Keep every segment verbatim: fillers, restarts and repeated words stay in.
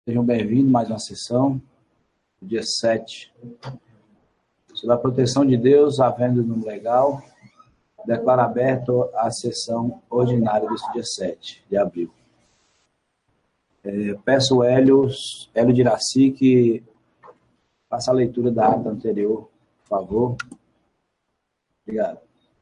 Sejam bem-vindos a mais uma sessão, dia sete. Sob a proteção de Deus, havendo no legal, declaro aberto a sessão ordinária deste dia sete de abril. É, peço ao Hélio, Hélio de Iraci que faça a leitura da ata anterior, por favor. Obrigado.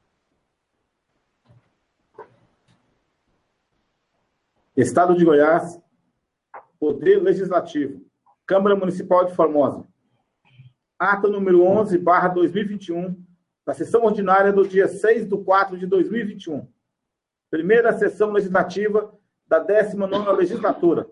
Estado de Goiás, Poder Legislativo, Câmara Municipal de Formosa. Ata número onze, barra dois mil e vinte e um, da sessão ordinária do dia seis de quatro de dois mil e vinte e um. Primeira sessão legislativa da décima nona legislatura.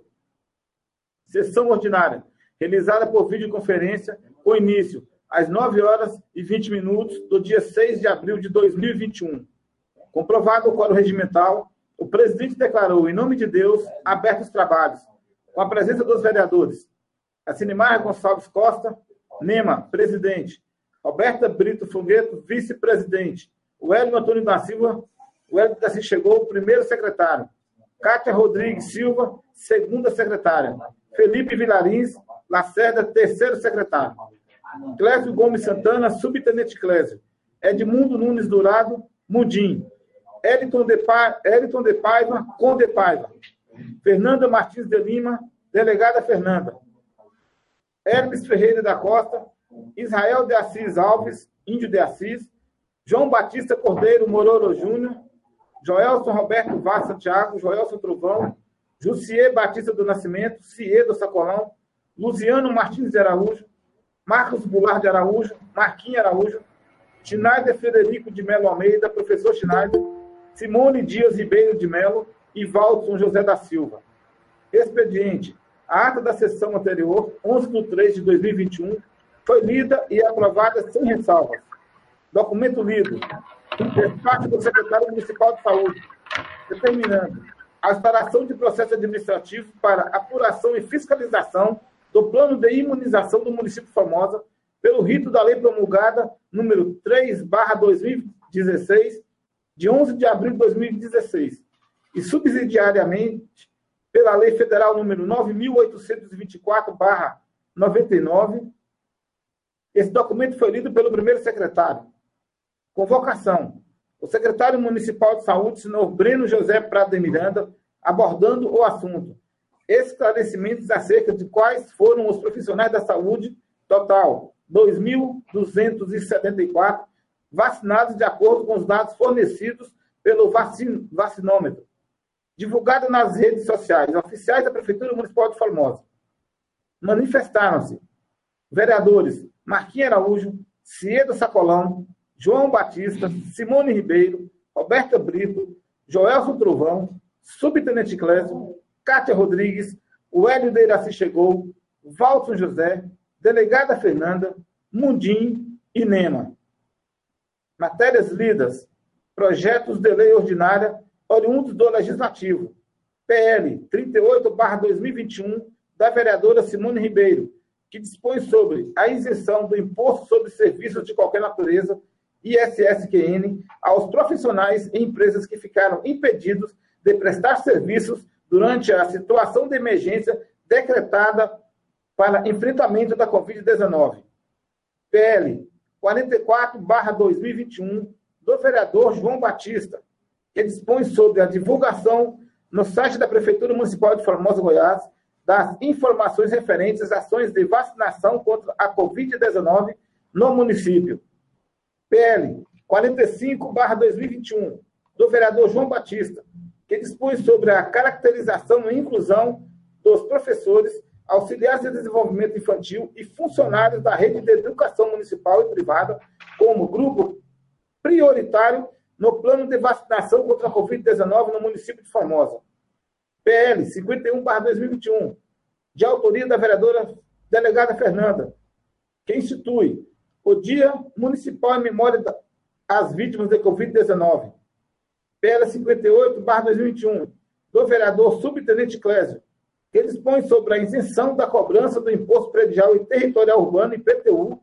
Sessão ordinária, realizada por videoconferência, com início às nove horas e vinte minutos do dia seis de abril de dois mil e vinte e um. Comprovado o quórum regimental, o presidente declarou, em nome de Deus, abertos os trabalhos, com a presença dos vereadores: Acinimar Gonçalves Costa, Nema, presidente; Roberta Brito Fungueto, vice-presidente; o Hélio Antônio da Silva, o Hélio da Silva chegou, primeiro secretário; Cátia Rodrigues Silva, segunda secretária; Felipe Vilarins Lacerda, terceiro secretário; Clésio Gomes Santana, subtenente Clésio; Edmundo Nunes Dourado, Mundim; Eliton de, pa... Eliton de Paiva, Conde Paiva; Fernanda Martins de Lima, delegada Fernanda; Hermes Ferreira da Costa, Israel de Assis Alves, índio de Assis; João Batista Cordeiro Mororo Júnior, Joelson Roberto Vaz Santiago, Joelson Trovão, Jussier Batista do Nascimento, Cie do Sacolão, Luciano Martins de Araújo, Marcos Goulart de Araújo, Marquinhos Araújo, Schneider Frederico de Melo Almeida, professor Schneider, Simone Dias Ribeiro de Melo e Valson José da Silva. Expediente. A ata da sessão anterior, onze de três de dois mil e vinte e um, foi lida e aprovada sem ressalvas. Documento lido. Despacho do secretário municipal de saúde, determinando a instalação de processo administrativo para apuração e fiscalização do plano de imunização do município de Formosa, pelo rito da lei promulgada número três barra dois mil e dezesseis, de onze de abril de dois mil e dezesseis, e subsidiariamente pela lei federal número nove mil oitocentos e vinte e quatro barra noventa e nove. Esse documento foi lido pelo primeiro secretário. Convocação. O secretário municipal de saúde, senhor Breno José Prado de Miranda, abordando o assunto: esclarecimentos acerca de quais foram os profissionais da saúde, total dois mil duzentos e setenta e quatro, vacinados de acordo com os dados fornecidos pelo vacin, vacinômetro, divulgado nas redes sociais oficiais da Prefeitura Municipal de Formosa. Manifestaram-se vereadores Marquinhos Araújo, Ciedo Sacolão, João Batista, Simone Ribeiro, Roberta Brito, Joelson Trovão, subtenente Clésio, Cátia Rodrigues, o Hélio de Iraci chegou, Valson José, delegada Fernanda, Mundim e Nema. Matérias lidas. Projetos de lei ordinária oriundos do Legislativo. P L trinta e oito barra dois mil e vinte e um, da vereadora Simone Ribeiro, que dispõe sobre a isenção do imposto sobre serviços de qualquer natureza, I S S Q N, aos profissionais e empresas que ficaram impedidos de prestar serviços durante a situação de emergência decretada para enfrentamento da covid dezenove. P L quarenta e quatro barra dois mil e vinte e um, do vereador João Batista, que dispõe sobre a divulgação no site da Prefeitura Municipal de Formosa, Goiás, das informações referentes às ações de vacinação contra a covid dezenove no município. P L quarenta e cinco barra dois mil e vinte e um, do vereador João Batista, que dispõe sobre a caracterização e inclusão dos professores, auxiliares de desenvolvimento infantil e funcionários da rede de educação municipal e privada como grupo prioritário no plano de vacinação contra a covid dezenove no município de Formosa. P L cinquenta e um barra dois mil e vinte e um, de autoria da vereadora delegada Fernanda, que institui o Dia Municipal em memória às vítimas de covid dezenove. P L cinquenta e oito barra dois mil e vinte e um, do vereador subtenente Clésio, que dispõe sobre a isenção da cobrança do Imposto Predial e Territorial Urbano, I P T U,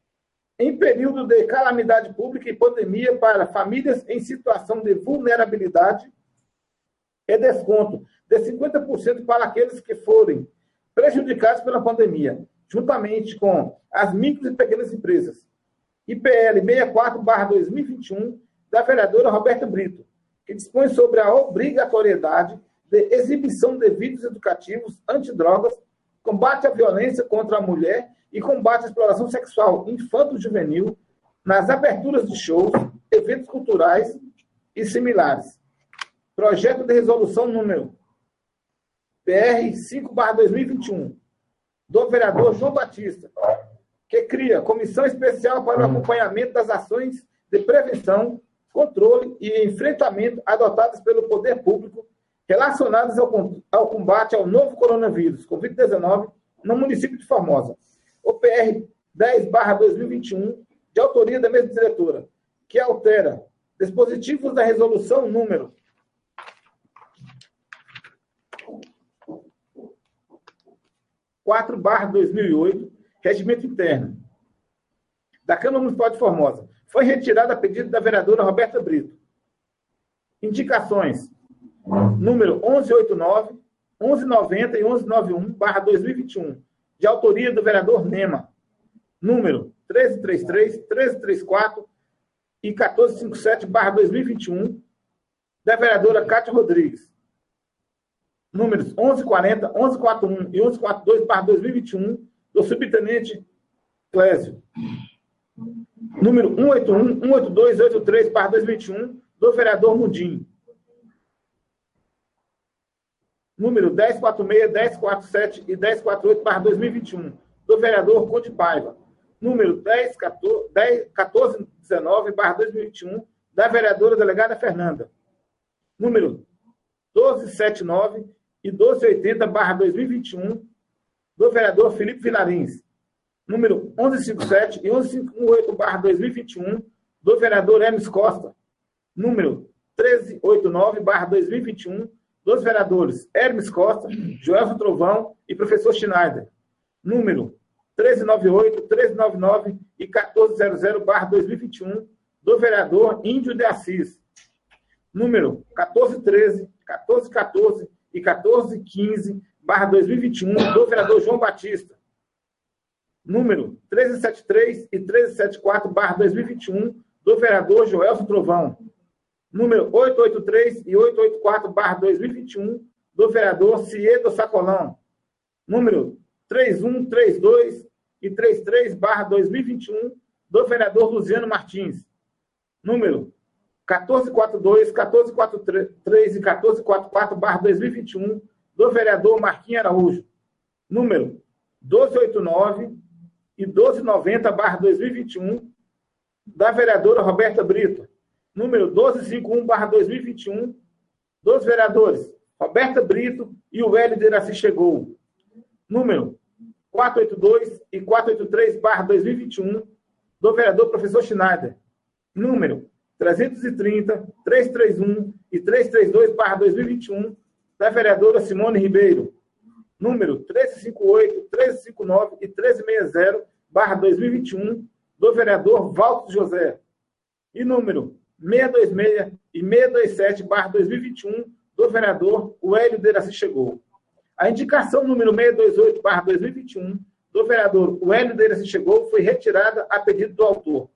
em período de calamidade pública e pandemia para famílias em situação de vulnerabilidade, e desconto de cinquenta por cento para aqueles que forem prejudicados pela pandemia, juntamente com as micro e pequenas empresas. I P L sessenta e quatro barra dois mil e vinte e um, da vereadora Roberta Brito, que dispõe sobre a obrigatoriedade de exibição de vídeos educativos antidrogas, combate à violência contra a mulher e combate à exploração sexual infanto-juvenil nas aberturas de shows, eventos culturais e similares. Projeto de resolução número P R cinco barra dois mil e vinte e um, do vereador João Batista, que cria comissão especial para o acompanhamento das ações de prevenção, controle e enfrentamento adotadas pelo poder público relacionadas ao, ao combate ao novo coronavírus, covid dezenove, no município de Formosa. O P R dez barra dois mil e vinte e um, de autoria da mesma diretora, que altera dispositivos da resolução número quatro barra dois mil e oito, regimento interno da Câmara Municipal de Formosa. Foi retirada a pedido da vereadora Roberta Brito. Indicações número onze oitenta e nove, onze noventa e onze noventa e um barra dois mil e vinte e um, de autoria do vereador Nema. Número treze trinta e três, treze trinta e quatro e quatorze cinquenta e sete barra dois mil e vinte e um, da vereadora Cátia Rodrigues. Números onze quarenta, onze quarenta e um e onze quarenta e dois barra dois mil e vinte e um, do subtenente Clésio. Número cento e oitenta e um, cento e oitenta e dois e oitenta e três barra dois mil e vinte e um, do vereador Mundim. Número dez quarenta e seis, dez quarenta e sete e dez quarenta e oito barra dois mil e vinte e um, do vereador Conde Paiva. Número dez quatorze dezenove barra dois mil e vinte e um, da vereadora delegada Fernanda. Número doze setenta e nove e doze oitenta barra dois mil e vinte e um, do vereador Felipe Vilarins. Número onze cinquenta e sete e onze cinquenta e oito barra dois mil e vinte e um, do vereador Hermes Costa. Número treze oitenta e nove barra dois mil e vinte e um, dos vereadores Hermes Costa, Joelson Trovão e professor Schneider. Número treze noventa e oito, treze noventa e nove e quatorze zero barra dois mil e vinte e um, do vereador Índio de Assis. Número quatorze treze, quatorze quatorze e quatorze quinze barra dois mil e vinte e um, do vereador João Batista. Número treze setenta e três e treze setenta e quatro barra dois mil e vinte e um, do vereador Joelson Trovão. Número oitocentos e oitenta e três e oitocentos e oitenta e quatro barra dois mil e vinte e um, do vereador Ciedo Sacolão. Número três mil cento e trinta e dois e trinta e três barra dois mil e vinte e um, do vereador Luciano Martins. Número quatorze quarenta e dois, quatorze quarenta e três e quatorze quarenta e quatro barra dois mil e vinte e um, do vereador Marquinhos Araújo. Número doze oitenta e nove e doze noventa barra dois mil e vinte e um, da vereadora Roberta Brito. Número doze cinquenta e um barra dois mil e vinte e um, dos vereadores Roberta Brito e o Hélio de Iraci Chegou. Número quatrocentos e oitenta e dois e quatrocentos e oitenta e três barra dois mil e vinte e um, do vereador professor Schneider. Número trezentos e trinta, trezentos e trinta e um e trezentos e trinta e dois barra dois mil e vinte e um, da vereadora Simone Ribeiro. Número trezentos e cinquenta e oito, trezentos e cinquenta e nove e trezentos e sessenta barra dois mil e vinte e um, do vereador Walter José. E número seiscentos e vinte e seis e seiscentos e vinte e sete barra dois mil e vinte e um, do vereador Hélio de Iraci Chegou. A indicação número seiscentos e vinte e oito barra dois mil e vinte e um, do vereador Hélio de Iraci Chegou, foi retirada a pedido do autor.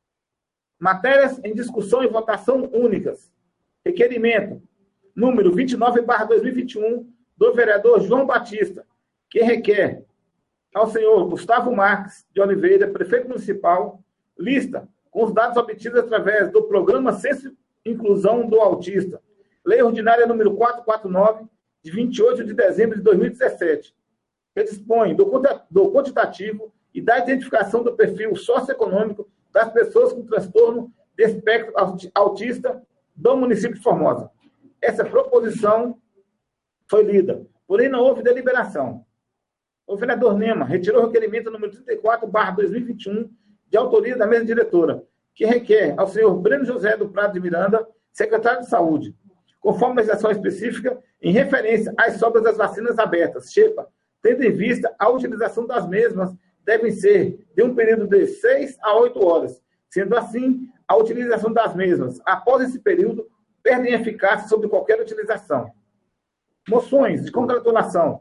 Matérias em discussão e votação únicas. Requerimento número vinte e nove barra dois mil e vinte e um, do vereador João Batista, que requer ao senhor Gustavo Marques de Oliveira, prefeito municipal, lista com os dados obtidos através do programa Censo Inclusão do Autista, lei ordinária número quatrocentos e quarenta e nove, de vinte e oito de dezembro de dois mil e dezessete, que dispõe do quantitativo e da identificação do perfil socioeconômico das pessoas com transtorno de espectro autista do município de Formosa. Essa proposição foi lida, porém não houve deliberação. O vereador Nema retirou o requerimento número trinta e quatro barra dois mil e vinte e um, de autoria da mesma diretora, que requer ao senhor Breno José do Prado de Miranda, secretário de Saúde, conforme legislação específica, em referência às sobras das vacinas abertas, Xepa, tendo em vista a utilização das mesmas, devem ser de um período de seis a oito horas. Sendo assim, a utilização das mesmas, após esse período, perdem eficácia sobre qualquer utilização. Moções de congratulação.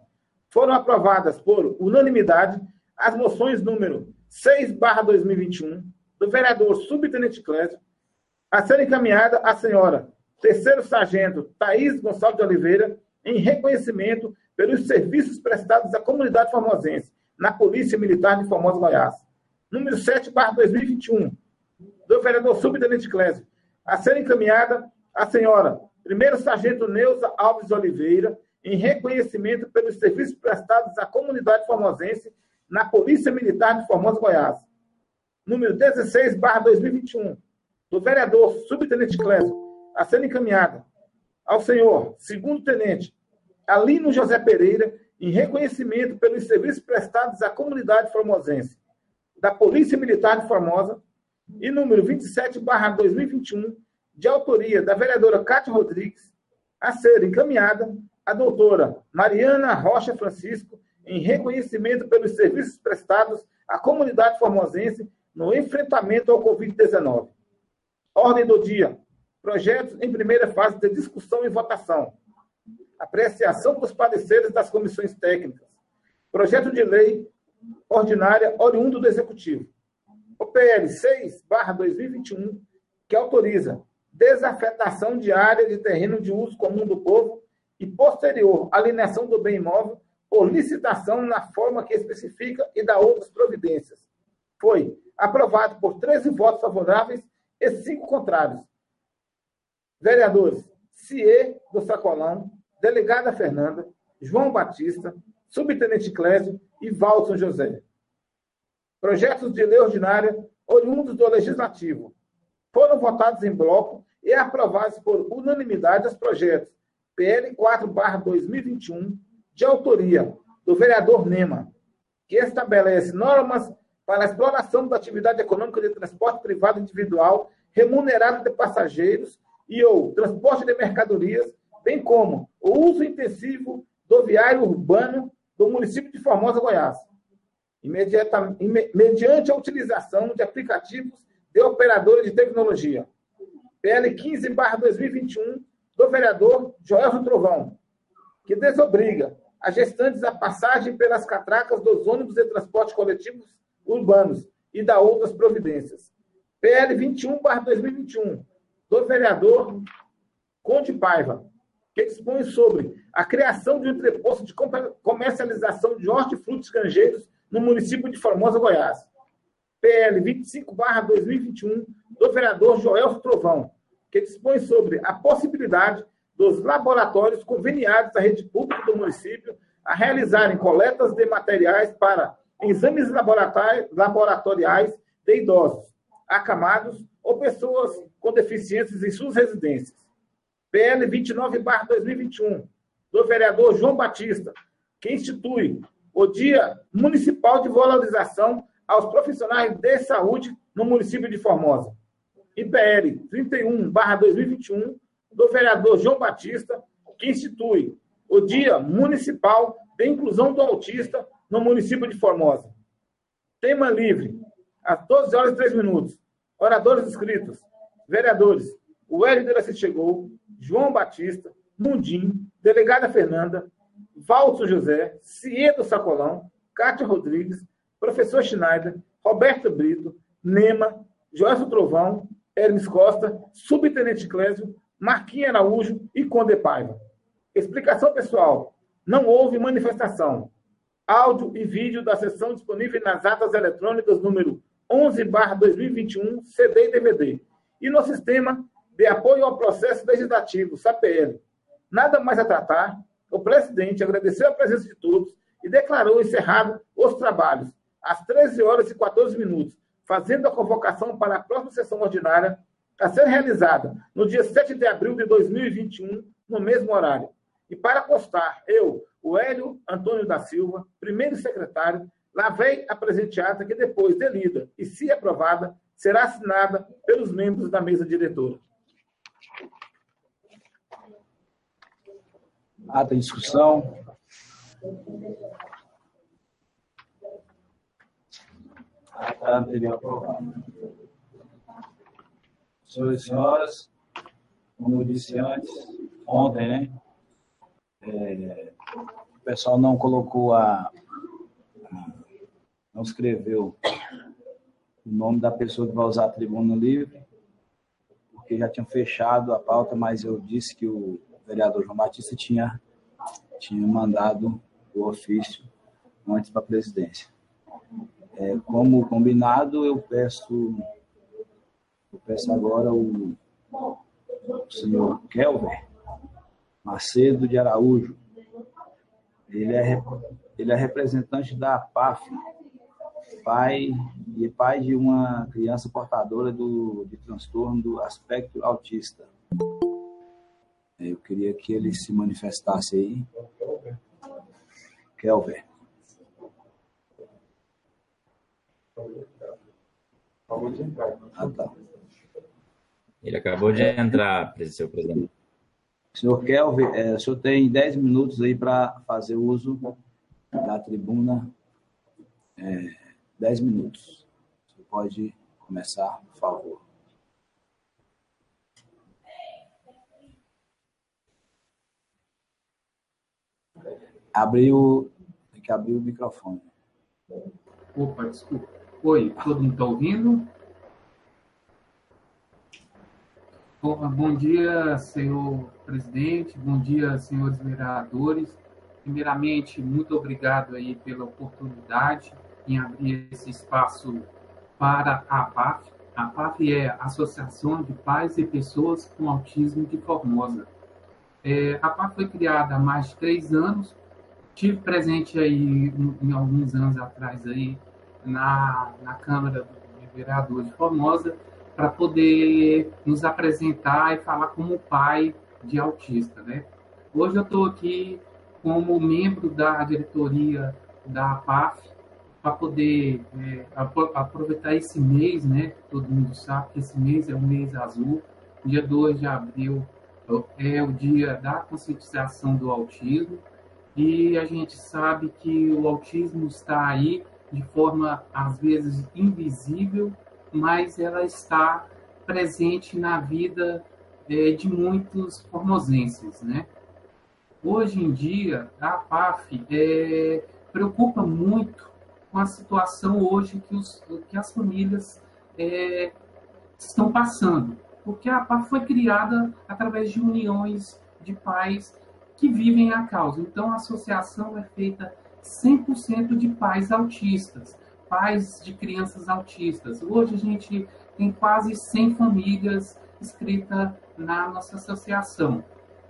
foram aprovadas por unanimidade as moções número seis barra dois mil e vinte e um, do vereador subtenente Clésio, a ser encaminhada à senhora terceiro sargento Thaís Gonçalves de Oliveira, em reconhecimento pelos serviços prestados à comunidade formosense na Polícia Militar de Formosa, Goiás. Número sete barra dois mil e vinte e um, do vereador subtenente Clésio, a ser encaminhada à senhora primeiro sargento Neuza Alves de Oliveira, em reconhecimento pelos serviços prestados à comunidade formosense na Polícia Militar de Formosa, Goiás. Número dezesseis barra dois mil e vinte e um, do vereador subtenente Clésio, a ser encaminhada ao senhor segundo tenente Alino José Pereira, em reconhecimento pelos serviços prestados à comunidade formosense da Polícia Militar de Formosa, e número vinte e sete barra dois mil e vinte e um, de autoria da vereadora Cátia Rodrigues, a ser encaminhada à doutora Mariana Rocha Francisco, em reconhecimento pelos serviços prestados à comunidade formosense no enfrentamento ao covid dezenove. Ordem do dia. Projetos em primeira fase de discussão e votação. Apreciação dos pareceres das comissões técnicas. Projeto de lei ordinária oriundo do Executivo. O P L seis barra dois mil e vinte e um, que autoriza desafetação de área de terreno de uso comum do povo e posterior alienação do bem imóvel por licitação na forma que especifica e dá outras providências. Foi aprovado por treze votos favoráveis e cinco contrários. Vereadores Cie do Sacolão, delegada Fernanda, João Batista, subtenente Clésio e Valson José. Projetos de lei ordinária oriundos do Legislativo foram votados em bloco e aprovados por unanimidade os projetos P L quatro barra dois mil e vinte e um, de autoria do vereador Nema, que estabelece normas para a exploração da atividade econômica de transporte privado individual remunerado de passageiros e ou transporte de mercadorias, bem como o uso intensivo do viário urbano do município de Formosa, Goiás, imediata, mediante a utilização de aplicativos de operadores de tecnologia. P L quinze barra dois mil e vinte e um, do vereador Joelson Trovão, que desobriga as gestantes a passagem pelas catracas dos ônibus de transporte coletivos urbanos e dá outras providências. P L vinte e um barra dois mil e vinte e um, do vereador Conde Paiva, que dispõe sobre a criação de um entreposto de comercialização de hortifrutis estrangeiros no município de Formosa, Goiás. P L vinte e cinco barra dois mil e vinte e um, do vereador Joelson Trovão, que dispõe sobre a possibilidade dos laboratórios conveniados da rede pública do município a realizarem coletas de materiais para exames laboratoriais de idosos, acamados ou pessoas com deficiências em suas residências. P L vinte e nove barra dois mil e vinte e um, do vereador João Batista, que institui o Dia Municipal de Valorização aos Profissionais de Saúde no município de Formosa. E P L trinta e um barra dois mil e vinte e um, do vereador João Batista, que institui o Dia Municipal de Inclusão do Autista no município de Formosa. Tema livre, às doze horas e três minutos. Oradores inscritos. Vereadores: o Hélio de Lacy chegou, João Batista, Mundim, delegada Fernanda, Valson José, Cie do Sacolão, Cátia Rodrigues, professor Schneider, Roberto Brito, Nema, Joelson Trovão, Hermes Costa, subtenente Clésio, Marquinhos Araújo e Conde Paiva. Explicação pessoal: não houve manifestação. Áudio e vídeo da sessão disponível nas atas eletrônicas número onze barra dois mil e vinte e um, C D e D V D, e no Sistema de Apoio ao Processo Legislativo, S A P L. Nada mais a tratar. O presidente agradeceu a presença de todos e declarou encerrado os trabalhos às treze horas e quatorze minutos, fazendo a convocação para a próxima sessão ordinária a ser realizada no dia sete de abril de dois mil e vinte e um, no mesmo horário. E para constar, eu, o Hélio Antônio da Silva, primeiro secretário, lavei a presente ata que depois de lida e, se aprovada, será assinada pelos membros da mesa diretora. Ata em discussão. Ata anterior aprovada. Senhores e senhoras, como eu disse antes, ontem, né? É, o pessoal não colocou a... não escreveu o nome da pessoa que vai usar a tribuna livre, porque já tinham fechado a pauta, mas eu disse que o vereador João Batista tinha, tinha mandado o ofício antes para a presidência. É, como combinado, eu peço, eu peço agora o, o senhor Kelber Macedo de Araújo. Ele é, ele é representante da P A F, pai, e pai de uma criança portadora do, de transtorno do aspecto autista. Eu queria que ele se manifestasse aí. Kelber. Ah, tá. Ele acabou de entrar, senhor presidente. Senhor Kelvin, é, o senhor tem dez minutos aí para fazer uso da tribuna. É, dez minutos. Você pode começar, por favor. Abriu, tem que abrir o microfone. Opa, desculpa. Oi, todo mundo está ouvindo? Bom, bom dia, senhor presidente, bom dia, senhores vereadores. Primeiramente, muito obrigado aí pela oportunidade em abrir esse espaço para a P A F. A P A F é a Associação de Pais e Pessoas com Autismo de Formosa. É, a P A F foi criada há mais de três anos. Tive presente aí em, em alguns anos atrás aí na, na Câmara de Vereadores de Formosa para poder nos apresentar e falar como pai de autista, né? Hoje eu estou aqui como membro da diretoria da P A F para poder é, aproveitar esse mês, né? Todo mundo sabe que esse mês é o mês azul. Dia dois de abril é o dia da conscientização do autismo. E a gente sabe que o autismo está aí de forma, às vezes, invisível, mas ela está presente na vida é, de muitos formosenses, né? Hoje em dia, a P A F é, preocupa muito com a situação hoje que, os, que as famílias é, estão passando, porque a P A F foi criada através de uniões de pais que vivem a causa. Então, a associação é feita cem por cento de pais autistas, pais de crianças autistas. Hoje a gente tem quase cem famílias inscritas na nossa associação.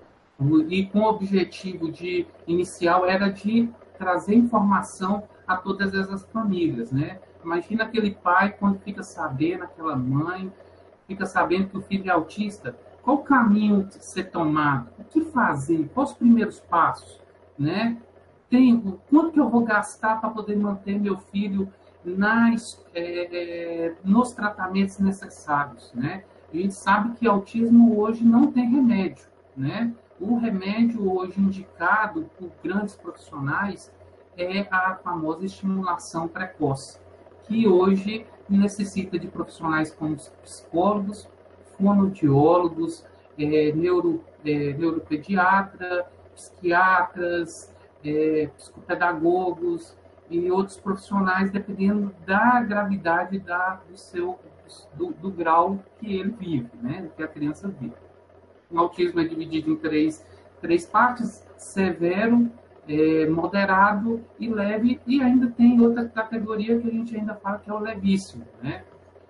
E com o objetivo de inicial era de trazer informação a todas essas famílias, né? Imagina aquele pai quando fica sabendo, aquela mãe, fica sabendo que o filho é autista. Qual o caminho a ser tomado? O que fazer? Quais os primeiros passos? Né? Tem, quanto que eu vou gastar para poder manter meu filho nas, é, nos tratamentos necessários? Né? A gente sabe que autismo hoje não tem remédio. Né? O remédio hoje indicado por grandes profissionais é a famosa estimulação precoce, que hoje necessita de profissionais como psicólogos, fonoaudiólogos, é, neuro, é, neuropediatra, psiquiatras, é, psicopedagogos e outros profissionais, dependendo da gravidade da, do, seu, do, do grau que ele vive, né, que a criança vive. O autismo é dividido em três, três partes: severo, é, moderado e leve, e ainda tem outra categoria que a gente ainda fala que é o levíssimo, né?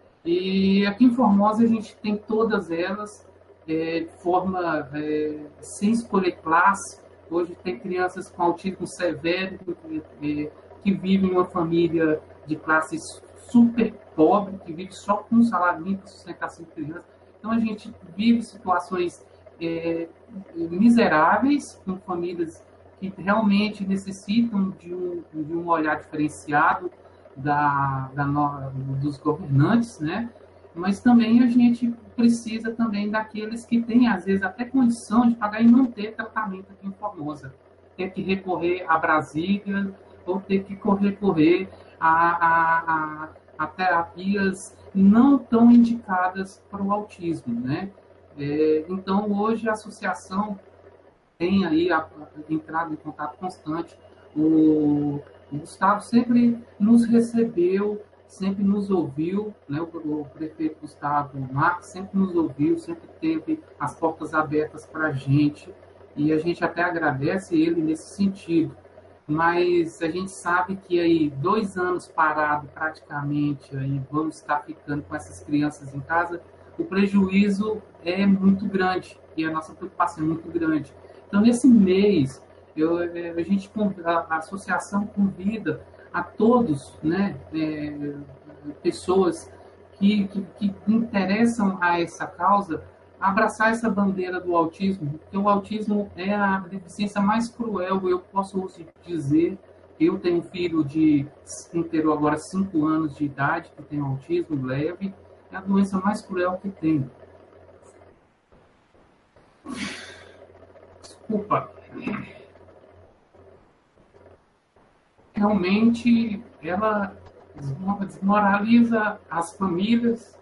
E aqui em Formosa a gente tem todas elas é, de forma é, sem escolher classe. Hoje tem crianças com autismo severo é, que vivem em uma família de classe super pobre, que vive só com um salário mínimo para sustentar cinco crianças. Então a gente vive situações é, miseráveis, com famílias que realmente necessitam de um, de um olhar diferenciado Da, da no, dos governantes, né? Mas também a gente precisa também daqueles que têm, às vezes, até condição de pagar e não ter tratamento aqui em Formosa. Ter que recorrer a Brasília ou ter que recorrer a, a, a, a terapias não tão indicadas para o autismo, né? É, então, hoje, a associação tem aí a, a entrado em contato constante. O, o Gustavo sempre nos recebeu, sempre nos ouviu, né? o, o prefeito Gustavo Marques sempre nos ouviu, sempre teve as portas abertas para a gente, e a gente até agradece ele nesse sentido. Mas a gente sabe que aí dois anos parado praticamente, aí vamos estar ficando com essas crianças em casa, o prejuízo é muito grande e a nossa preocupação é muito grande. Então, nesse mês, eu, a, gente, a associação convida a todos, né, é, pessoas que, que, que interessam a essa causa, abraçar essa bandeira do autismo, porque o autismo é a deficiência mais cruel, eu posso dizer. Eu tenho um filho de inteiro agora cinco anos de idade, que tem autismo leve, é a doença mais cruel que tem. Desculpa. Realmente, ela desmoraliza as famílias,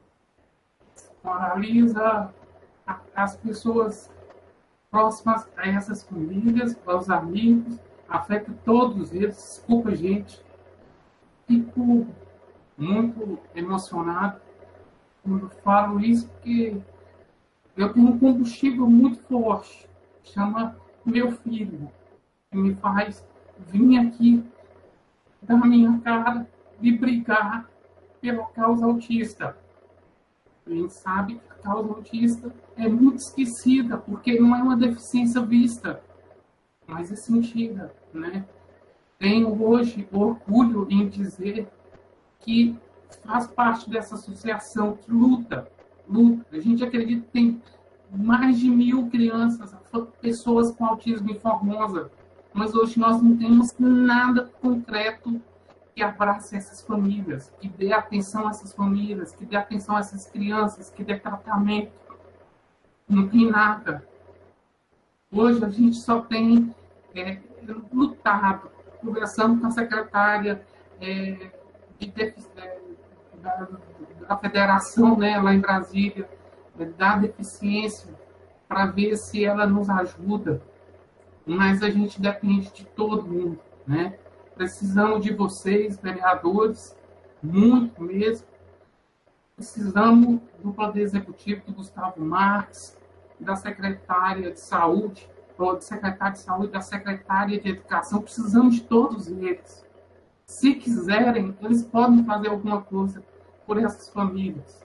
moraliza as pessoas próximas a essas famílias, aos amigos, afeta todos eles. Desculpa, gente. Fico muito emocionado quando falo isso, porque eu tenho um combustível muito forte, chama meu filho, que me faz vir aqui dar minha cara e brigar pela causa autista. A gente sabe que a causa autista é muito esquecida, porque não é uma deficiência vista, mas é sentida, né? Tenho hoje orgulho em dizer que faz parte dessa associação que luta, luta. A gente acredita que tem mais de mil crianças, pessoas com autismo em Formosa, mas hoje nós não temos nada concreto que abrace essas famílias, que dê atenção a essas famílias, que dê atenção a essas crianças, que dê tratamento. Não tem nada. Hoje a gente só tem é, lutado, conversando com a secretária é, de defici- da, da federação, né, lá em Brasília, da deficiência, para ver se ela nos ajuda. Mas a gente depende de todo mundo, né? Precisamos de vocês, vereadores, muito mesmo. Precisamos do Poder Executivo, do Gustavo Marques, da Secretária de Saúde, ou do Secretário de Saúde, da Secretária de Educação. Precisamos de todos eles. Se quiserem, eles podem fazer alguma coisa por essas famílias.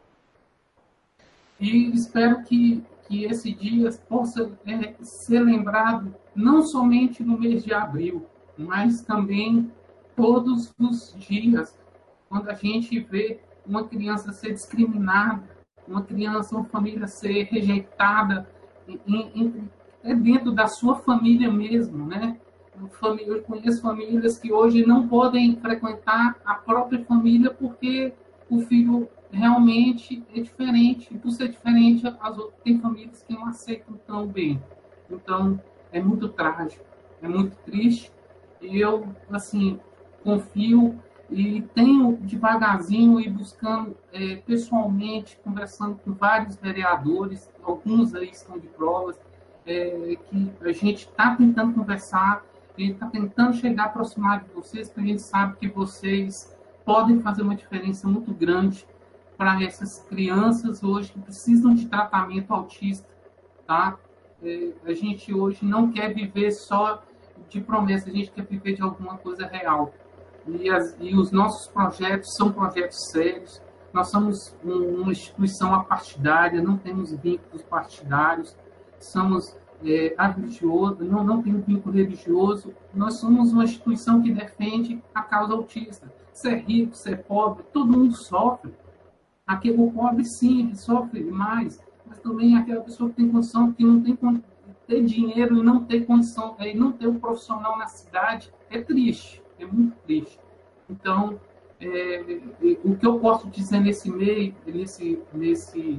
E espero que, que esse dia possa é, ser lembrado não somente no mês de abril, mas também todos os dias, quando a gente vê uma criança ser discriminada, uma criança, uma família ser rejeitada, em, em, é dentro da sua família mesmo, né? Eu conheço famílias que hoje não podem frequentar a própria família porque o filho realmente é diferente. Por ser diferente, as outras, tem famílias que não aceitam tão bem. Então, é muito trágico, é muito triste. E eu, assim, confio e tenho devagarzinho e buscando é, pessoalmente, conversando com vários vereadores, alguns aí estão de provas, é, que a gente está tentando conversar, a gente está tentando chegar aproximado de vocês, porque a gente sabe que vocês podem fazer uma diferença muito grande para essas crianças hoje que precisam de tratamento autista, tá? É, a gente hoje não quer viver só de promessa, a gente quer viver de alguma coisa real. E, as, e os nossos projetos são projetos sérios. Nós somos um, uma instituição apartidária, não temos vínculos partidários, somos é, religiosos, não, não temos vínculo religioso. Nós somos uma instituição que defende a causa autista. Se é rico, se é pobre, todo mundo sofre. Aquele, o pobre, sim, ele sofre mais, mas também aquela pessoa que tem condição, que não tem ter dinheiro e não ter condição, e não ter um profissional na cidade, é triste, é muito triste. Então, é, o que eu posso dizer nesse meio, nesse, nesse,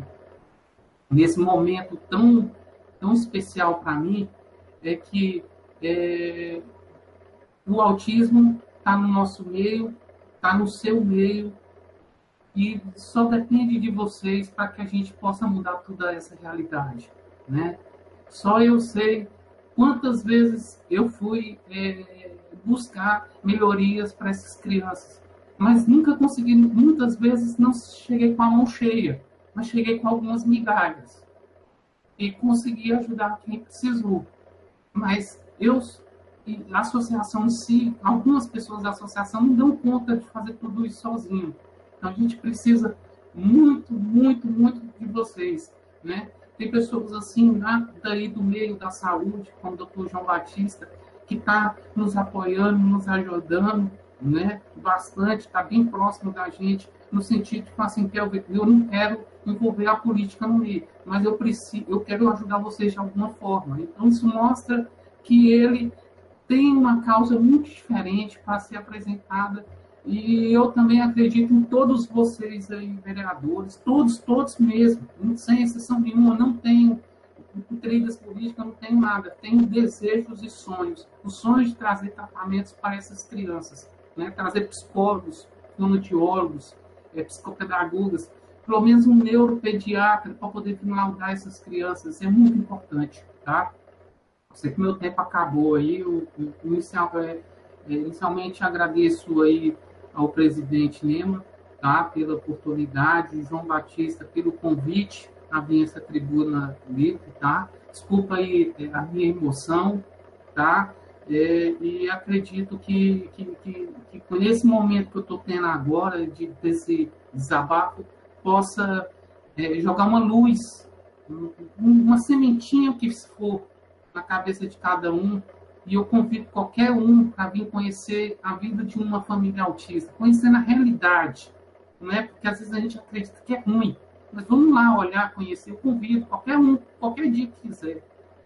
nesse momento tão, tão especial para mim, é que é, o autismo está no nosso meio, está no seu meio, e só depende de vocês para que a gente possa mudar toda essa realidade, né? Só eu sei quantas vezes eu fui é, buscar melhorias para essas crianças, mas nunca consegui, muitas vezes não cheguei com a mão cheia, mas cheguei com algumas migalhas e consegui ajudar quem precisou. Mas eu, a associação em si, algumas pessoas da associação não dão conta de fazer tudo isso sozinho. Então a gente precisa muito, muito, muito de vocês, né? Tem pessoas assim, lá daí do meio da saúde, como o doutor João Batista, que está nos apoiando, nos ajudando, né? Bastante, está bem próximo da gente, no sentido de falar assim, que eu, eu não quero envolver a política no meio, mas eu preciso, eu quero ajudar vocês de alguma forma. Então isso mostra que ele tem uma causa muito diferente para ser apresentada. E eu também acredito em todos vocês aí, vereadores, todos, todos mesmo, sem exceção nenhuma, não tenho intrigas políticas, não tenho nada, tenho desejos e sonhos. O sonho de trazer tratamentos para essas crianças, né? Trazer psicólogos, fonoaudiólogos, é, psicopedagogas, pelo menos um neuropediatra para poder laudar essas crianças, é muito importante, tá? Eu sei que meu tempo acabou aí, eu, eu, inicial, é, inicialmente agradeço aí ao presidente Nema, tá, pela oportunidade, João Batista pelo convite a vir essa tribuna livre, tá? Desculpa aí a minha emoção, tá? É, e acredito que, que, que, que com esse momento que eu estou tendo agora, de, desse desabafo, possa é, jogar uma luz, um, uma sementinha que for na cabeça de cada um. E eu convido qualquer um para vir conhecer a vida de uma família autista, conhecendo a realidade, não é? Porque às vezes a gente acredita que é ruim, mas vamos lá olhar, conhecer. Eu convido qualquer um, qualquer dia que quiser,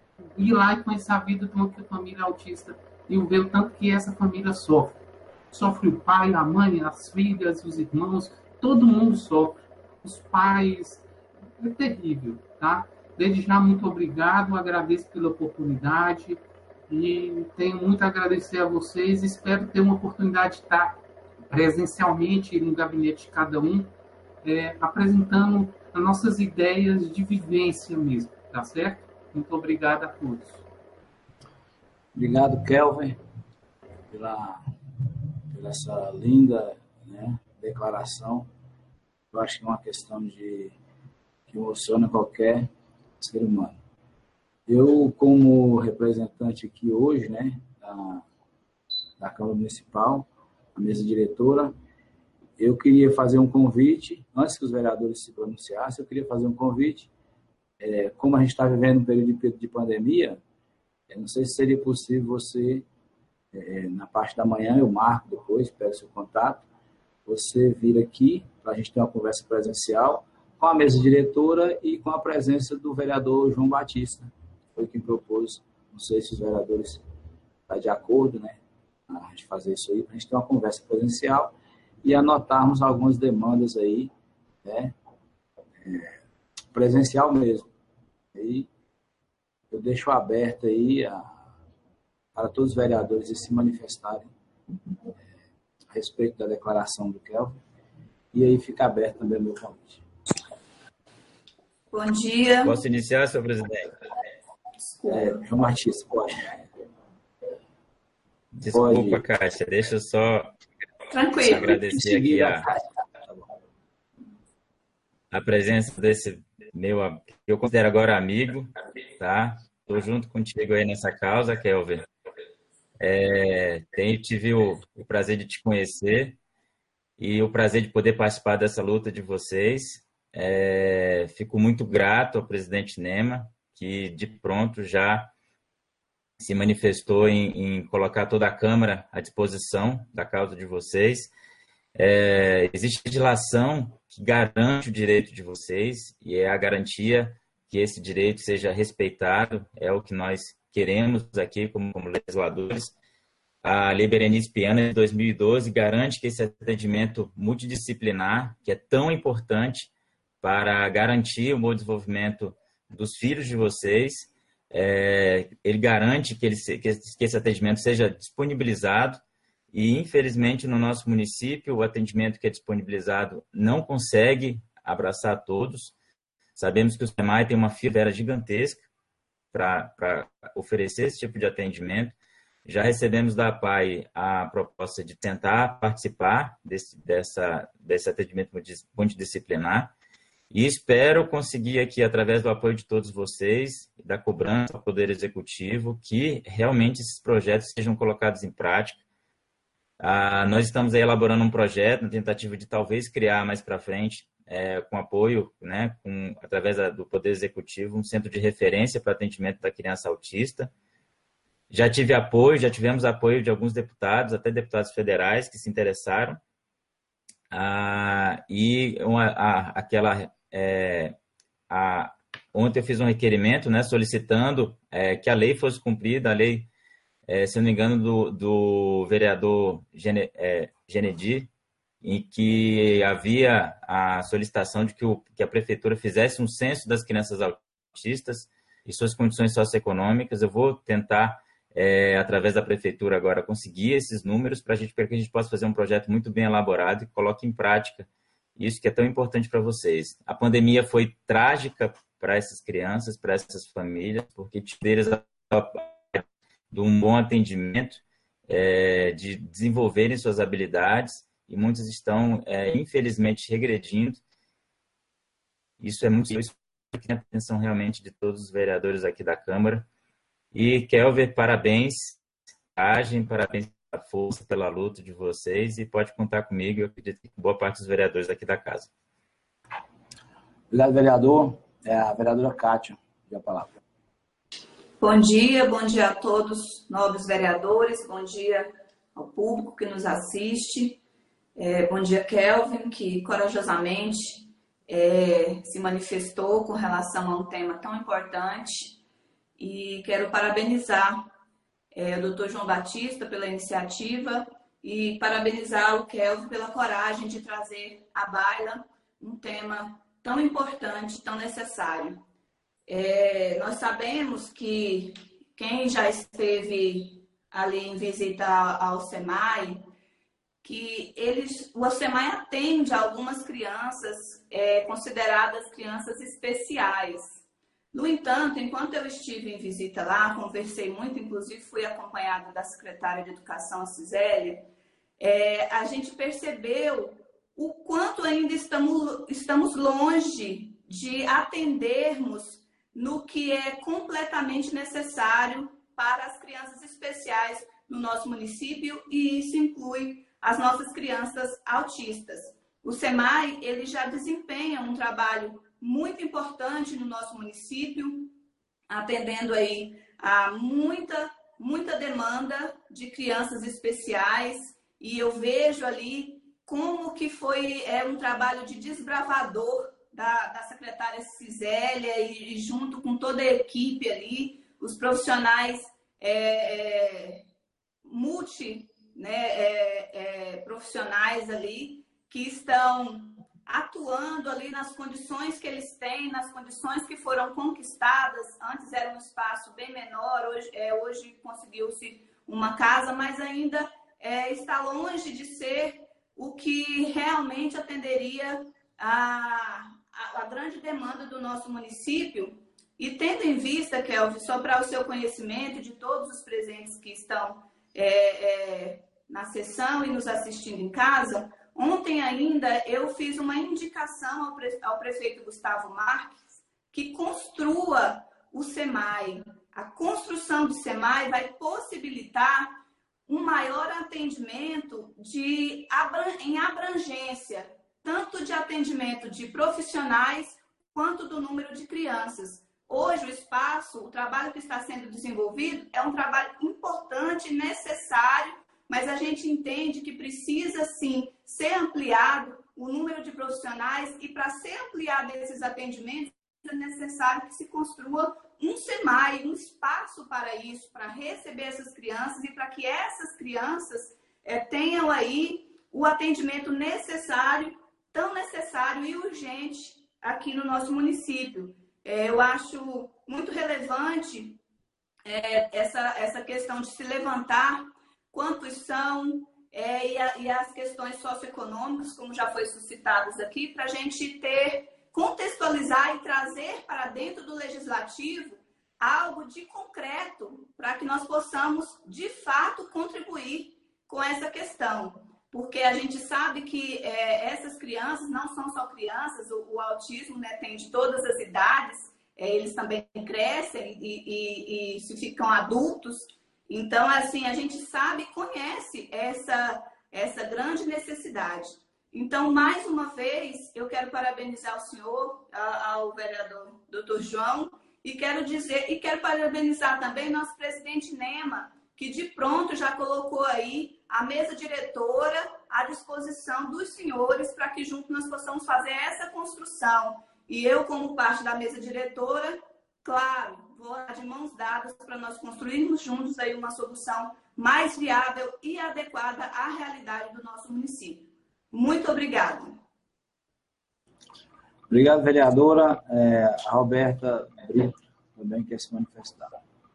ir lá e conhecer a vida de uma família autista e ver o tanto que essa família sofre. Sofre o pai, a mãe, as filhas, os irmãos, todo mundo sofre. Os pais, é terrível, tá? Desde já, muito obrigado, agradeço pela oportunidade. E tenho muito a agradecer a vocês. Espero ter uma oportunidade de estar presencialmente no gabinete de cada um, é, apresentando as nossas ideias de vivência mesmo, tá certo? Muito obrigado a todos. Obrigado, Kelvin, pela, pela essa linda, né, declaração. Eu acho que é uma questão de, que emociona qualquer ser humano. Eu, como representante aqui hoje, né, da, da Câmara Municipal, a mesa diretora, eu queria fazer um convite, antes que os vereadores se pronunciassem, eu queria fazer um convite, é, como a gente está vivendo um período de, de pandemia, eu não sei se seria possível você, é, na parte da manhã, eu marco depois, pego seu contato, você vir aqui, para a gente ter uma conversa presencial, com a mesa diretora e com a presença do vereador João Batista. Foi quem propôs, não sei se os vereadores estão de acordo, né, a gente fazer isso aí, para a gente ter uma conversa presencial e anotarmos algumas demandas aí, né, é, presencial mesmo. E eu deixo aberto aí a, para todos os vereadores se manifestarem é, a respeito da declaração do Kelvin, e aí fica aberto também o meu convite. Bom dia. Posso iniciar, senhor presidente? É, João Batista, pode. Desculpa, pode. Cássia, deixa eu só Tranquilo. agradecer aqui a, a presença desse meu, que eu considero agora amigo, tá? Estou junto contigo aí nessa causa, Kelvin. É, tenho, tive o, o prazer de te conhecer e o prazer de poder participar dessa luta de vocês. É, fico muito grato ao presidente Nema, que de pronto já se manifestou em, em colocar toda a Câmara à disposição da causa de vocês. É, existe legislação que garante o direito de vocês e é a garantia que esse direito seja respeitado, é o que nós queremos aqui como, como legisladores. A Lei Berenice Piana de dois mil e doze garante que esse atendimento multidisciplinar, que é tão importante para garantir o bom desenvolvimento dos filhos de vocês, é, ele garante que, ele, que esse atendimento seja disponibilizado e, infelizmente, no nosso município, o atendimento que é disponibilizado não consegue abraçar todos. Sabemos que o SEMAI tem uma fila gigantesca para oferecer esse tipo de atendimento. Já recebemos da A P A I a proposta de tentar participar desse, dessa, desse atendimento multidisciplinar e espero conseguir aqui, através do apoio de todos vocês, da cobrança ao Poder Executivo, que realmente esses projetos sejam colocados em prática. Ah, nós estamos aí elaborando um projeto na tentativa de talvez criar mais para frente, é, com apoio, né, com, através da, do Poder Executivo, um centro de referência para atendimento da criança autista. Já tive apoio, já tivemos apoio de alguns deputados, até deputados federais que se interessaram. Ah, e uma, a, aquela, é, a, ontem eu fiz um requerimento, né, solicitando é, que a lei fosse cumprida, a lei, é, se não me engano, do, do vereador Gene, é, Genedi, em que havia a solicitação de que, o, que a prefeitura fizesse um censo das crianças autistas e suas condições socioeconômicas. Eu vou tentar, é, através da prefeitura agora, conseguir esses números para a gente, para que a gente possa fazer um projeto muito bem elaborado e coloque em prática isso que é tão importante para vocês. A pandemia foi trágica para essas crianças, para essas famílias, porque tiveram de um bom atendimento, é, de desenvolverem suas habilidades, e muitos estão, é, infelizmente, regredindo. Isso é muito... Isso tem a atenção realmente de todos os vereadores aqui da Câmara. E, Kelvin, parabéns, agem, parabéns pela força, pela luta de vocês, e pode contar comigo, eu acredito que boa parte dos vereadores aqui da casa. Obrigado, vereador. É a vereadora Kátia, a palavra. Bom dia, bom dia a todos, nobres vereadores, bom dia ao público que nos assiste. É, bom dia, Kelvin, que corajosamente é, se manifestou com relação a um tema tão importante. E quero parabenizar é, o doutor João Batista pela iniciativa e parabenizar o Kelvin pela coragem de trazer à baila um tema tão importante, tão necessário. É, nós sabemos que quem já esteve ali em visita ao SEMAI, que eles, o SEMAI atende algumas crianças é, consideradas crianças especiais. No entanto, enquanto eu estive em visita lá, conversei muito, inclusive fui acompanhada da secretária de Educação, a Cisélia, é, a gente percebeu o quanto ainda estamos, estamos longe de atendermos no que é completamente necessário para as crianças especiais no nosso município, e isso inclui as nossas crianças autistas. O SEMAI, ele já desempenha um trabalho muito importante no nosso município, atendendo aí a muita, muita demanda de crianças especiais, e eu vejo ali como que foi é, um trabalho de desbravador da, da secretária Cisélia e, e junto com toda a equipe ali, os profissionais é, é, multi, né, é, é, profissionais ali que estão atuando ali nas condições que eles têm, nas condições que foram conquistadas. Antes era um espaço bem menor, hoje, é, hoje conseguiu-se uma casa, mas ainda é, está longe de ser o que realmente atenderia a, a, a grande demanda do nosso município. E tendo em vista, Kelvin, só para o seu conhecimento de todos os presentes que estão é, é, na sessão e nos assistindo em casa, ontem ainda eu fiz uma indicação ao, pre, ao prefeito Gustavo Marques que construa o SEMAI. A construção do SEMAI vai possibilitar um maior atendimento de, em abrangência, tanto de atendimento de profissionais quanto do número de crianças. Hoje o espaço, o trabalho que está sendo desenvolvido é um trabalho importante, necessário, mas a gente entende que precisa sim ser ampliado o número de profissionais, e para ser ampliado esses atendimentos é necessário que se construa um SEMAI, um espaço para isso, para receber essas crianças e para que essas crianças é, tenham aí o atendimento necessário, tão necessário e urgente aqui no nosso município. É, eu acho muito relevante é, essa, essa questão de se levantar quantos são é, e, a, e as questões socioeconômicas, como já foi suscitadas aqui, para a gente ter, contextualizar e trazer para dentro do legislativo algo de concreto para que nós possamos, de fato, contribuir com essa questão. Porque a gente sabe que é, essas crianças não são só crianças, o, o autismo, né, tem de todas as idades, é, eles também crescem e, e, e se ficam adultos. Então, assim, a gente sabe e conhece essa, essa grande necessidade. Então, mais uma vez, eu quero parabenizar o senhor, ao vereador doutor João, e quero dizer, e quero parabenizar também nosso presidente Nema, que de pronto já colocou aí a mesa diretora à disposição dos senhores para que juntos nós possamos fazer essa construção. E eu, como parte da mesa diretora, claro, vou lá de mãos dadas para nós construirmos juntos aí uma solução mais viável e adequada à realidade do nosso município. Muito obrigada. Obrigado, vereadora. É, a Roberta Brito também quer se manifestar.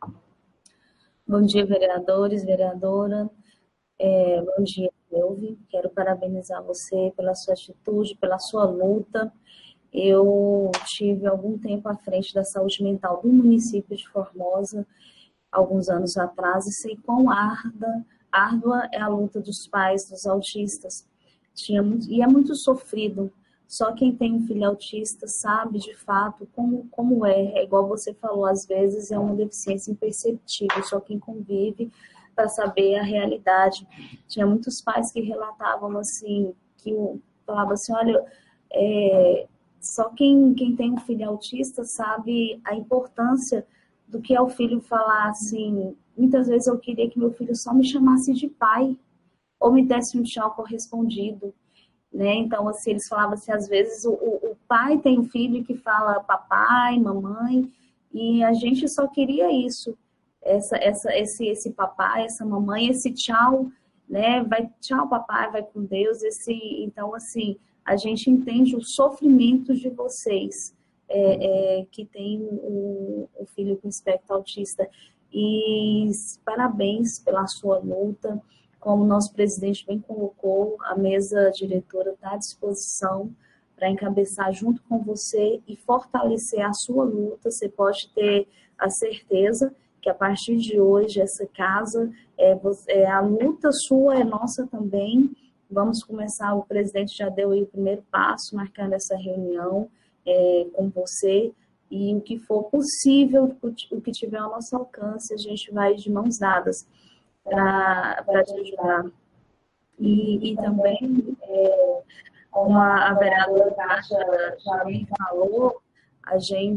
Bom dia, vereadores, vereadora. É, bom dia, Elvi. Quero parabenizar você pela sua atitude, pela sua luta. Eu tive algum tempo à frente da saúde mental do município de Formosa, alguns anos atrás, e sei quão árdua, árdua é a luta dos pais, dos autistas. Tinha muito, e é muito sofrido. Só quem tem um filho autista sabe, de fato, como, como é. É igual você falou, às vezes é uma deficiência imperceptível. Só quem convive para saber a realidade. Tinha muitos pais que relatavam assim, que falavam assim, olha, é, só quem, quem tem um filho autista sabe a importância do que é o filho falar assim, muitas vezes eu queria que meu filho só me chamasse de pai, ou me desse um tchau correspondido, né? Então, assim, eles falavam assim, às vezes o, o, o pai tem um filho que fala papai, mamãe, e a gente só queria isso, essa, essa, esse, esse papai, essa mamãe, esse tchau, né? Vai, tchau papai, vai com Deus, esse, então, assim, a gente entende o sofrimento de vocês, é, é, que tem o, o filho com espectro autista, e parabéns pela sua luta. Como o nosso presidente bem colocou, a mesa diretora está à disposição para encabeçar junto com você e fortalecer a sua luta. Você pode ter a certeza que a partir de hoje essa casa, é, é, a luta sua é nossa também. Vamos começar, o presidente já deu aí o primeiro passo, marcando essa reunião é, com você, e o que for possível, o que tiver ao nosso alcance, a gente vai de mãos dadas para te ajudar. E, e também, é, como a, a vereadora Kátia já bem falou, a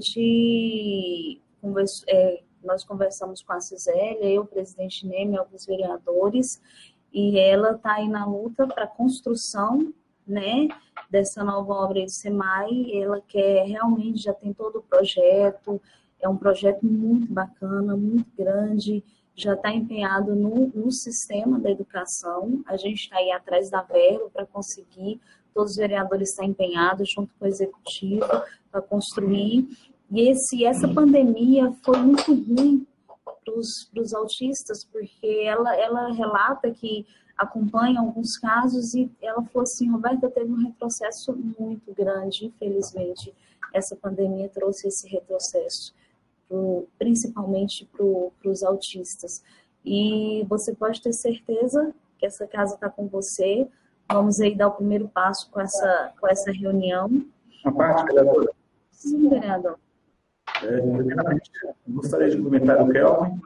gente conversa, é, nós conversamos com a Cisélia, eu, o presidente Neme, alguns vereadores, e ela está aí na luta para a construção, né, dessa nova obra do SEMAI. Ela quer, realmente, já tem todo o projeto, é um projeto muito bacana, muito grande, já está empenhado no, no sistema da educação. A gente está aí atrás da verba para conseguir, todos os vereadores estão empenhados junto com o executivo para construir. E esse, essa pandemia foi muito ruim para os autistas, porque ela, ela relata que acompanha alguns casos e ela falou assim, Roberta, teve um retrocesso muito grande, infelizmente. Essa pandemia trouxe esse retrocesso, pro, principalmente para os autistas. E você pode ter certeza que essa casa está com você. Vamos aí dar o primeiro passo com essa, com essa reunião. Uma parte, vereadora. Sim, vereador. É, primeiramente, gostaria de comentar o Kelvin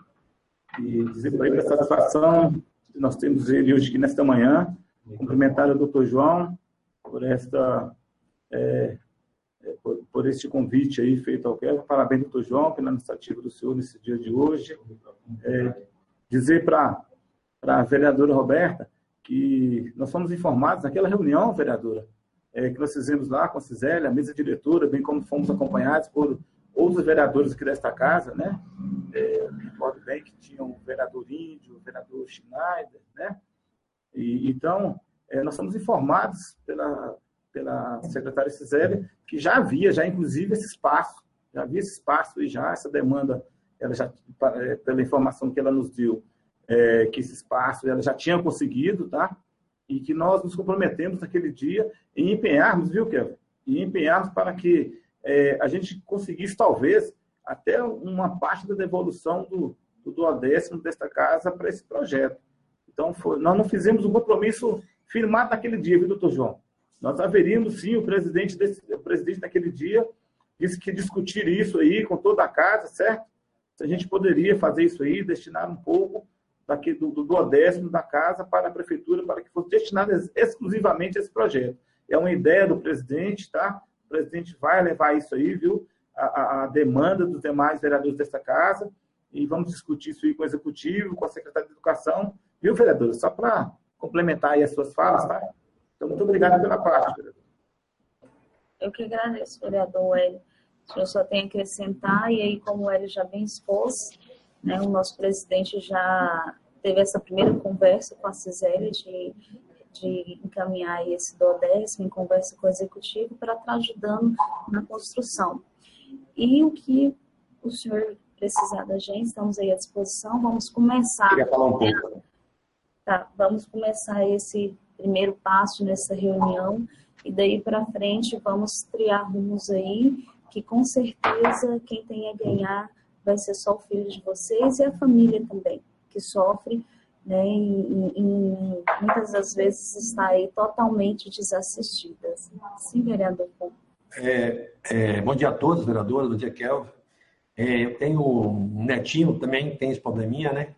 e dizer para ele a satisfação que nós temos ele hoje aqui nesta manhã, cumprimentar o doutor João por esta é, por, por este convite aí feito ao Kelvin. Parabéns, doutor João, pela iniciativa do senhor nesse dia de hoje. É, dizer para a vereadora Roberta que nós fomos informados naquela reunião, vereadora, é, que nós fizemos lá com a Cisélia, a mesa diretora, bem como fomos acompanhados por outros vereadores aqui desta casa, né? É, eu me recordo bem que tinha o vereador Índio, o vereador Schneider, né? E, então, é, nós fomos informados pela, pela secretária Cisélia que já havia, já inclusive, esse espaço, já havia esse espaço e já essa demanda, ela já, pela informação que ela nos deu, é, que esse espaço ela já tinha conseguido, tá? E que nós nos comprometemos naquele dia em empenharmos, viu, Kevin? Em empenharmos para que É, a gente conseguisse, talvez, até uma parte da devolução do, do duodécimo desta casa para esse projeto. Então, foi, nós não fizemos um compromisso firmado naquele dia, viu, doutor João? Nós haveríamos, sim, o presidente, desse, o presidente naquele dia disse que discutir isso aí com toda a casa, certo? Se a gente poderia fazer isso aí, destinar um pouco daqui, do, do duodécimo da casa para a prefeitura, para que fosse destinado exclusivamente a esse projeto. É uma ideia do presidente, tá? O presidente vai levar isso aí, viu? A, a, a demanda dos demais vereadores desta casa, e vamos discutir isso aí com o executivo, com a secretária de Educação, viu, vereador? Só para complementar aí as suas falas, tá? Então, muito obrigado pela parte, vereador. Eu que agradeço, vereador Hélio. O senhor só tem a acrescentar, e aí, como o Hélio já bem expôs, né, o nosso presidente já teve essa primeira conversa com a Cisélia de, de encaminhar esse duodécimo em conversa com o executivo para estar ajudando na construção. E o que o senhor precisar da gente, estamos aí à disposição, vamos começar. Queria falar um pouco. Tá, vamos começar esse primeiro passo nessa reunião, e daí para frente vamos triar rumos aí, que com certeza quem tem a ganhar vai ser só o filho de vocês e a família também, que sofre, né, e, e muitas das vezes está aí totalmente desassistida. Sim, vereador? É, é, bom dia a todos, vereadores, bom dia, Kelvin. É, eu tenho um netinho também, tem esse probleminha, né?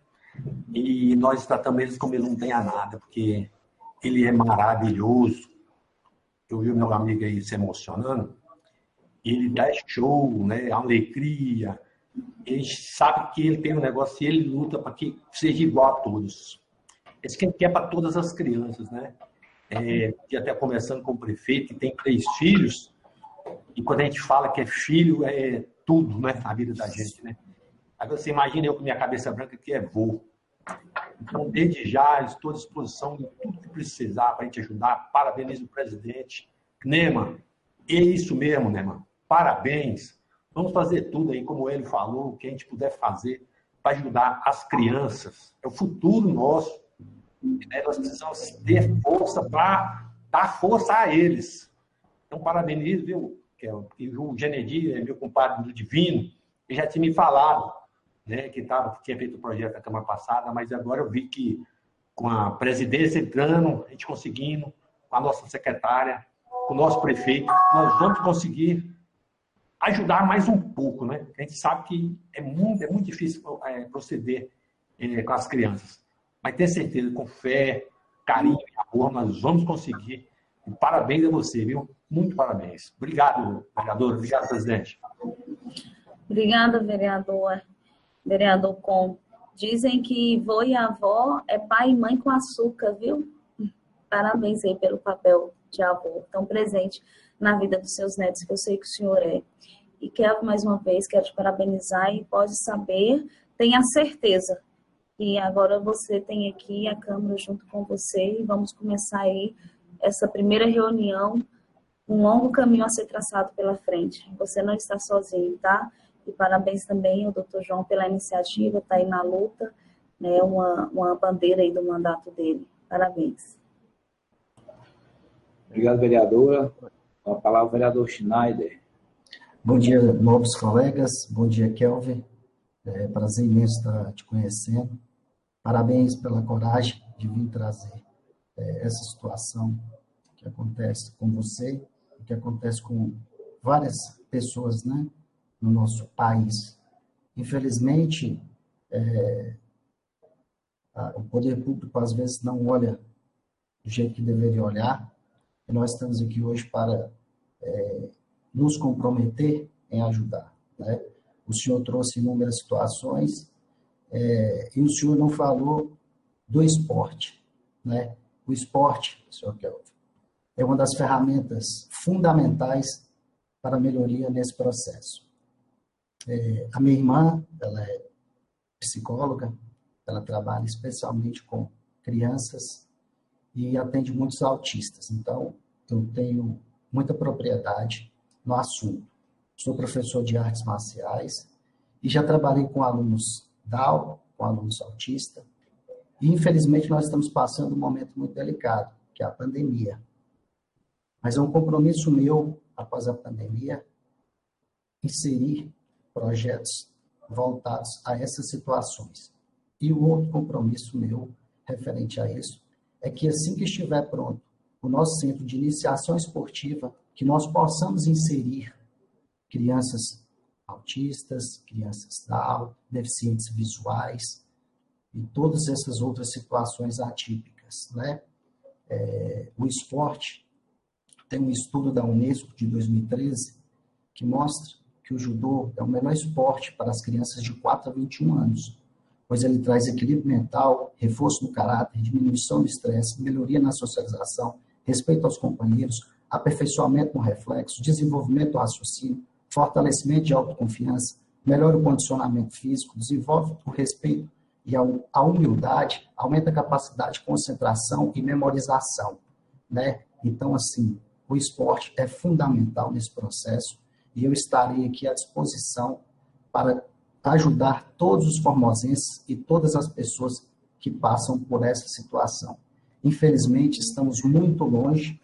E nós tratamos eles como ele não tenha nada, porque ele é maravilhoso. Eu vi o meu amigo aí se emocionando. Ele dá show, né? Alegria. Ele sabe que ele tem um negócio e ele luta para que seja igual a todos. Esse que ele quer para todas as crianças, né? É, e até conversando com o prefeito, que tem três filhos, e quando a gente fala que é filho, é tudo, né? Na vida da gente, né? Agora você imagina eu com minha cabeça branca que é vô. Então, desde já, estou à disposição de tudo que precisar para a gente ajudar. Parabenizo o presidente. Nema, é isso mesmo, Nema. Parabéns. Vamos fazer tudo aí, como ele falou, o que a gente puder fazer para ajudar as crianças. É o futuro nosso. Né? Nós precisamos ter força para dar força a eles. Então, parabenizo, viu? O Genedi é meu compadre do Divino, ele já tinha me falado, né, que, tava, que tinha feito o projeto da Câmara passada, mas agora eu vi que com a presidência entrando, a gente conseguindo, com a nossa secretária, com o nosso prefeito, nós vamos conseguir ajudar mais um pouco, né? A gente sabe que é muito, é muito difícil é, proceder é, com as crianças, mas tenho certeza, com fé, carinho e amor, nós vamos conseguir. E parabéns a você, viu? Muito parabéns. Obrigado, vereador. Obrigado, presidente. Obrigada, vereador. Vereador Com. Dizem que vô e avó é pai e mãe com açúcar, viu? Parabéns aí pelo papel de avô tão presente na vida dos seus netos, que eu sei que o senhor é. E quero, mais uma vez, quero te parabenizar e pode saber, tenha certeza que agora você tem aqui a Câmara junto com você e vamos começar aí essa primeira reunião, um longo caminho a ser traçado pela frente. Você não está sozinho, tá? E parabéns também ao doutor João pela iniciativa, está aí na luta, né? Uma, uma bandeira aí do mandato dele. Parabéns. Obrigado, vereadora. Com a palavra, o vereador Schneider. Bom dia, novos colegas. Bom dia, Kelvin. É prazer imenso estar te conhecendo. Parabéns pela coragem de vir trazer é, essa situação que acontece com você, que acontece com várias pessoas, né, no nosso país. Infelizmente, é, a, o poder público às vezes não olha do jeito que deveria olhar, e nós estamos aqui hoje para é, nos comprometer em ajudar, né? O senhor trouxe inúmeras situações, é, e o senhor não falou do esporte, né? O esporte, senhor Kelvin, é uma das ferramentas fundamentais para a melhoria nesse processo. É, a minha irmã, ela é psicóloga, ela trabalha especialmente com crianças e atende muitos autistas. Então, eu tenho muita propriedade no assunto. Sou professor de artes marciais e já trabalhei com alunos Down, com alunos autistas. E, infelizmente, nós estamos passando um momento muito delicado, que é a pandemia. Mas é um compromisso meu, após a pandemia, inserir projetos voltados a essas situações. E o outro compromisso meu, referente a isso, é que assim que estiver pronto o nosso centro de iniciação esportiva, que nós possamos inserir crianças autistas, crianças Down, deficientes visuais e todas essas outras situações atípicas, né? É, o esporte, tem um estudo da Unesco de dois mil e treze que mostra que o judô é o melhor esporte para as crianças de quatro a vinte e um anos, pois ele traz equilíbrio mental, reforço no caráter, diminuição do estresse, melhoria na socialização, respeito aos companheiros, aperfeiçoamento no reflexo, desenvolvimento do raciocínio, fortalecimento de autoconfiança, melhora o condicionamento físico, desenvolve o respeito e a humildade, aumenta a capacidade de concentração e memorização, né? Então, assim, o esporte é fundamental nesse processo e eu estarei aqui à disposição para ajudar todos os formosenses e todas as pessoas que passam por essa situação. Infelizmente, estamos muito longe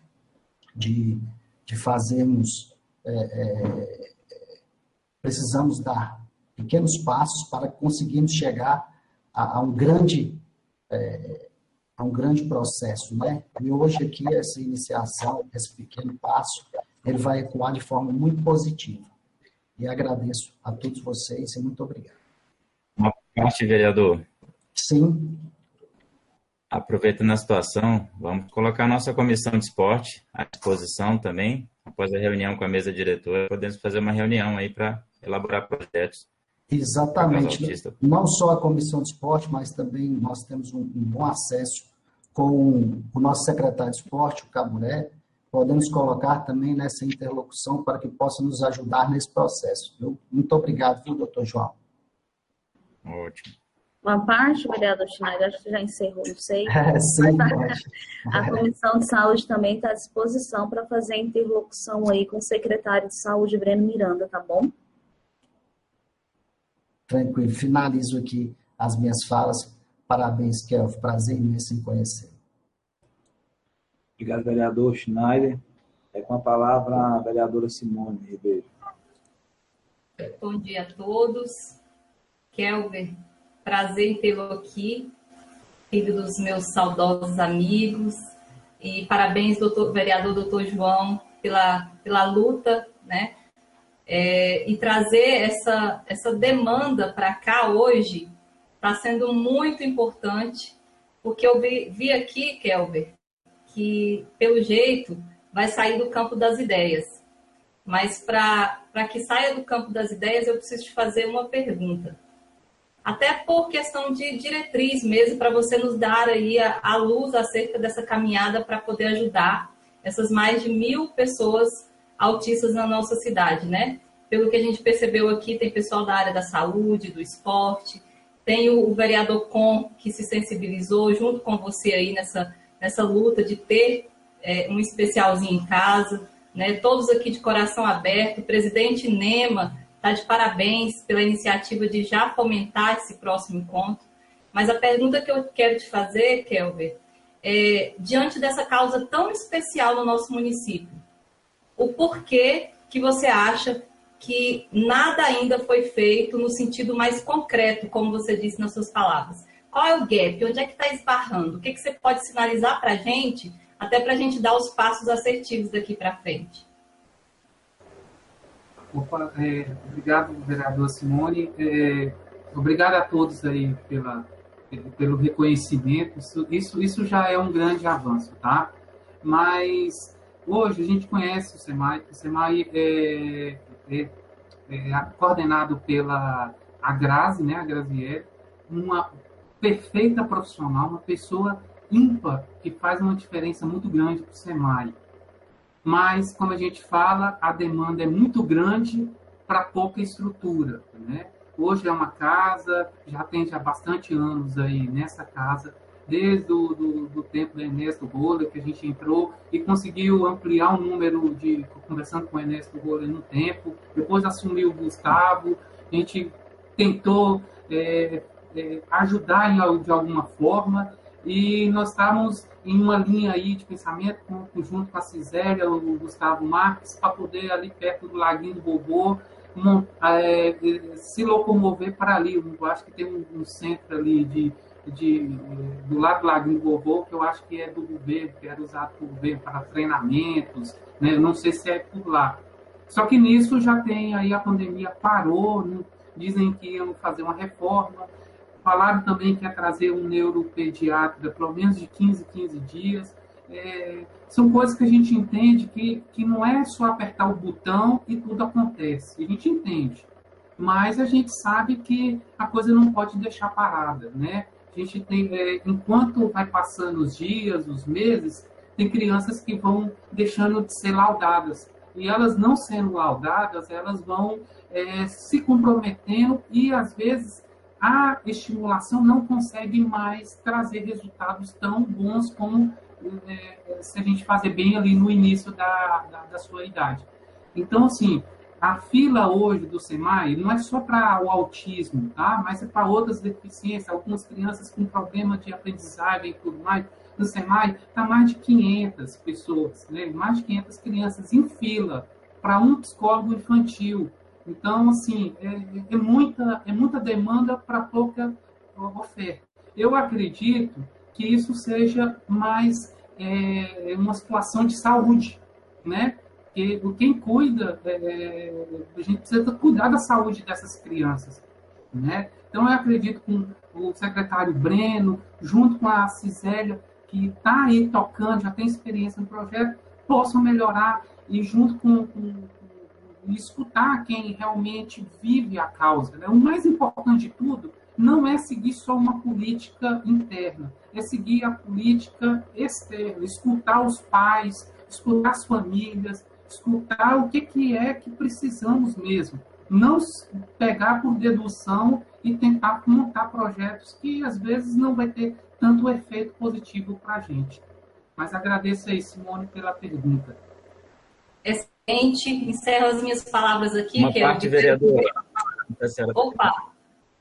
de, de fazermos, é, é, precisamos dar pequenos passos para conseguirmos chegar a, a um grande é, a um grande processo, né? E hoje aqui essa iniciação, esse pequeno passo, ele vai ecoar de forma muito positiva. E agradeço a todos vocês e muito obrigado. Uma parte, vereador. Sim. Aproveitando a situação, vamos colocar a nossa comissão de esporte à disposição também. Após a reunião com a mesa diretora, podemos fazer uma reunião aí para elaborar projetos. Exatamente. Não só a comissão de esporte, mas também nós temos um, um bom acesso com o nosso secretário de esporte, o Caburé. Podemos colocar também nessa interlocução para que possa nos ajudar nesse processo. Viu? Muito obrigado, viu, doutor João? Ótimo. Uma parte, vereador Schneider, acho que já encerrou, não sei. É, sim, pode. A Comissão de Saúde também está à disposição para fazer a interlocução aí com o secretário de Saúde, Breno Miranda, tá bom? Tranquilo. Finalizo aqui as minhas falas. Parabéns, Kelvin. Prazer imenso em conhecer. Obrigado, vereador Schneider. É com a palavra a vereadora Simone Ribeiro. Bom dia a todos. Kelvin, prazer em tê-lo aqui, filho dos meus saudosos amigos. E parabéns, doutor, vereador doutor João, pela, pela luta, né? É, e trazer essa, essa demanda para cá hoje está sendo muito importante, porque eu vi, vi aqui, Kelvin, que, pelo jeito, vai sair do campo das ideias. Mas para que saia do campo das ideias, eu preciso te fazer uma pergunta. Até por questão de diretriz mesmo, para você nos dar aí a, a luz acerca dessa caminhada para poder ajudar essas mais de mil pessoas autistas na nossa cidade, né? Pelo que a gente percebeu aqui, tem pessoal da área da saúde, do esporte, tem o, o vereador Com, que se sensibilizou junto com você aí nessa, nessa luta de ter é, um especialzinho em casa, né? Todos aqui de coração aberto. O presidente Nema está de parabéns pela iniciativa de já fomentar esse próximo encontro. Mas a pergunta que eu quero te fazer, Kelvin, é, diante dessa causa tão especial no nosso município, o porquê que você acha que nada ainda foi feito no sentido mais concreto, como você disse nas suas palavras? Qual é o gap? Onde é que está esbarrando? O que, que você pode sinalizar para a gente, até para a gente dar os passos assertivos daqui para frente? Opa, é, obrigado, vereador Simone. É, obrigado a todos aí pela, pelo reconhecimento. Isso, isso, isso já é um grande avanço, tá? Mas hoje a gente conhece o SEMAI. O SEMAI é, é, é coordenado pela a Grazi, né, a Graziele, uma perfeita profissional, uma pessoa ímpar que faz uma diferença muito grande para o SEMAI. Mas, como a gente fala, a demanda é muito grande para pouca estrutura, né? Hoje é uma casa, já tem já bastante anos aí nessa casa, desde o do, do tempo do Ernesto Roller, que a gente entrou e conseguiu ampliar o número de, conversando com o Ernesto Roller no tempo, depois assumiu o Gustavo, a gente tentou é, é, ajudar de alguma forma, e nós estamos em uma linha aí de pensamento com, junto com a Cisélia, o Gustavo Marques, para poder ali perto do Laguinho do Bobô, um, é, se locomover para ali. Eu acho que tem um, um centro ali de, de, do lado do Laguinho Vovô, que eu acho que é do governo, que era usado pelo governo para treinamentos, né? Não sei se é por lá. Só que nisso já tem aí a pandemia parou, né? Dizem que iam fazer uma reforma. Falaram também que ia trazer um neuropediatra pelo menos de quinze, quinze dias. É, são coisas que a gente entende que, que não é só apertar o botão e tudo acontece. A gente entende. Mas a gente sabe que a coisa não pode deixar parada, né? A gente tem, é, enquanto vai passando os dias, os meses, tem crianças que vão deixando de ser laudadas. E elas não sendo laudadas, elas vão é, se comprometendo e, às vezes, a estimulação não consegue mais trazer resultados tão bons como é, se a gente fazer bem ali no início da, da, da sua idade. Então, assim, a fila hoje do SEMAI não é só para o autismo, tá? Mas é para outras deficiências, algumas crianças com problema de aprendizagem e tudo mais. No SEMAI está mais de quinhentas pessoas, né? Mais de quinhentas crianças em fila para um psicólogo infantil. Então, assim, é, é, muita, é muita demanda para pouca oferta. Eu acredito que isso seja mais é, uma situação de saúde, né? Porque quem cuida, é, a gente precisa cuidar da saúde dessas crianças, né? Então, eu acredito que o secretário Breno, junto com a Cisélia, que está aí tocando, já tem experiência no projeto, possam melhorar e junto com, com, com escutar quem realmente vive a causa, né? O mais importante de tudo não é seguir só uma política interna, é seguir a política externa, escutar os pais, escutar as famílias, escutar o que, que é que precisamos mesmo. Não pegar por dedução e tentar montar projetos que, às vezes, não vai ter tanto efeito positivo para a gente. Mas agradeço aí, Simone, pela pergunta. Excelente. Encerro as minhas palavras aqui. Uma que parte, eu... vereadora. Opa!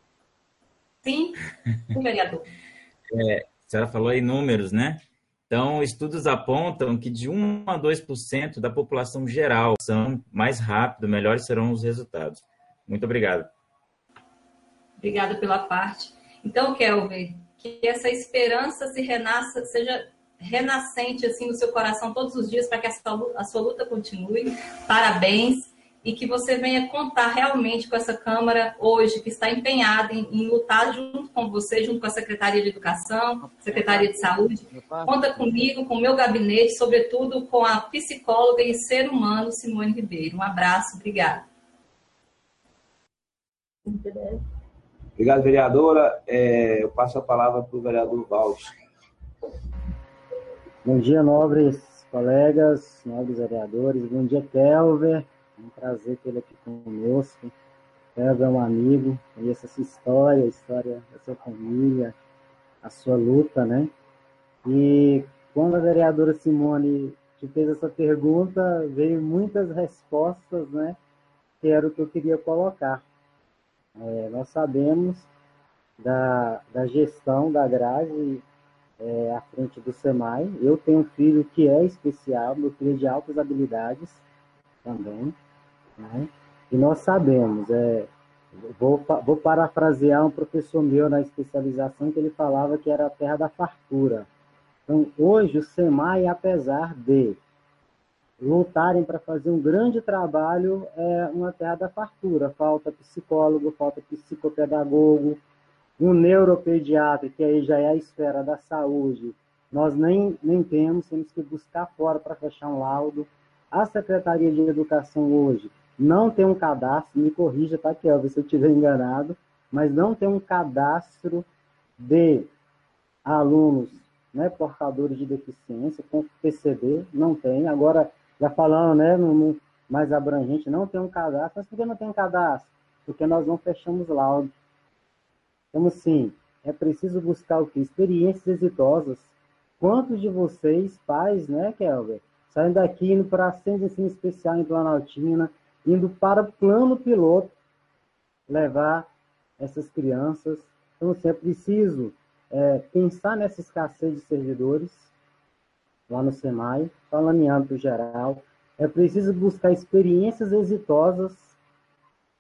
Sim, vereador. É, a senhora falou aí números, né? Então, estudos apontam que de um a dois por cento da população geral são mais rápido, melhores serão os resultados. Muito obrigado. Obrigada pela parte. Então, Kelvin, que essa esperança se renasça, seja renascente assim no seu coração todos os dias para que a sua, a sua luta continue. Parabéns. E que você venha contar realmente com essa Câmara hoje, que está empenhada em, em lutar junto com você, junto com a Secretaria de Educação, Secretaria de Saúde. Conta comigo, com o meu gabinete, sobretudo com a psicóloga e ser humano Simone Ribeiro. Um abraço, obrigada. Obrigado, vereadora. É, eu passo a palavra para o vereador Valdes. Bom dia, nobres colegas, nobres vereadores. Bom dia, Kelvin. É um prazer tê-lo aqui conosco. Kelvin é um amigo, conheço a sua história, a história da sua família, a sua luta, né? E quando a vereadora Simone te fez essa pergunta, veio muitas respostas, né? Que era o que eu queria colocar. É, nós sabemos da, da gestão da grade é, à frente do SEMAI. Eu tenho um filho que é especial, meu filho é de altas habilidades também, né? E nós sabemos, é, vou, vou parafrasear um professor meu na especialização, que ele falava que era a terra da fartura. Então, hoje, o SEMAI, apesar de lutarem para fazer um grande trabalho, é uma terra da fartura. Falta psicólogo, falta psicopedagogo, um neuropediatra, que aí já é a esfera da saúde, nós nem, nem temos, temos que buscar fora para fechar um laudo. A Secretaria de Educação hoje não tem um cadastro, me corrija, tá, Kelvin, se eu estiver enganado, mas não tem um cadastro de alunos, né, portadores de deficiência, com P C D, não tem. Agora, já falando, né, no, no mais abrangente, não tem um cadastro. Mas por que não tem um cadastro? Porque nós não fechamos laudo. Então, assim, é preciso buscar o quê? Experiências exitosas. Quantos de vocês, pais, né, Kelvin, saindo daqui, indo para centro de ensino especial em Planaltina, indo para o plano piloto, levar essas crianças? Então, assim, é preciso é, pensar nessa escassez de servidores, lá no SEMAI, falando em âmbito geral, é preciso buscar experiências exitosas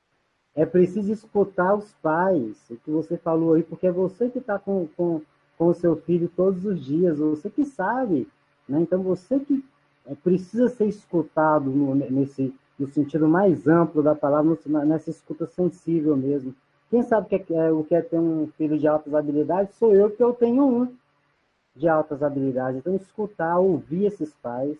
é preciso escutar os pais, o que você falou aí, porque é você que está com, com, com o seu filho todos os dias, você que sabe, né? Então você que precisa ser escutado no, nesse, no sentido mais amplo da palavra, nessa escuta sensível mesmo. Quem sabe que é, o que é ter um filho de altas habilidades sou eu, que eu tenho um de altas habilidades. Então, escutar, ouvir esses pais.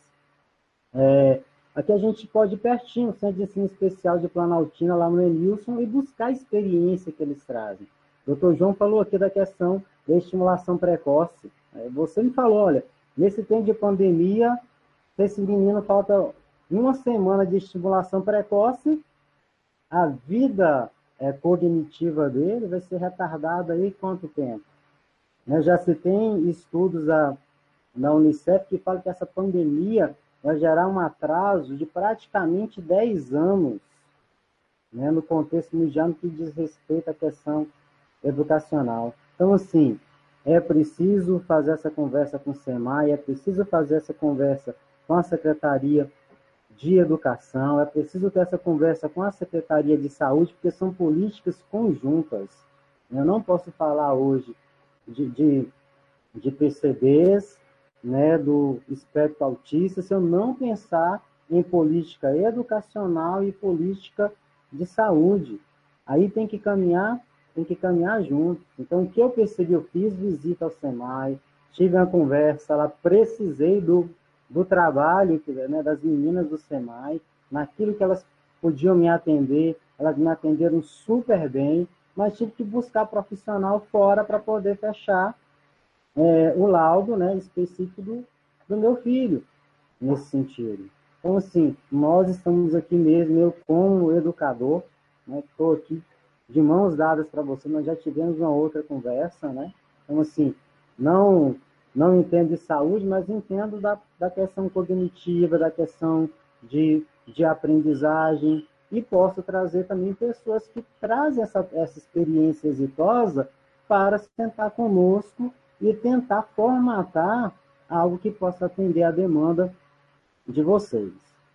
É, aqui a gente pode ir pertinho, Centro de Ensino Especial de Planaltina, lá no Enilson, e buscar a experiência que eles trazem. O doutor João falou aqui da questão da estimulação precoce. É, você me falou, olha, nesse tempo de pandemia, esse menino falta uma semana de estimulação precoce, a vida é, cognitiva dele vai ser retardada aí quanto tempo? Né, já se tem estudos a, na Unicef que falam que essa pandemia vai gerar um atraso de praticamente dez anos, né, no contexto mundial, no que diz respeito à questão educacional. Então, assim, é preciso fazer essa conversa com o SEMAI, é preciso fazer essa conversa com a Secretaria de Educação, é preciso ter essa conversa com a Secretaria de Saúde, porque são políticas conjuntas. Eu não posso falar hoje de, de, de P C Ds, né, do espectro autista, se eu não pensar em política educacional e política de saúde. Aí tem que caminhar, tem que caminhar junto. Então, o que eu percebi, eu fiz visita ao SEMAI, tive uma conversa lá, precisei do, do trabalho, né, das meninas do SEMAI, naquilo que elas podiam me atender, elas me atenderam super bem, mas tive que buscar profissional fora para poder fechar é, o laudo, né, específico do, do meu filho, nesse sentido. Então, assim, nós estamos aqui mesmo, eu como educador, estou né, aqui de mãos dadas para você, nós já tivemos uma outra conversa, né? Então, assim, não, não entendo de saúde, mas entendo da, da questão cognitiva, da questão de, de aprendizagem, e posso trazer também pessoas que trazem essa, essa experiência exitosa para sentar conosco e tentar formatar algo que possa atender a demanda de vocês.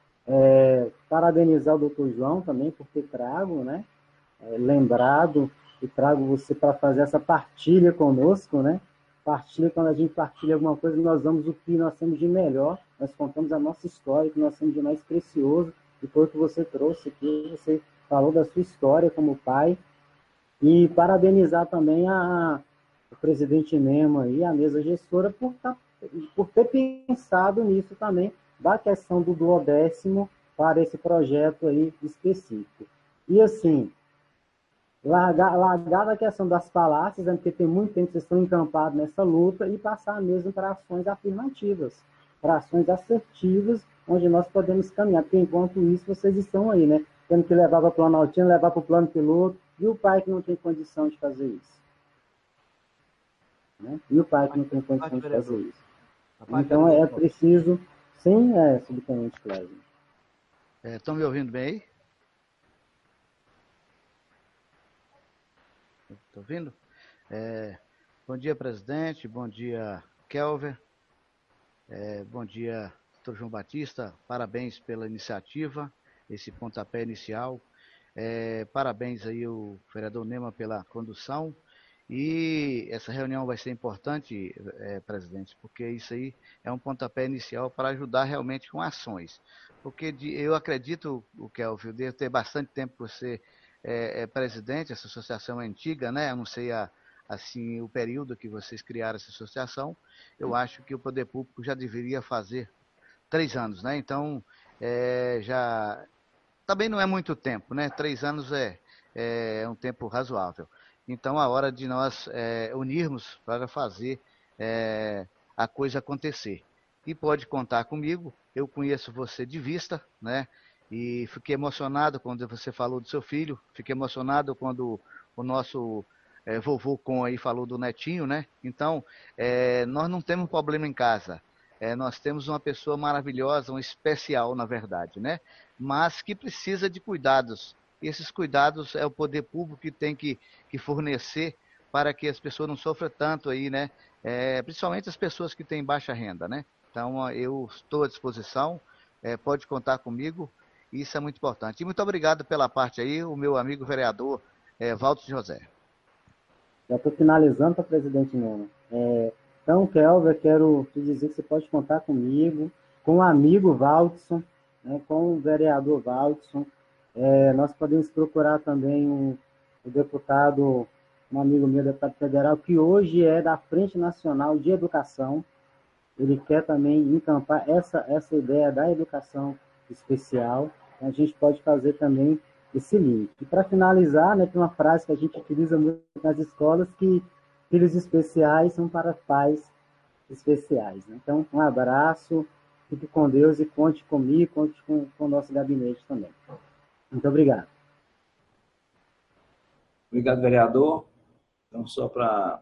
É, parabenizar o doutor João também por ter trago, né? É, lembrado e trago você para fazer essa partilha conosco, né? Partilha, quando a gente partilha alguma coisa, nós damos o que nós temos de melhor, nós contamos a nossa história, o que nós temos de mais precioso, e foi o que você trouxe aqui, você falou da sua história como pai, e parabenizar também a, o presidente Nema e a mesa gestora por, tá, por ter pensado nisso também, da questão do duodécimo para esse projeto aí específico. E assim, largar, largar a questão das falácias, né, porque tem muito tempo que vocês estão encampados nessa luta, e passar mesmo para ações afirmativas, para ações assertivas, onde nós podemos caminhar, porque enquanto isso vocês estão aí, né, tendo que levar para o plano Altina, levar para o plano piloto, e o pai que não tem condição de fazer isso. Né? E o pai que não tem condição de fazer isso. Então é preciso, sim, é, subtenente Clésio. Estão me ouvindo bem aí? Estão ouvindo? É, bom dia, presidente. Bom dia, Kelvin. É, bom dia, doutor João Batista. Parabéns pela iniciativa, esse pontapé inicial. É, parabéns aí ao vereador Nema pela condução. E essa reunião vai ser importante, é, presidente, porque isso aí é um pontapé inicial para ajudar realmente com ações. Porque de, eu acredito, o Kelvin, eu devo ter bastante tempo que você é, é presidente, essa associação é antiga, né? Eu não sei a, assim, o período que vocês criaram essa associação. Eu acho que o poder público já deveria fazer três anos, né? Então, é, já também não é muito tempo, né? Três anos é, é um tempo razoável. Então, a hora de nós é, unirmos para fazer é, a coisa acontecer. E pode contar comigo, eu conheço você de vista, né? E fiquei emocionado quando você falou do seu filho, fiquei emocionado quando o nosso é, vovô Com aí falou do netinho, né? Então, é, nós não temos problema em casa. É, nós temos uma pessoa maravilhosa, um especial, na verdade, né? Mas que precisa de cuidados. E esses cuidados é o poder público que tem que, que fornecer para que as pessoas não sofram tanto aí, né? É, principalmente as pessoas que têm baixa renda, né? Então, eu estou à disposição, é, pode contar comigo. Isso é muito importante. E muito obrigado pela parte aí, o meu amigo vereador é, Valdo José. Já estou finalizando para presidente mesmo. É, então, Kelvin, eu quero te dizer que você pode contar comigo, com o amigo Valdson, né, com o vereador Valdson. É, nós podemos procurar também um, o deputado, um amigo meu, deputado federal, que hoje é da Frente Nacional de Educação. Ele quer também encampar essa, essa ideia da educação especial. A gente pode fazer também esse link. E para finalizar, né, tem uma frase que a gente utiliza muito nas escolas, que filhos especiais são para pais especiais. Né? Então, um abraço, fique com Deus e conte comigo, conte com, com o nosso gabinete também. Muito obrigado. Obrigado, vereador. Então, só para...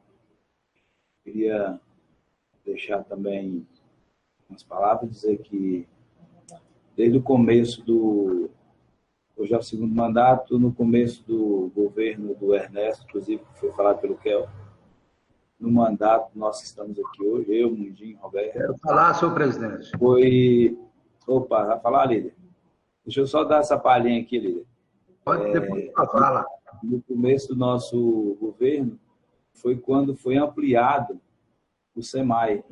Queria deixar também umas palavras, dizer que desde o começo do... Hoje é o segundo mandato, no começo do governo do Ernesto, inclusive, que foi falado pelo Kel, no mandato, nós que estamos aqui hoje, eu, Mundinho, Roberto... Quero falar, senhor presidente. Foi... Opa, vai falar, líder? Deixa eu só dar essa palhinha aqui, líder. Pode depois é, falar. No começo do nosso governo, foi quando foi ampliado o SEMAI.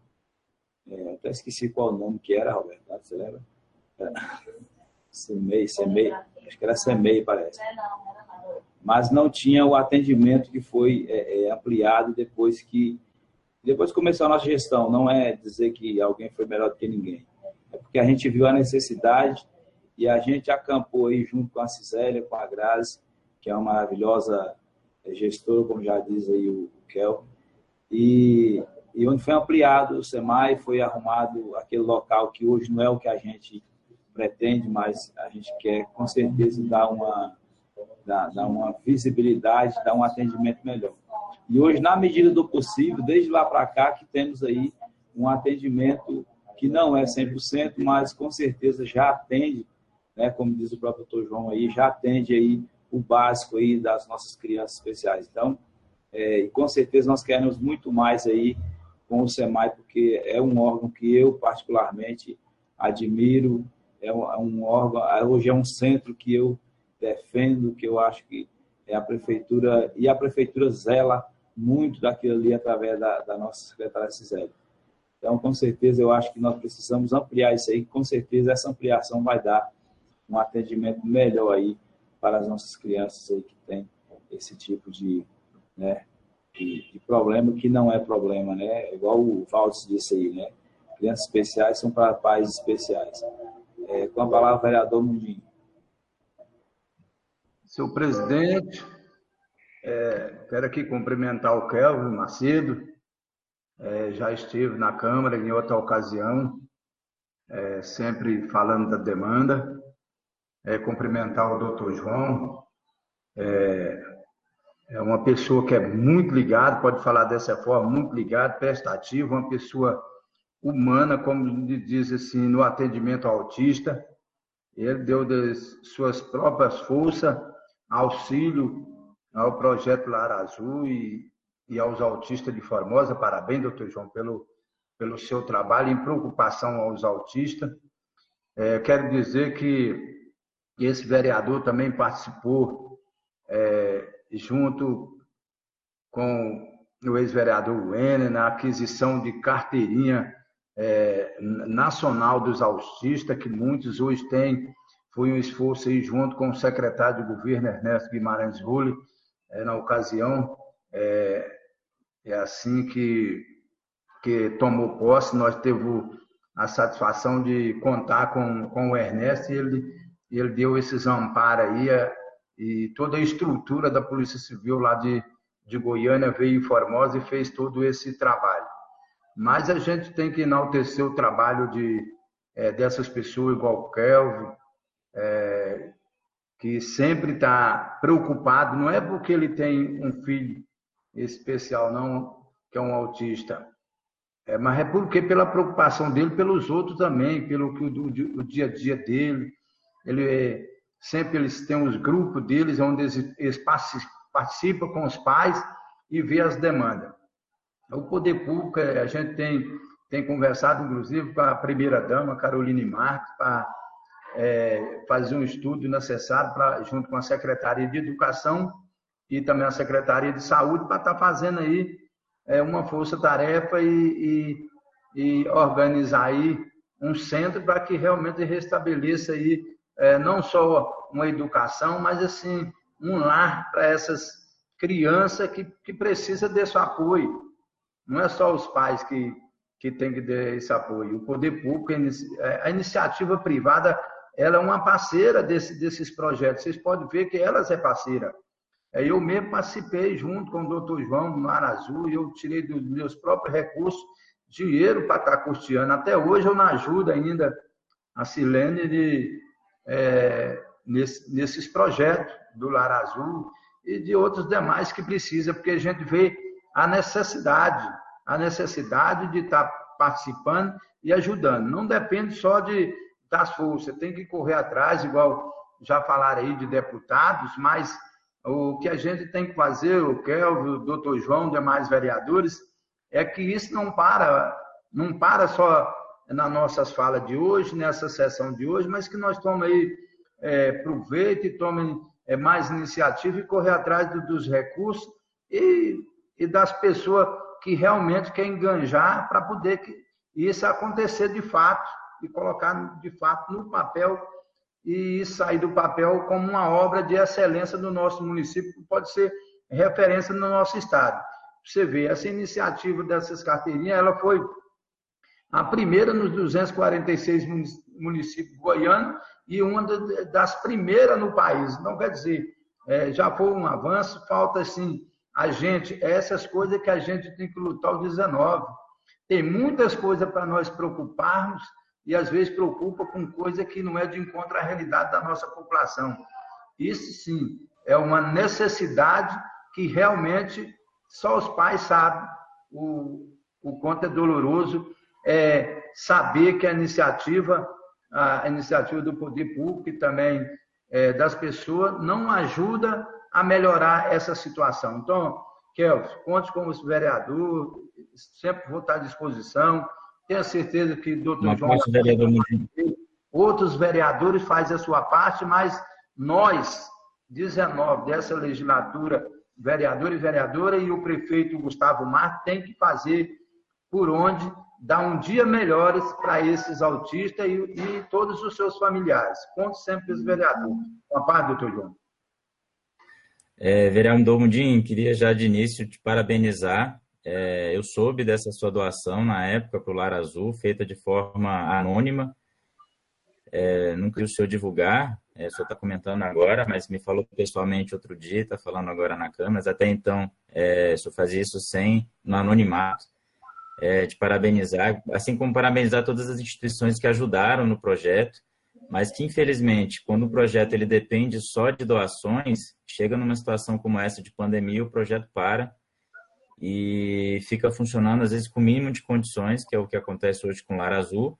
É, até esqueci qual o nome que era, Roberto, você lembra? Era... SEMEI, SEMEI, acho que era SEMEI, parece. Mas não tinha o atendimento que foi é, é, ampliado depois que... Depois começou a nossa gestão. Não é dizer que alguém foi melhor do que ninguém. É porque a gente viu a necessidade e a gente acampou aí junto com a Cisélia, com a Grazi, que é uma maravilhosa gestora, como já diz aí o Kel. E, e onde foi ampliado o SEMAI, foi arrumado aquele local que hoje não é o que a gente pretende, mas a gente quer, com certeza, dar uma, dar, dar uma visibilidade, dar um atendimento melhor. E hoje, na medida do possível, desde lá para cá, que temos aí um atendimento que não é cem por cento, mas com certeza já atende, né, como diz o próprio doutor João aí, já atende aí o básico aí das nossas crianças especiais. Então, é, e com certeza nós queremos muito mais aí com o SEMAI, porque é um órgão que eu particularmente admiro, é um órgão, hoje é um centro que eu defendo, que eu acho que é a prefeitura, e a prefeitura zela muito daquilo ali através da, da nossa secretária Cisélia. Então, com certeza, eu acho que nós precisamos ampliar isso aí, com certeza essa ampliação vai dar um atendimento melhor aí para as nossas crianças aí que têm esse tipo de, né, de, de problema, que não é problema, né? Igual o Valdes disse aí, né? Crianças especiais são para pais especiais. É, com a palavra, vereador Mundinho. Senhor presidente, é, quero aqui cumprimentar o Kelvin Macedo, é, já esteve na Câmara em outra ocasião, é, sempre falando da demanda, é, cumprimentar o doutor João, é, é uma pessoa que é muito ligada, pode falar dessa forma, muito ligada, prestativa, uma pessoa humana, como diz assim, no atendimento ao autista. Ele deu de suas próprias forças auxílio ao projeto Lar Azul e, e aos autistas de Formosa. Parabéns, doutor João, pelo, pelo seu trabalho em preocupação aos autistas. É, quero dizer que esse vereador também participou, é, junto com o ex-vereador Wenner, na aquisição de carteirinha É, nacional dos autistas, que muitos hoje têm. Foi um esforço aí junto com o secretário de governo, Ernesto Guimarães Rulli, é, na ocasião. É, é assim que, que tomou posse, nós tivemos a satisfação de contar com, com o Ernesto, e ele, ele deu esses amparos aí, e toda a estrutura da Polícia Civil lá de, de Goiânia veio em Formosa e fez todo esse trabalho. Mas a gente tem que enaltecer o trabalho de, é, dessas pessoas, igual o Kelvin, é, que sempre está preocupado, não é porque ele tem um filho especial, não, que é um autista, é, mas é porque pela preocupação dele pelos outros também, pelo que o, o dia a dia dele. Ele é, sempre eles têm os grupos deles, onde eles, eles participam com os pais e vê as demandas. O poder público, a gente tem, tem conversado, inclusive, com a primeira-dama, Caroline Marques, para é, fazer um estudo necessário pra, junto com a Secretaria de Educação e também a Secretaria de Saúde para estar tá fazendo aí é, uma força-tarefa e, e, e organizar aí um centro para que realmente restabeleça aí é, não só uma educação, mas assim um lar para essas crianças que, que precisam desse apoio. Não é só os pais que, que têm que dar esse apoio. O poder público, a iniciativa privada, ela é uma parceira desse, desses projetos. Vocês podem ver que elas é parceira. Eu mesmo participei junto com o doutor João no Mar Azul e eu tirei dos meus próprios recursos dinheiro para estar custeando. Até hoje eu não ajudo ainda a Silene de, é, nesse, nesses projetos do Lar Azul e de outros demais que precisa, porque a gente vê a necessidade, a necessidade de estar participando e ajudando. Não depende só de, das forças, tem que correr atrás, igual já falaram aí de deputados, mas o que a gente tem que fazer, o Kelvin, o doutor João, demais vereadores, é que isso não para, não para só nas nossas falas de hoje, nessa sessão de hoje, mas que nós tomemos aí é, proveito e tomem é, mais iniciativa e correr atrás do, dos recursos e, e das pessoas que realmente querem enganjar para poder que isso acontecer de fato e colocar de fato no papel e sair do papel como uma obra de excelência do nosso município, que pode ser referência no nosso estado. Você vê, essa iniciativa dessas carteirinhas, ela foi a primeira nos duzentos e quarenta e seis municípios goianos e uma das primeiras no país. Não quer dizer, é, já foi um avanço, falta assim, a gente, essas coisas que a gente tem que lutar o dezenove. Tem muitas coisas para nós preocuparmos e às vezes preocupa com coisa que não é de encontro à realidade da nossa população. Isso sim é uma necessidade que realmente só os pais sabem o, o quanto é doloroso é saber que a iniciativa, a iniciativa do poder público e também é, das pessoas não ajuda a melhorar essa situação. Então, Kelvin, conte como vereador, sempre vou estar à disposição. Tenho certeza que o doutor João, vereador, outros vereadores fazem a sua parte, mas nós, dezenove dessa legislatura, vereador e vereadora, e o prefeito Gustavo Marques tem que fazer por onde dar um dia melhores para esses autistas e, e todos os seus familiares. Conte sempre com os vereadores. Com a paz, doutor João. É, vereador Mundim, queria já de início te parabenizar. É, eu soube dessa sua doação na época para o Lar Azul, feita de forma anônima. É, não queria o senhor divulgar, é, o senhor está comentando agora, mas me falou pessoalmente outro dia, está falando agora na Câmara, mas até então é, o senhor fazia isso sem, no anonimato. É, de parabenizar, assim como parabenizar todas as instituições que ajudaram no projeto, mas que, infelizmente, quando o projeto ele depende só de doações, chega numa situação como essa de pandemia, o projeto para e fica funcionando, às vezes, com o mínimo de condições, que é o que acontece hoje com o Lar Azul.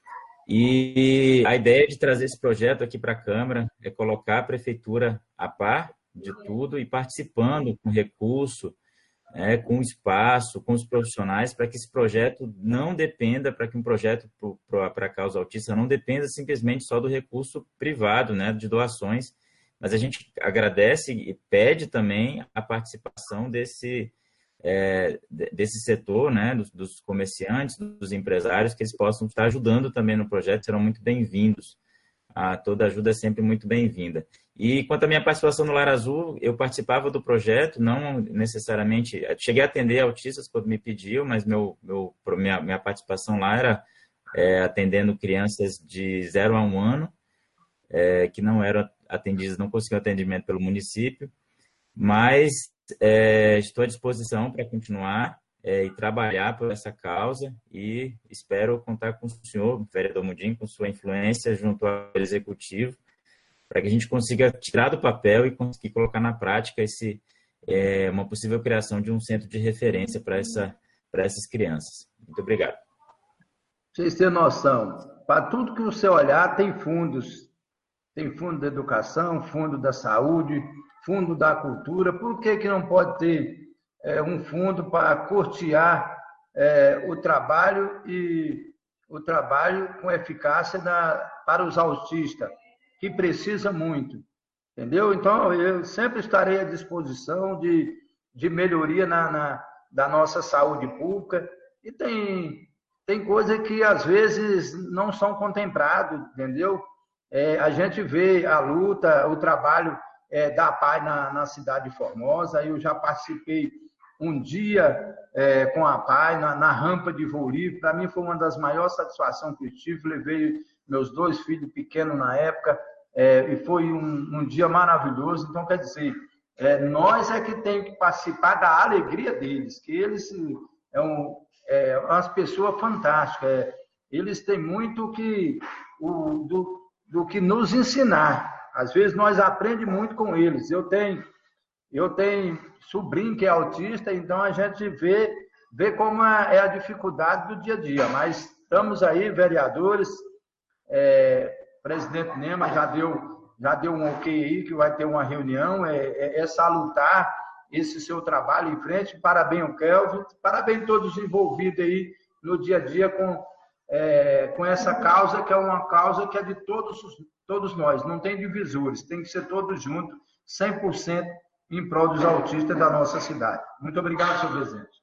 E a ideia de trazer esse projeto aqui para a Câmara é colocar a Prefeitura a par de tudo e participando com recurso, é, com espaço, com os profissionais, para que esse projeto não dependa, para que um projeto para a causa autista não dependa simplesmente só do recurso privado, né, de doações, mas a gente agradece e pede também a participação desse, é, desse setor, né, dos, dos comerciantes, dos empresários, que eles possam estar ajudando também no projeto, serão muito bem-vindos. Ah, toda ajuda é sempre muito bem-vinda. E quanto à minha participação no Lar Azul, eu participava do projeto, não necessariamente... Cheguei a atender autistas quando me pediam, mas meu, meu, minha, minha participação lá era é, atendendo crianças de zero a um ano, é, que não eram atendidas, não conseguiam atendimento pelo município, mas é, estou à disposição para continuar é, e trabalhar por essa causa e espero contar com o senhor, vereador Mundim, com sua influência junto ao executivo, para que a gente consiga tirar do papel e conseguir colocar na prática esse, é, uma possível criação de um centro de referência para essa, para essas crianças. Muito obrigado. Vocês têm noção, para tudo que você olhar tem fundos, tem fundo da educação, fundo da saúde, fundo da cultura, por que que não pode ter é, um fundo para custear é, o trabalho e o trabalho com eficácia da, para os autistas, que precisa muito, entendeu? Então, eu sempre estarei à disposição de, de melhoria na, na, da nossa saúde pública, e tem, tem coisa que, às vezes, não são contempladas, entendeu? É, a gente vê a luta, o trabalho é, da A P A I na, na cidade de Formosa. Eu já participei um dia é, com a A P A I na, na rampa de voo livre. Para mim foi uma das maiores satisfações que eu tive. Levei meus dois filhos pequenos na época, é, e foi um, um dia maravilhoso. Então, quer dizer, é, nós é que temos que participar da alegria deles, que eles é, um, é umas pessoas fantásticas. É, eles têm muito que, o, do, do que nos ensinar. Às vezes nós aprendemos muito com eles. Eu tenho, eu tenho sobrinho que é autista, então a gente vê, vê como é a dificuldade do dia a dia. Mas estamos aí, vereadores, é, presidente Nema já deu, já deu um ok aí, que vai ter uma reunião, é, é, é salutar esse seu trabalho em frente. Parabéns ao Kelvin, parabéns a todos os envolvidos aí no dia a dia com, é, com essa causa, que é uma causa que é de todos, todos nós, não tem divisores, tem que ser todos juntos, cem por cento em prol dos autistas da nossa cidade. Muito obrigado, senhor presidente.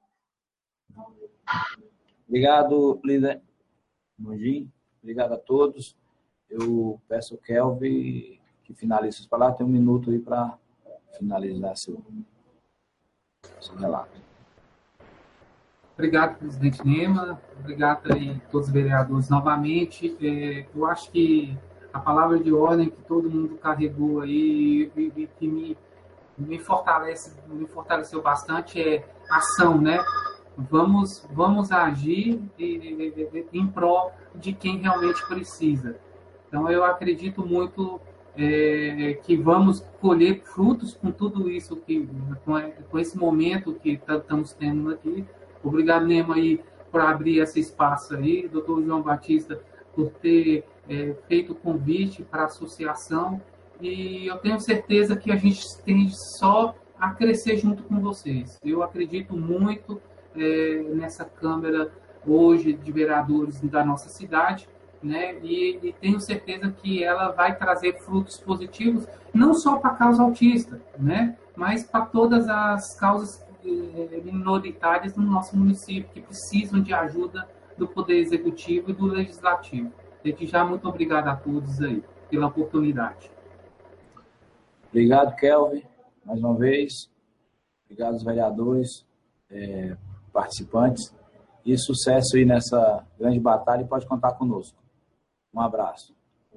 Obrigado, líder Mogi. Obrigado a todos. Eu peço ao Kelvin que finalize suas palavras. Tem um minuto aí para finalizar seu, seu relato. Obrigado, presidente Nema. Obrigado aí a todos os vereadores novamente. É, eu acho que a palavra de ordem que todo mundo carregou aí e, e que me, me fortalece, me fortaleceu bastante é ação, né? Vamos, vamos agir em prol de quem realmente precisa. Então, eu acredito muito é, que vamos colher frutos com tudo isso, que, com, com esse momento que estamos tendo aqui. Obrigado, Nema, aí, por abrir esse espaço aí. Doutor João Batista, por ter é, feito o convite para a associação. E eu tenho certeza que a gente tem só a crescer junto com vocês. Eu acredito muito É, nessa Câmara hoje de vereadores da nossa cidade, né? E, e tenho certeza que ela vai trazer frutos positivos, não só para a causa autista, né? Mas para todas as causas eh, minoritárias no nosso município, que precisam de ajuda do Poder Executivo e do Legislativo. Desde já, muito obrigado a todos aí pela oportunidade. Obrigado, Kelvin, mais uma vez. Obrigado aos vereadores, é, participantes, e sucesso aí nessa grande batalha, e pode contar conosco. Um abraço.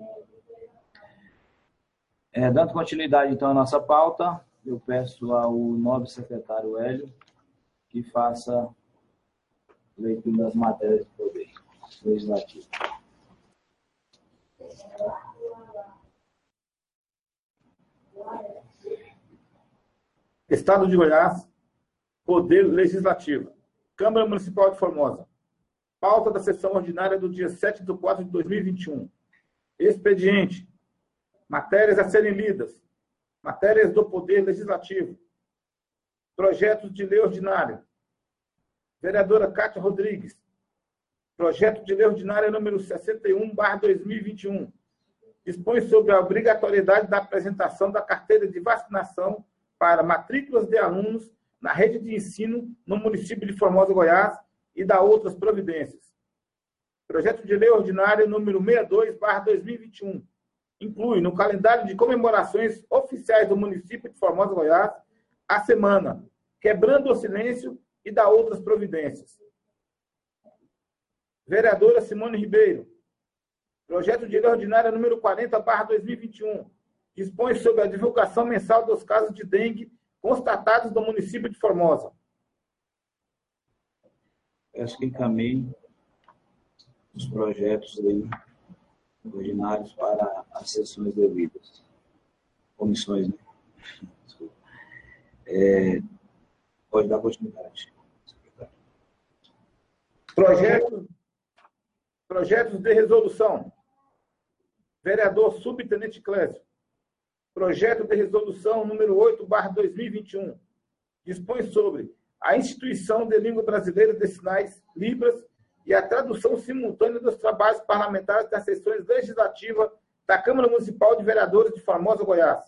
É, dando continuidade, então, à nossa pauta, eu peço ao nobre secretário Hélio que faça leitura das matérias de poder legislativo. Estado de Goiás, Poder Legislativo. Câmara Municipal de Formosa. Pauta da sessão ordinária do dia sete de quatro de dois mil e vinte e um. Expediente. Matérias a serem lidas. Matérias do Poder Legislativo. Projetos de lei ordinária. Vereadora Cátia Rodrigues. Projeto de lei ordinária número sessenta e um barra dois mil e vinte e um. Dispõe sobre a obrigatoriedade da apresentação da carteira de vacinação para matrículas de alunos na rede de ensino no município de Formosa, Goiás, e da outras providências. Projeto de lei ordinário número sessenta e dois barra dois mil e vinte e um. Inclui no calendário de comemorações oficiais do município de Formosa, Goiás, a semana Quebrando o Silêncio e da outras providências. Vereadora Simone Ribeiro. Projeto de lei ordinário número quarenta barra dois mil e vinte e um. Dispõe sobre a divulgação mensal dos casos de dengue constatados no município de Formosa. Peço que encaminhe os projetos aí, ordinários para as sessões devidas. Comissões, né? Desculpa. É, pode dar continuidade. Projetos, projetos de resolução. Vereador Subtenente Clésio. Projeto de resolução número oito barra dois mil e vinte e um. Dispõe sobre a instituição de língua brasileira de sinais, Libras, e a tradução simultânea dos trabalhos parlamentares das sessões legislativas da Câmara Municipal de Vereadores de Formosa, Goiás.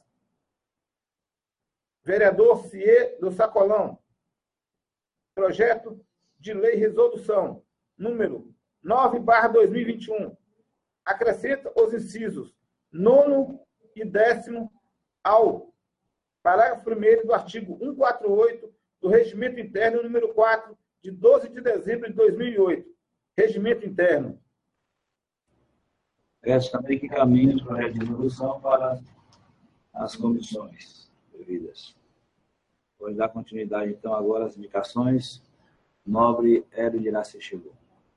Vereador Ciê do Sacolão. Projeto de Lei Resolução número nove barra dois mil e vinte e um. Acrescenta os incisos nono e décimo ao parágrafo primeiro do artigo cento e quarenta e oito do Regimento Interno número quatro, de doze de dezembro de dois mil e oito. Regimento Interno. Peço também que caminhe o projeto de resolução para as comissões devidas. Vou dar continuidade, então, agora às indicações. Nobre Hélio de Irácia chegou.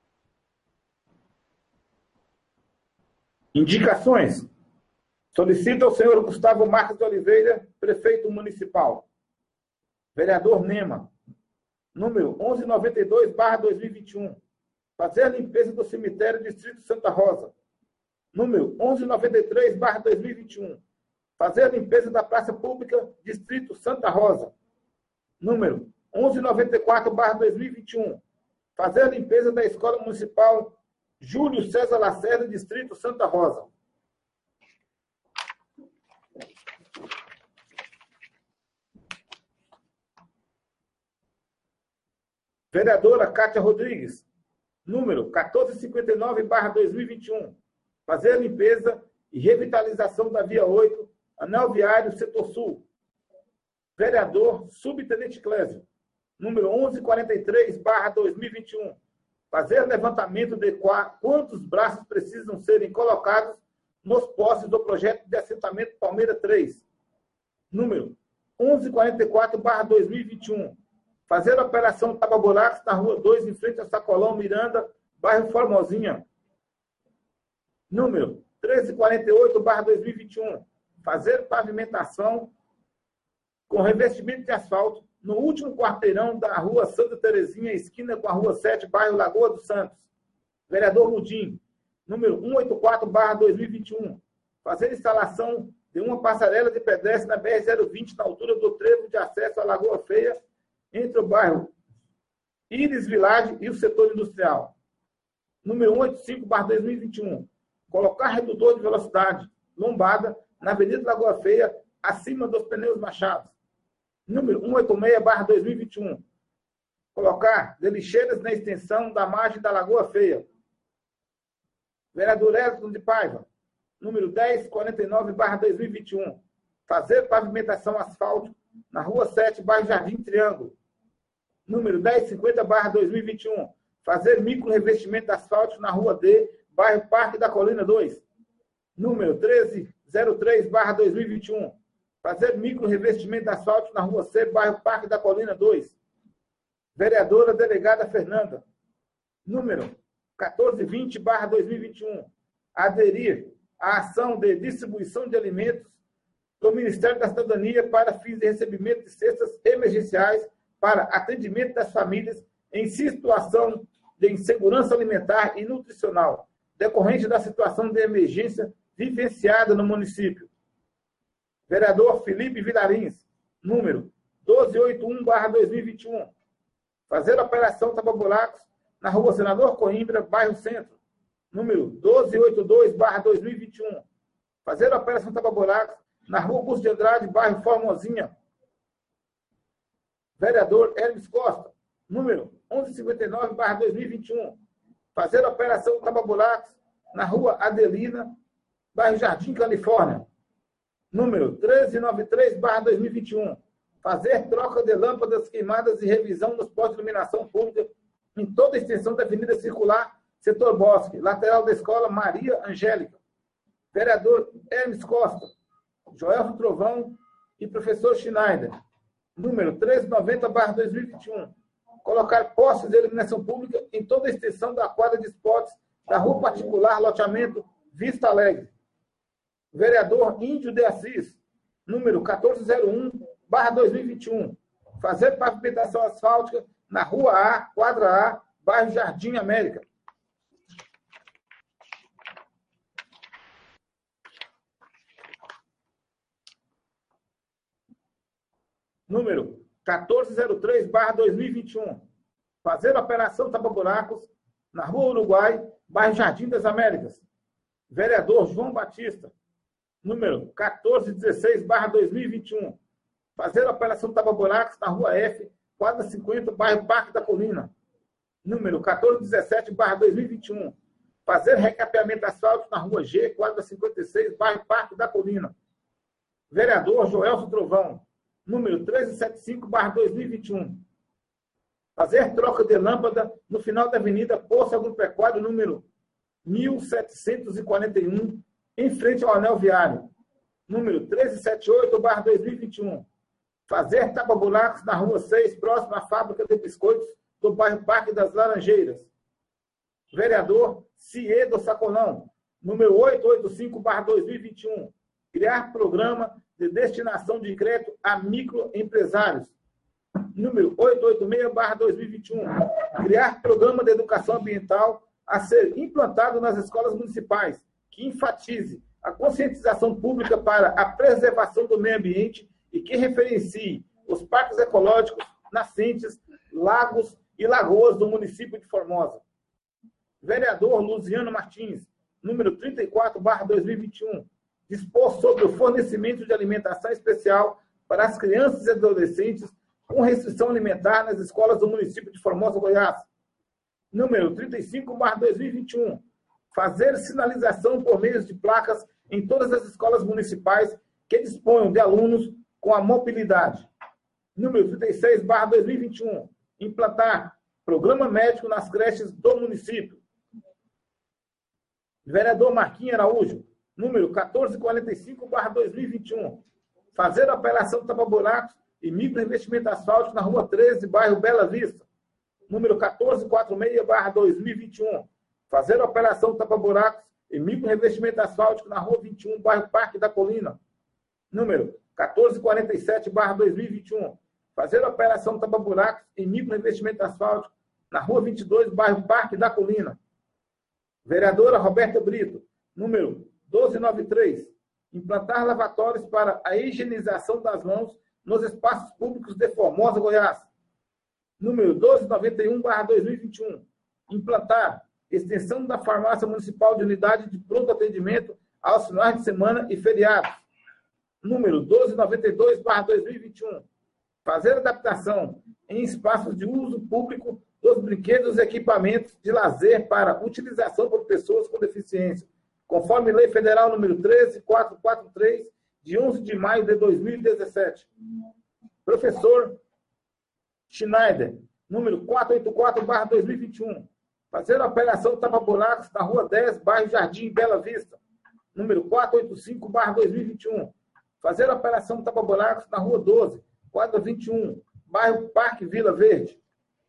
Indicações. Solicita ao senhor Gustavo Marques de Oliveira, prefeito municipal. Vereador Nema. Número onze noventa e dois barra dois mil e vinte e um. Fazer a limpeza do cemitério Distrito Santa Rosa. Número onze noventa e três barra dois mil e vinte e um. Fazer a limpeza da praça pública Distrito Santa Rosa. Número onze noventa e quatro barra dois mil e vinte e um. Fazer a limpeza da Escola Municipal Júlio César Lacerda, Distrito Santa Rosa. Vereadora Cátia Rodrigues. Número quatorze cinquenta e nove barra dois mil e vinte e um. Fazer a limpeza e revitalização da Via oito, Anel Viário, Setor Sul. Vereador Subtenente Clésio. Número onze quarenta e três barra dois mil e vinte e um. Fazer levantamento de quantos braços precisam serem colocados nos postes do projeto de assentamento Palmeira três. Número onze quarenta e quatro barra dois mil e vinte e um. Fazer a operação tapa-buracos na Rua dois, em frente ao Sacolão Miranda, bairro Formosinha. Número treze quarenta e oito barra dois mil e vinte e um. Fazer pavimentação com revestimento de asfalto no último quarteirão da Rua Santa Terezinha, esquina com a Rua sete, bairro Lagoa dos Santos. Vereador Ludim. Número cento e oitenta e quatro barra dois mil e vinte e um. Fazer instalação de uma passarela de pedestre na B R zero vinte, na altura do trevo de acesso à Lagoa Feia, entre o bairro Íris Village e o setor industrial. Número cento e oitenta e cinco barra dois mil e vinte e um. Colocar redutor de velocidade, lombada, na Avenida Lagoa Feia, acima dos pneus machados. Número cento e oitenta e seis barra dois mil e vinte e um. Colocar de lixeiras na extensão da margem da Lagoa Feia. Vereador Elton de Paiva. Número dez quarenta e nove barra dois mil e vinte e um. Fazer pavimentação asfáltico na Rua sete, bairro Jardim Triângulo. Número dez cinquenta barra dois mil e vinte e um. Fazer micro revestimento asfáltico na Rua D, bairro Parque da Colina dois. Número treze zero três barra dois mil e vinte e um. Fazer micro revestimento asfáltico na Rua C, bairro Parque da Colina dois. Vereadora Delegada Fernanda. Número quatorze vinte barra dois mil e vinte e um. Aderir à ação de distribuição de alimentos do Ministério da Cidadania para fins de recebimento de cestas emergenciais para atendimento das famílias em situação de insegurança alimentar e nutricional, decorrente da situação de emergência vivenciada no município. Vereador Felipe Vilarins, número doze oitenta e um barra dois mil e vinte e um. Fazer operação tapa-buracos na Rua Senador Coimbra, bairro Centro. Número doze oitenta e dois barra dois mil e vinte e um. Fazer operação tapa-buracos na Rua Augusto de Andrade, bairro Formosinha. Vereador Hermes Costa, número onze cinquenta e nove barra dois mil e vinte e um. Fazer operação tapa-buracos na Rua Adelina, bairro Jardim, Califórnia. Número treze noventa e três barra dois mil e vinte e um. Fazer troca de lâmpadas queimadas e revisão nos postos de iluminação pública em toda a extensão da Avenida Circular, setor Bosque, lateral da Escola Maria Angélica. Vereador Hermes Costa, Joel Trovão e professor Schneider. Número treze noventa barra dois mil e vinte e um. Colocar postes de iluminação pública em toda a extensão da quadra de esportes da Rua Particular, loteamento Vista Alegre. Vereador Índio de Assis, número quatorze zero um barra dois mil e vinte e um. Fazer pavimentação asfáltica na Rua A, quadra A, bairro Jardim América. Número quatorze zero três barra dois mil e vinte e um. Fazer operação tapa-buracos na Rua Uruguai, bairro Jardim das Américas. Vereador João Batista, número quatorze dezesseis barra dois mil e vinte e um, fazer a operação tapa-buracos na Rua F, quadra cinquenta, bairro Parque da Colina. Número quatorze dezessete barra dois mil e vinte e um, fazer recapeamento asfáltico na Rua G, quadra cinquenta e seis, bairro Parque da Colina. Vereador Joelso Trovão, número trezentos e setenta e cinco barra dois mil e vinte e um, fazer troca de lâmpada no final da Avenida Poço Agropecuário, número mil setecentos e quarenta e um, em frente ao anel viário. Número trezentos e setenta e oito barra dois mil e vinte e um, fazer tapa-buracos na Rua seis, próximo à fábrica de biscoitos do bairro Parque das Laranjeiras. Vereador Ciedo Sacolão, número oitocentos e oitenta e cinco barra dois mil e vinte e um, criar programa de destinação de crédito a microempresários. Número oitocentos e oitenta e seis barra dois mil e vinte e um, criar programa de educação ambiental a ser implantado nas escolas municipais, que enfatize a conscientização pública para a preservação do meio ambiente e que referencie os parques ecológicos, nascentes, lagos e lagoas do município de Formosa. Vereador Luciano Martins, número trinta e quatro barra dois mil e vinte e um, dispor sobre o fornecimento de alimentação especial para as crianças e adolescentes com restrição alimentar nas escolas do município de Formosa, Goiás. Número trinta e cinco barra dois mil e vinte e um, fazer sinalização por meio de placas em todas as escolas municipais que disponham de alunos com a mobilidade. Número trinta e seis barra dois mil e vinte e um, implantar programa médico nas creches do município. Vereador Marquinhos Araújo, número quatorze quarenta e cinco barra dois mil e vinte e um, fazer a operação tapa-buracos e microinvestimento asfáltico na Rua treze, bairro Bela Vista. Número quatorze quarenta e seis barra dois mil e vinte e um, fazer a operação tapa-buracos e microinvestimento asfáltico na Rua vinte e um, bairro Parque da Colina. Número quatorze quarenta e sete barra dois mil e vinte e um, fazer a operação tapa-buracos e microinvestimento asfáltico na Rua vinte e dois, bairro Parque da Colina. Vereadora Roberta Brito, número doze noventa e três, implantar lavatórios para a higienização das mãos nos espaços públicos de Formosa, Goiás. Número doze noventa e um barra dois mil e vinte e um, implantar extensão da farmácia municipal de unidade de pronto atendimento aos finais de semana e feriados. Número doze noventa e dois barra dois mil e vinte e um, fazer adaptação em espaços de uso público dos brinquedos e equipamentos de lazer para utilização por pessoas com deficiência, conforme Lei Federal número treze mil quatrocentos e quarenta e três, de onze de maio de dois mil e dezessete. Professor Schneider, número quatrocentos e oitenta e quatro barra dois mil e vinte e um, fazer a operação tapa-buracos na Rua dez, bairro Jardim Bela Vista. Número quatrocentos e oitenta e cinco barra dois mil e vinte e um, fazer a operação tapa-buracos na Rua doze, quadra vinte e um, bairro Parque Vila Verde.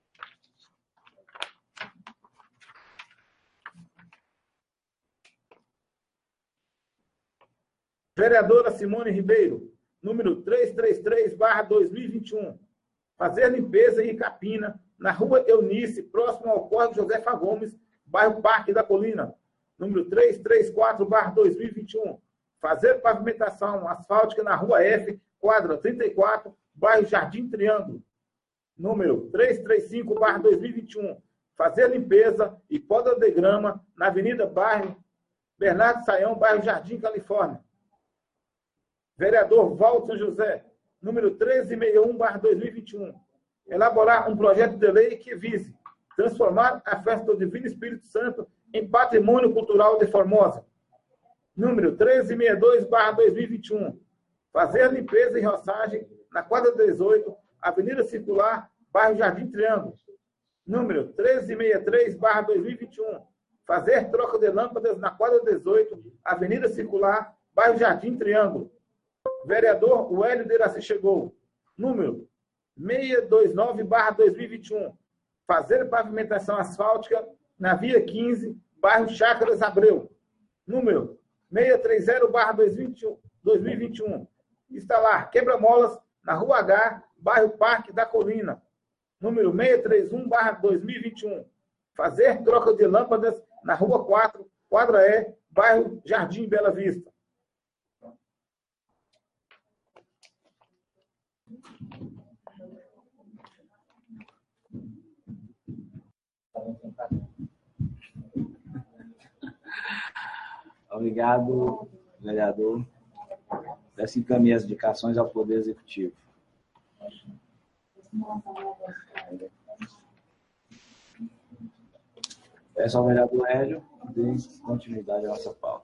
Vereadora Simone Ribeiro, número trezentos e trinta e três barra dois mil e vinte e um, fazer limpeza e capina na Rua Eunice, próximo ao Córrego Josefa Gomes, bairro Parque da Colina. Número trezentos e trinta e quatro barra dois mil e vinte e um, fazer pavimentação asfáltica na Rua F, quadra trinta e quatro, bairro Jardim Triângulo. Número trezentos e trinta e cinco barra dois mil e vinte e um, fazer limpeza e poda de grama na Avenida Bairro Bernardo Saião, bairro Jardim, Califórnia. Vereador Walter José, número trezentos e sessenta e um barra dois mil e vinte e um, elaborar um projeto de lei que vise transformar a festa do Divino Espírito Santo em patrimônio cultural de Formosa. Número trezentos e sessenta e dois barra dois mil e vinte e um, fazer limpeza e roçagem na quadra dezoito, Avenida Circular, bairro Jardim Triângulo. Número trezentos e sessenta e três barra dois mil e vinte e um, fazer troca de lâmpadas na quadra dezoito, Avenida Circular, bairro Jardim Triângulo. Vereador Wélio de Iraci chegou. Número seiscentos e vinte e nove barra dois mil e vinte e um, fazer pavimentação asfáltica na Via quinze, bairro Chácaras Abreu. Número seiscentos e trinta barra dois mil e vinte e um, instalar quebra-molas na Rua H, bairro Parque da Colina. Número seiscentos e trinta e um barra dois mil e vinte e um, fazer troca de lâmpadas na Rua quatro, quadra E, bairro Jardim Bela Vista. Obrigado, vereador. Peço encaminhar as indicações ao Poder Executivo. Peço ao vereador Hélio de continuidade à nossa pauta.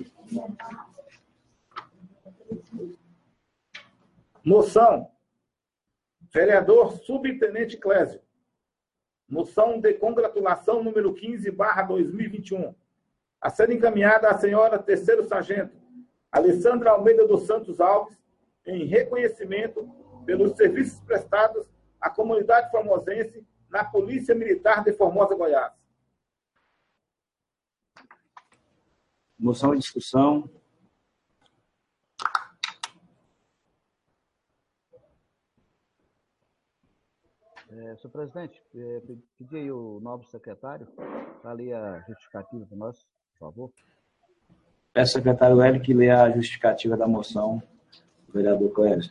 Moção. Vereador Subtenente Clésio. Moção de congratulação número quinze, barra dois mil e vinte e um. A ser encaminhada à senhora Terceiro Sargento Alessandra Almeida dos Santos Alves, em reconhecimento pelos serviços prestados à comunidade formosense na Polícia Militar de Formosa, Goiás. Moção em discussão. É, senhor presidente, é, pedi aí o novo secretário para ler a justificativa para nós, por favor. Peço ao secretário Hélio que lê a justificativa da moção do vereador Clésio.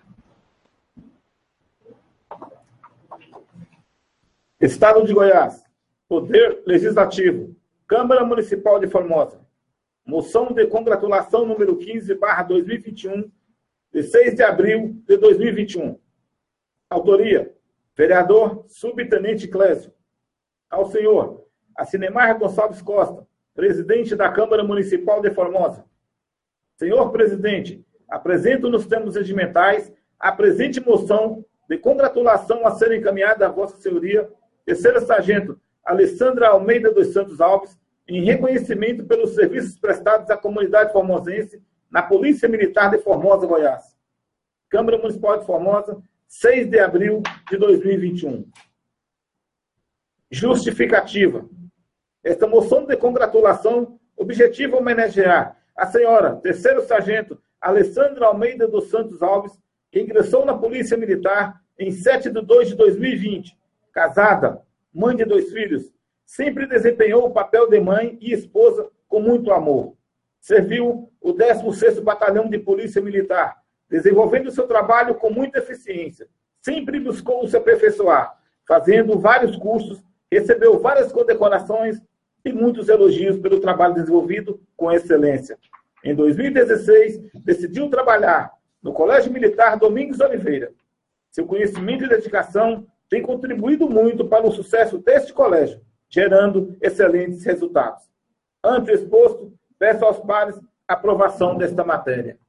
Estado de Goiás. Poder Legislativo. Câmara Municipal de Formosa. Moção de congratulação número quinze, barra dois mil e vinte e um, de seis de abril de dois mil e vinte e um. Autoria: vereador Subtenente Clésio. Ao senhor Acinemar Gonçalves Costa, presidente da Câmara Municipal de Formosa. Senhor presidente, apresento nos termos regimentais a presente moção de congratulação a ser encaminhada a vossa senhoria, terceira sargento Alessandra Almeida dos Santos Alves, em reconhecimento pelos serviços prestados à comunidade formosense na Polícia Militar de Formosa, Goiás. Câmara Municipal de Formosa, seis de abril de dois mil e vinte e um. Justificativa. Esta moção de congratulação objetiva homenagear a senhora terceiro sargento Alessandra Almeida dos Santos Alves, que ingressou na Polícia Militar em sete de dois de dois mil e vinte, casada, mãe de dois filhos, sempre desempenhou o papel de mãe e esposa com muito amor. Serviu o décimo sexto Batalhão de Polícia Militar, desenvolvendo seu trabalho com muita eficiência. Sempre buscou se aperfeiçoar, fazendo vários cursos, recebeu várias condecorações e muitos elogios pelo trabalho desenvolvido com excelência. Em dois mil e dezesseis, decidiu trabalhar no Colégio Militar Domingos Oliveira. Seu conhecimento e dedicação têm contribuído muito para o sucesso deste colégio, gerando excelentes resultados. Ante o exposto, peço aos pares a aprovação desta matéria.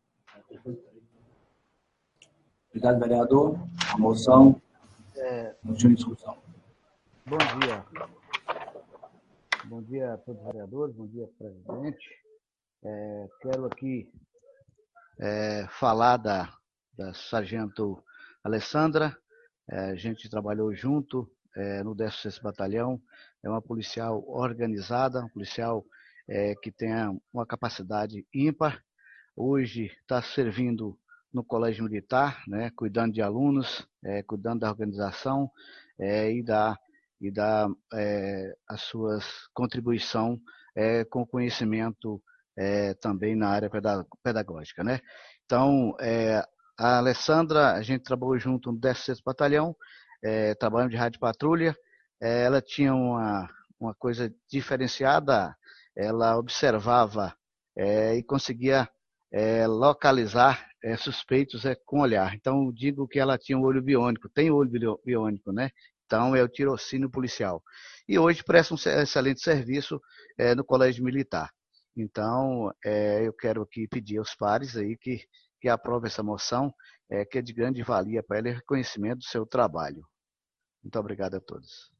Obrigado, vereador. A moção. É... Moção em discussão. Bom dia. Bom dia a todos os vereadores, bom dia, presidente. É, quero aqui é, falar da, da sargento Alessandra. É, a gente trabalhou junto é, no décimo sexto Batalhão. É uma policial organizada, um policial é, que tem uma capacidade ímpar. Hoje está servindo no Colégio Militar, né, cuidando de alunos, é, cuidando da organização é, e da, e da é, as suas contribuição é, com conhecimento é, também na área pedagógica, né? Então, é, a Alessandra, a gente trabalhou junto no décimo sexto Batalhão, é, trabalhando de rádio patrulha. É, ela tinha uma, uma coisa diferenciada, ela observava é, e conseguia é, localizar é, suspeitos é, com olhar. Então, digo que ela tinha um olho biônico, tem olho biônico, né? Então, é o tirocínio policial. E hoje presta um excelente serviço é, no Colégio Militar. Então, é, eu quero aqui pedir aos pares aí que, que aprovem essa moção, é, que é de grande valia para ela e reconhecimento do seu trabalho. Muito obrigado a todos.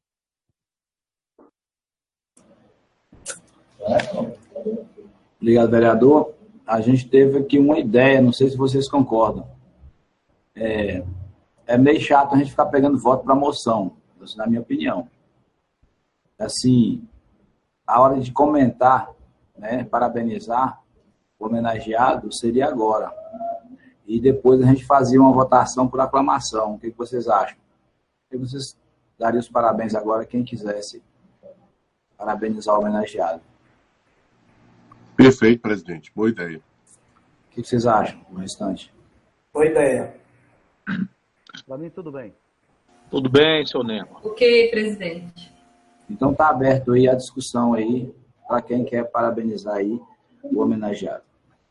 Obrigado, vereador. A gente teve aqui uma ideia, não sei se vocês concordam. É, é meio chato a gente ficar pegando voto para moção, na minha opinião. Assim, a hora de comentar, né, parabenizar o homenageado seria agora. E depois a gente fazia uma votação por aclamação. O que vocês acham? E vocês dariam os parabéns agora quem quisesse parabenizar o homenageado. Perfeito, presidente. Boa ideia. O que vocês acham, o restante? Boa ideia. Para mim, tudo bem. Tudo bem, senhor Nemo. Ok, presidente. Então, está aberto aí a discussão aí, para quem quer parabenizar aí. o homenageado.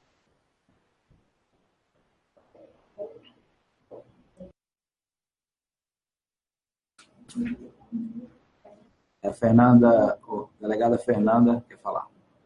A Fernanda, a delegada Fernanda, quer falar.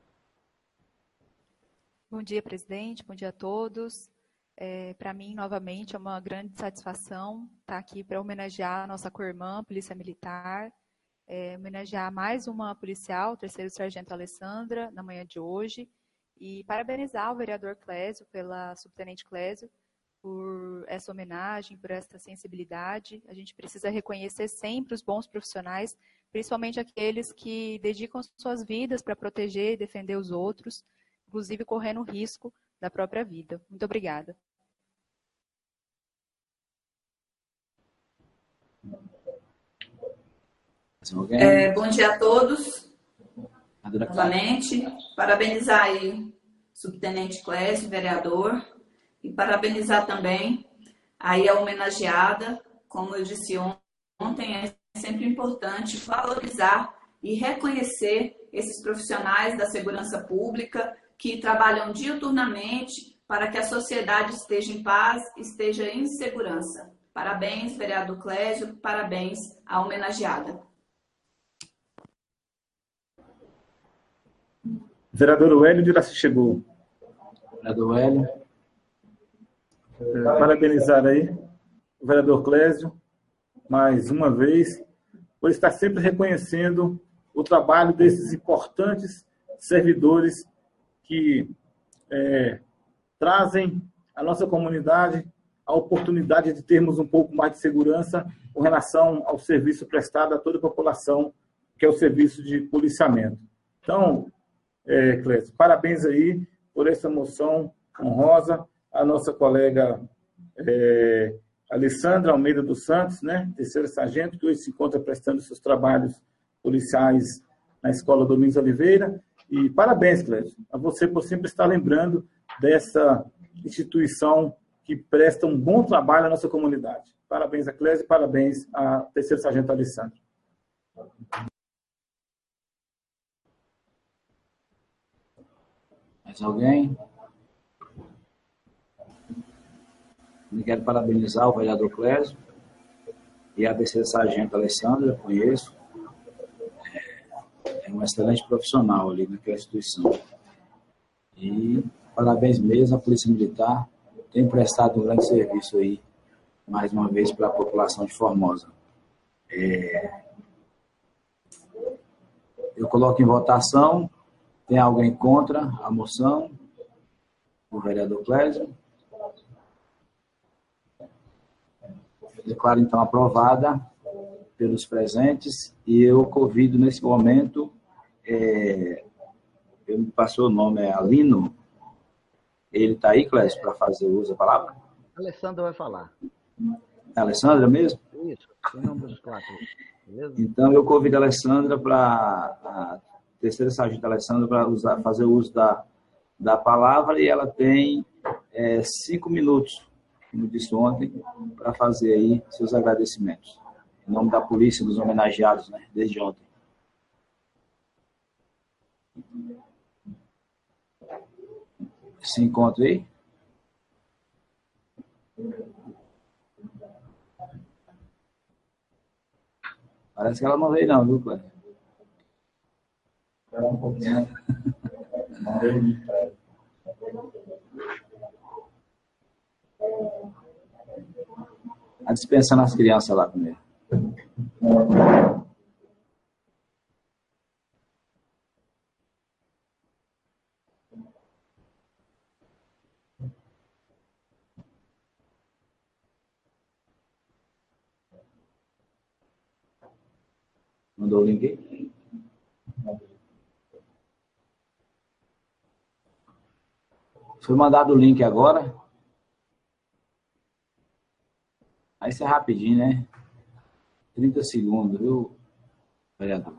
Bom dia, presidente. Bom dia a todos. É, para mim, novamente, é uma grande satisfação estar aqui para homenagear a nossa co-irmã, Polícia Militar, é, homenagear mais uma policial, terceiro sargento Alessandra, na manhã de hoje, e parabenizar o vereador Clésio, pela subtenente Clésio, por essa homenagem, por essa sensibilidade. A gente precisa reconhecer sempre os bons profissionais, principalmente aqueles que dedicam suas vidas para proteger e defender os outros, inclusive correndo risco da própria vida. Muito obrigada. É, bom dia a todos. Novamente, parabenizar aí o subtenente Clésio, vereador, e parabenizar também aí a homenageada. Como eu disse ontem, é sempre importante valorizar e reconhecer esses profissionais da segurança pública que trabalham diuturnamente para que a sociedade esteja em paz, esteja em segurança. Parabéns, vereador Clésio, parabéns à homenageada. Vereador Hélio de Iraci chegou. Vereador Hélio. É, parabenizar aí o vereador Clésio, mais uma vez, por estar sempre reconhecendo o trabalho desses importantes servidores que é, trazem à nossa comunidade a oportunidade de termos um pouco mais de segurança com relação ao serviço prestado a toda a população, que é o serviço de policiamento. Então, é, Clésio, parabéns aí por essa moção honrosa, a nossa colega é, Alessandra Almeida dos Santos, né, terceira sargento, que hoje se encontra prestando seus trabalhos policiais na Escola Domingos Oliveira. E parabéns, Clésio, a você por sempre estar lembrando dessa instituição que presta um bom trabalho à nossa comunidade. Parabéns a Clésio e parabéns à terceira sargento Alessandra. Mais alguém? Eu quero parabenizar o vereador Clésio e a terceira sargento Alessandra, conheço. É um excelente profissional ali naquela instituição. E parabéns mesmo à Polícia Militar, tem prestado um grande serviço aí, mais uma vez, para a população de Formosa. É... Eu coloco em votação. Tem alguém contra a moção? O vereador Clésio. Eu declaro, então, aprovada pelos presentes e eu convido, nesse momento, é, eu me passou o nome, é Alino. Ele está aí, Clésio, para fazer uso da palavra? Alessandra vai falar. É a Alessandra mesmo? Isso, em nome dos quatro. Beleza? Então, eu convido a Alessandra para... a terceira sargento Alessandra para usar, fazer uso da, da palavra, e ela tem é, cinco minutos, como disse ontem, para fazer aí seus agradecimentos. Em nome da polícia, dos homenageados, né, desde ontem. Se encontra aí? Parece que ela não veio não, viu, Cléber? Espera um pouquinho. A dispensando as crianças lá primeiro. Mandou o link aí? Foi mandado o link agora. Aí isso é rapidinho, né? trinta segundos, viu, vereador?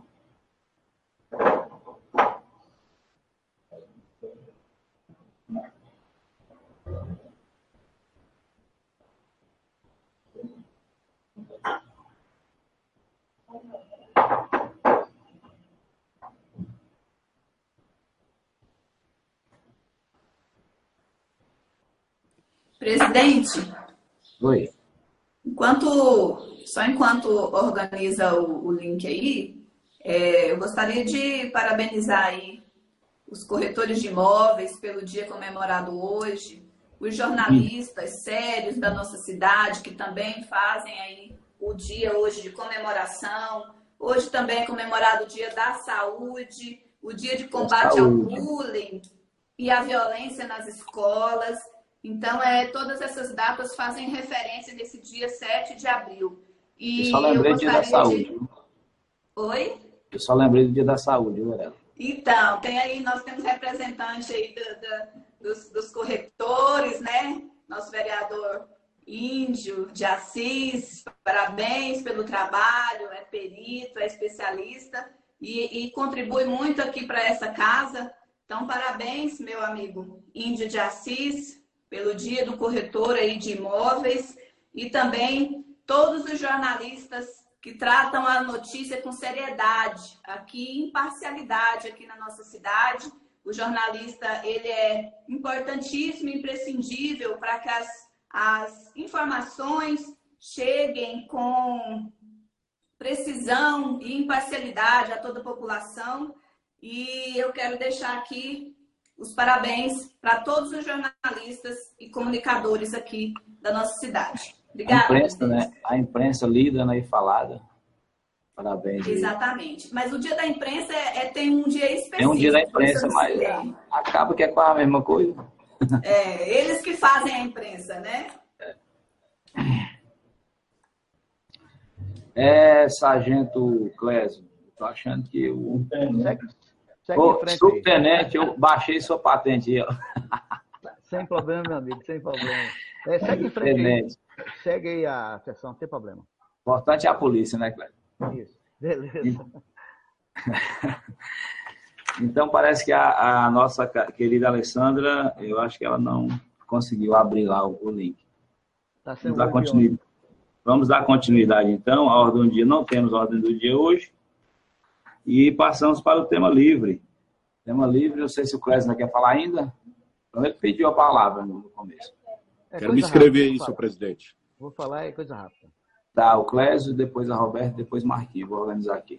Presidente. Oi. Enquanto, só enquanto organiza o, o link aí, é, eu gostaria de parabenizar aí os corretores de imóveis pelo dia comemorado hoje, os jornalistas sérios da nossa cidade que também fazem aí o dia hoje de comemoração. Hoje também é comemorado o dia da saúde, o dia de combate ao bullying e à violência nas escolas. Então, é, todas essas datas fazem referência nesse dia sete de abril. E eu só lembrei eu do dia da saúde. De... Oi? Eu só lembrei do dia da saúde, Lorela. Então, tem aí, nós temos representante aí do, do, dos, dos corretores, né? Nosso vereador Índio de Assis, parabéns pelo trabalho, é perito, é especialista e, e contribui muito aqui para essa casa. Então, parabéns, meu amigo Índio de Assis, pelo dia do corretor aí de imóveis e também todos os jornalistas que tratam a notícia com seriedade, aqui imparcialidade aqui na nossa cidade. O jornalista, ele é importantíssimo, imprescindível para que as, as informações cheguem com precisão e imparcialidade a toda a população. E eu quero deixar aqui os parabéns para todos os jornalistas e comunicadores aqui da nossa cidade. Obrigada. A imprensa, né? A imprensa lida, né, e falada. Parabéns. Exatamente. Mas o dia da imprensa é, é, tem um dia específico. É um dia da imprensa, mas é, acaba que é quase a mesma coisa. É, eles que fazem a imprensa, né? É, Sargento Clésio, tô achando que o... Ô, subtenente, eu baixei sua patente aí, ó. Sem problema, meu amigo, sem problema. É, segue em frente aí. Segue aí a sessão, sem problema. O importante é a polícia, né, Cléber? Isso, beleza. Então, parece que a, a nossa querida Alessandra, eu acho que ela não conseguiu abrir lá o, o link. Tá Vamos dar continuidade. Vamos dar continuidade, então. A ordem do dia, não temos ordem do dia hoje. E passamos para o tema livre. Tema livre, não sei se o Clésio quer falar ainda. Então, ele pediu a palavra no começo. É, Quero me inscrever aí, senhor presidente. Vou falar, é coisa rápida. Tá, o Clésio, depois a Roberta, depois Marquinhos. Vou organizar aqui.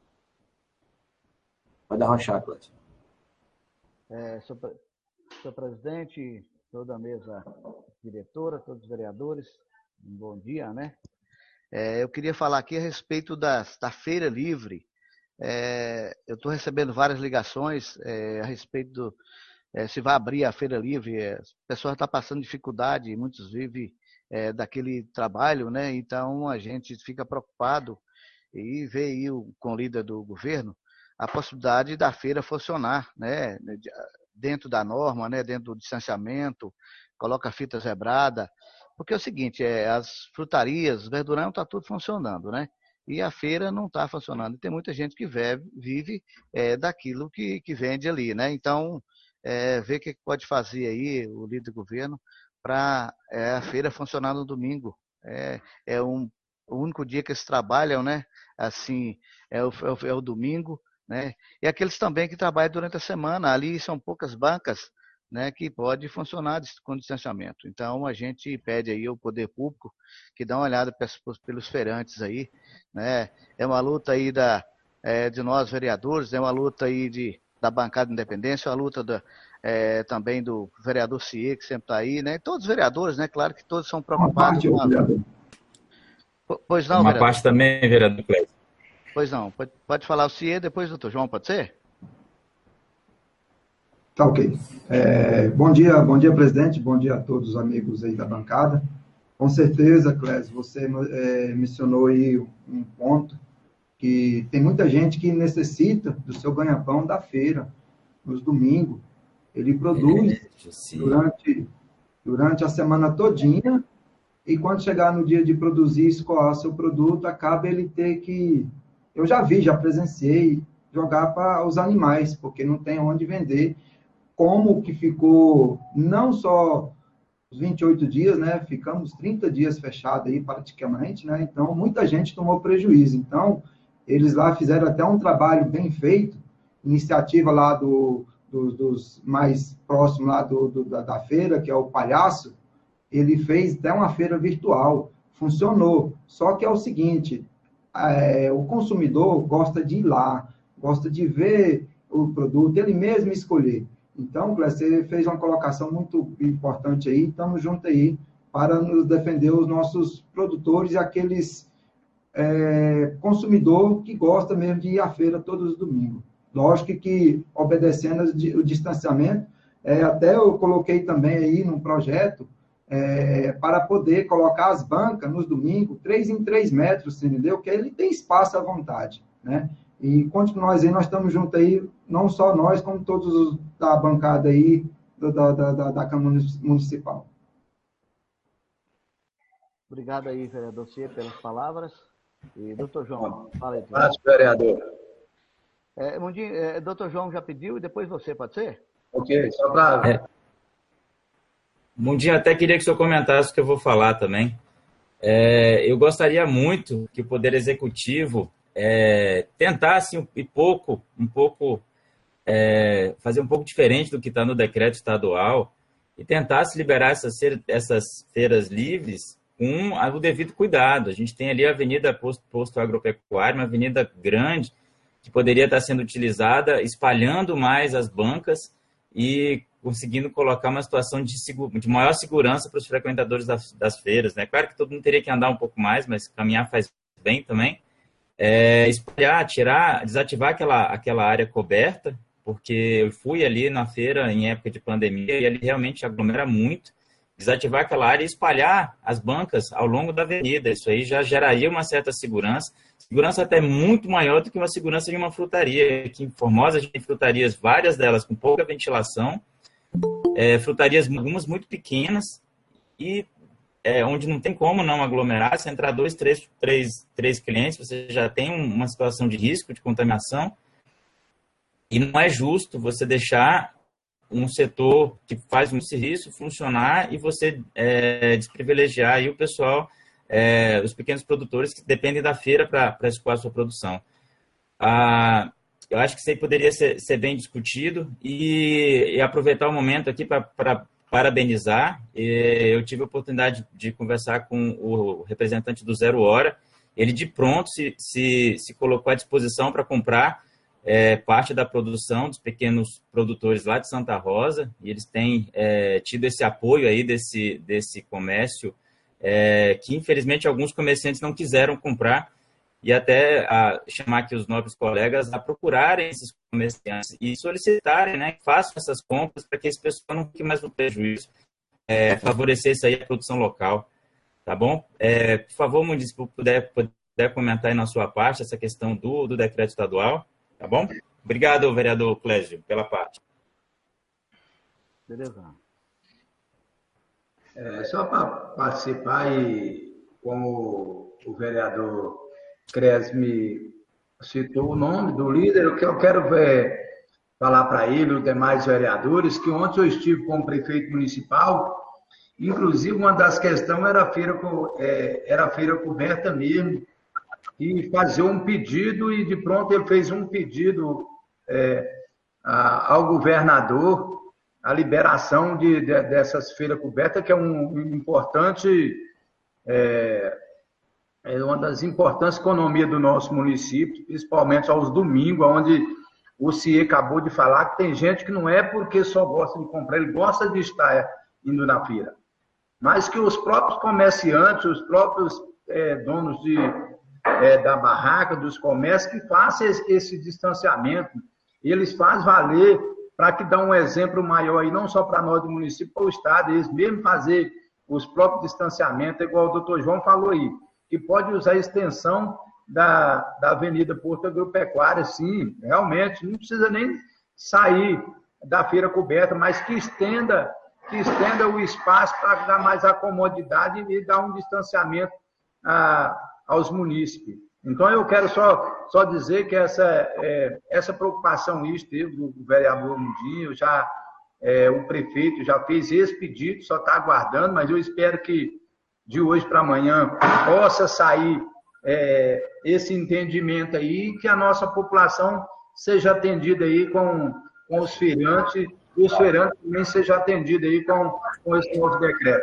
Pode arrochar, Clésio. É, senhor, senhor presidente, toda a mesa diretora, todos os vereadores, um bom dia, né? É, eu queria falar aqui a respeito da, da Feira Livre. É, eu estou recebendo várias ligações é, a respeito do é, se vai abrir a Feira Livre. É, as pessoas estão passando dificuldade, muitos vivem é, daquele trabalho, né? Então a gente fica preocupado e vê aí o, com o líder do governo a possibilidade da feira funcionar, né? Dentro da norma, né? Dentro do distanciamento, coloca fita zebrada, porque é o seguinte, é, as frutarias, verdurão, está tudo funcionando, né? E a feira não está funcionando. Tem muita gente que vive, vive é, daquilo que, que vende ali, né? Então, é, ver o que pode fazer aí o líder do governo para é, a feira funcionar no domingo. É, é um, o único dia que eles trabalham, né? Assim, é o, é o, é o domingo, né? E aqueles também que trabalham durante a semana. Ali são poucas bancas, né, que pode funcionar com distanciamento. Então, a gente pede aí ao poder público que dá uma olhada pelos feirantes aí, né? É uma luta aí da, é, de nós vereadores, é uma luta aí de, da bancada de independência, é uma luta da, é, também do vereador Cie, que sempre está aí, né? Todos os vereadores, né? Claro que todos são preocupados. Uma parte, com a... Pois não, Uma vereador. parte também, vereador Cleiton. Pois não, pode, pode falar o Cie, depois o doutor João, pode ser? Tá ok. É, bom dia, bom dia, presidente, bom dia a todos os amigos aí da bancada. Com certeza, Clésio, você é, mencionou aí um ponto que tem muita gente que necessita do seu ganha-pão da feira, nos domingos. Ele produz é, durante, durante a semana todinha e quando chegar no dia de produzir e escoar seu produto, acaba ele ter que... Eu já vi, já presenciei, jogar para os animais, porque não tem onde vender. Como que ficou, não só os vinte e oito dias, né? Ficamos trinta dias fechados aí praticamente, né? Então, muita gente tomou prejuízo. Então, eles lá fizeram até um trabalho bem feito, iniciativa lá do, do, dos mais próximos lá do, do, da, da feira, que é o Palhaço, ele fez até uma feira virtual, funcionou. Só que é o seguinte, é, o consumidor gosta de ir lá, gosta de ver o produto, ele mesmo escolher. Então, Clécio, você fez uma colocação muito importante aí, estamos juntos aí para nos defender os nossos produtores e aqueles é, consumidor que gosta mesmo de ir à feira todos os domingos. Lógico que obedecendo o distanciamento, é, até eu coloquei também aí num projeto é, para poder colocar as bancas nos domingos, três em três metros, entendeu? Que ele tem espaço à vontade, né? E enquanto nós aí, nós estamos juntos aí, não só nós, como todos os da bancada aí, da, da, da, da Câmara Municipal. Obrigado aí, vereador Cia, pelas palavras. E doutor João, fala aí. Abraço, vereador. É, Mundinho, é, doutor João já pediu e depois você, pode ser? Ok, só para... É. Mundinho, até queria que o senhor comentasse o que eu vou falar também. É, eu gostaria muito que o Poder Executivo é, tentasse um, um pouco, um pouco é, fazer um pouco diferente do que está no decreto estadual e tentasse liberar essas, essas feiras livres com o devido cuidado. A gente tem ali a Avenida Posto, Posto Agropecuário, uma avenida grande, que poderia estar sendo utilizada, espalhando mais as bancas e conseguindo colocar uma situação de, seguro, de maior segurança para os frequentadores das, das feiras, né? Claro que todo mundo teria que andar um pouco mais, mas caminhar faz bem também. É, espalhar, tirar, desativar aquela, aquela área coberta, porque eu fui ali na feira em época de pandemia e ali realmente aglomera muito. Desativar aquela área e espalhar as bancas ao longo da avenida. Isso aí já geraria uma certa segurança. Segurança até muito maior do que uma segurança de uma frutaria. Aqui em Formosa a gente tem frutarias, várias delas com pouca ventilação, é, frutarias algumas muito pequenas e é, onde não tem como não aglomerar. Se entrar dois, três, três, três clientes, você já tem uma situação de risco de contaminação. E não é justo você deixar um setor que faz um serviço funcionar e você é, desprivilegiar aí o pessoal, é, os pequenos produtores que dependem da feira para escoar a sua produção. Ah, eu acho que isso aí poderia ser, ser bem discutido e, e aproveitar o momento aqui para parabenizar. Eu tive a oportunidade de conversar com o representante do Zero Hora. Ele de pronto se, se, se colocou à disposição para comprar É, parte da produção dos pequenos produtores lá de Santa Rosa, e eles têm é, tido esse apoio aí desse, desse comércio, é, que infelizmente alguns comerciantes não quiseram comprar, e até a, chamar aqui os nobres colegas a procurarem esses comerciantes e solicitarem, né, que façam essas compras para que esse pessoal não fique mais no prejuízo, é, favorecer isso aí a produção local, tá bom? É, por favor, Muniz, se puder, puder comentar aí na sua parte essa questão do, do decreto estadual. Tá bom? Obrigado, vereador Clésio, pela parte. Beleza. É, só para participar e como o vereador Cres me citou o nome do líder, o que eu quero ver, falar para ele e os demais vereadores, que ontem eu estive com o prefeito municipal, inclusive uma das questões era a feira, era a feira coberta mesmo, e fazer um pedido, e de pronto ele fez um pedido é, a, ao governador, a liberação de, de, dessas feiras cobertas, que é um, um importante, é, é uma das importantes economias do nosso município, principalmente aos domingos, onde o C I E acabou de falar que tem gente que não é porque só gosta de comprar, ele gosta de estar indo na feira, mas que os próprios comerciantes, os próprios é, donos de É, da barraca, dos comércios, que façam esse, esse distanciamento. Eles fazem valer para que dá um exemplo maior aí, não só para nós do município, para o Estado, eles mesmo fazer os próprios distanciamentos, igual o doutor João falou aí, que pode usar a extensão da, da Avenida Porto Agropecuária, sim, realmente, não precisa nem sair da feira coberta, mas que estenda, que estenda o espaço para dar mais a comodidade e dar um distanciamento a aos munícipes. Então, eu quero só, só dizer que essa, é, essa preocupação isso teve do vereador Mundinho, já, é, o prefeito já fez esse pedido, só está aguardando, mas eu espero que de hoje para amanhã possa sair é, esse entendimento aí, que a nossa população seja atendida aí com, com os feirantes, e os feirantes também sejam atendidos aí com, com esse novo decreto.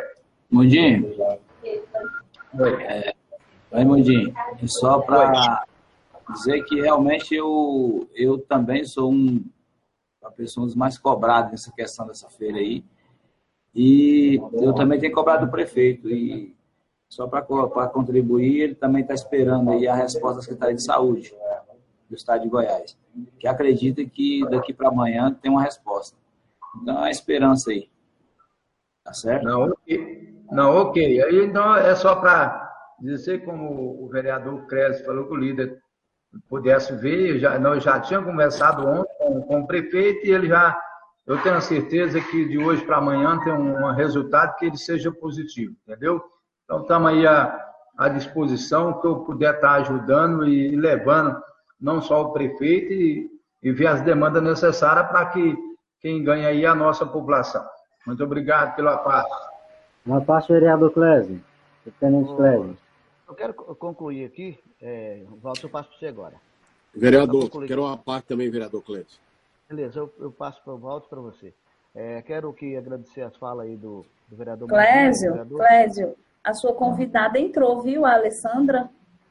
Mundinho? Oi. É, oi, Mundinho. E só para dizer que realmente eu, eu também sou um, uma pessoa dos mais cobrados nessa questão dessa feira aí. E eu também tenho cobrado do prefeito. E só para contribuir, ele também está esperando aí a resposta da Secretaria de Saúde do Estado de Goiás, que acredita que daqui para amanhã tem uma resposta. Então, é a esperança aí. Tá certo? Não, ok. Não, ok. Aí, então, é só para dizer, como o vereador Cresce falou que o líder pudesse ver, já, nós já tínhamos conversado ontem com, com o prefeito e ele já, eu tenho certeza que de hoje para amanhã tem um, um resultado que ele seja positivo, entendeu? Então, estamos aí à, à disposição, que eu puder estar ajudando e levando não só o prefeito e, e ver as demandas necessárias para que quem ganha aí é a nossa população. Muito obrigado pela parte. Uma parte, vereador Clésio. Tenente Clésio. Eu quero concluir aqui. É, Walter, eu passo para você agora. Vereador, quero uma parte também, vereador Clésio. Beleza, eu, eu passo para o Walter para você. É, quero que agradecer as falas aí do, do vereador. Clésio, vereador. Clésio, a sua convidada entrou, viu, a Alessandra?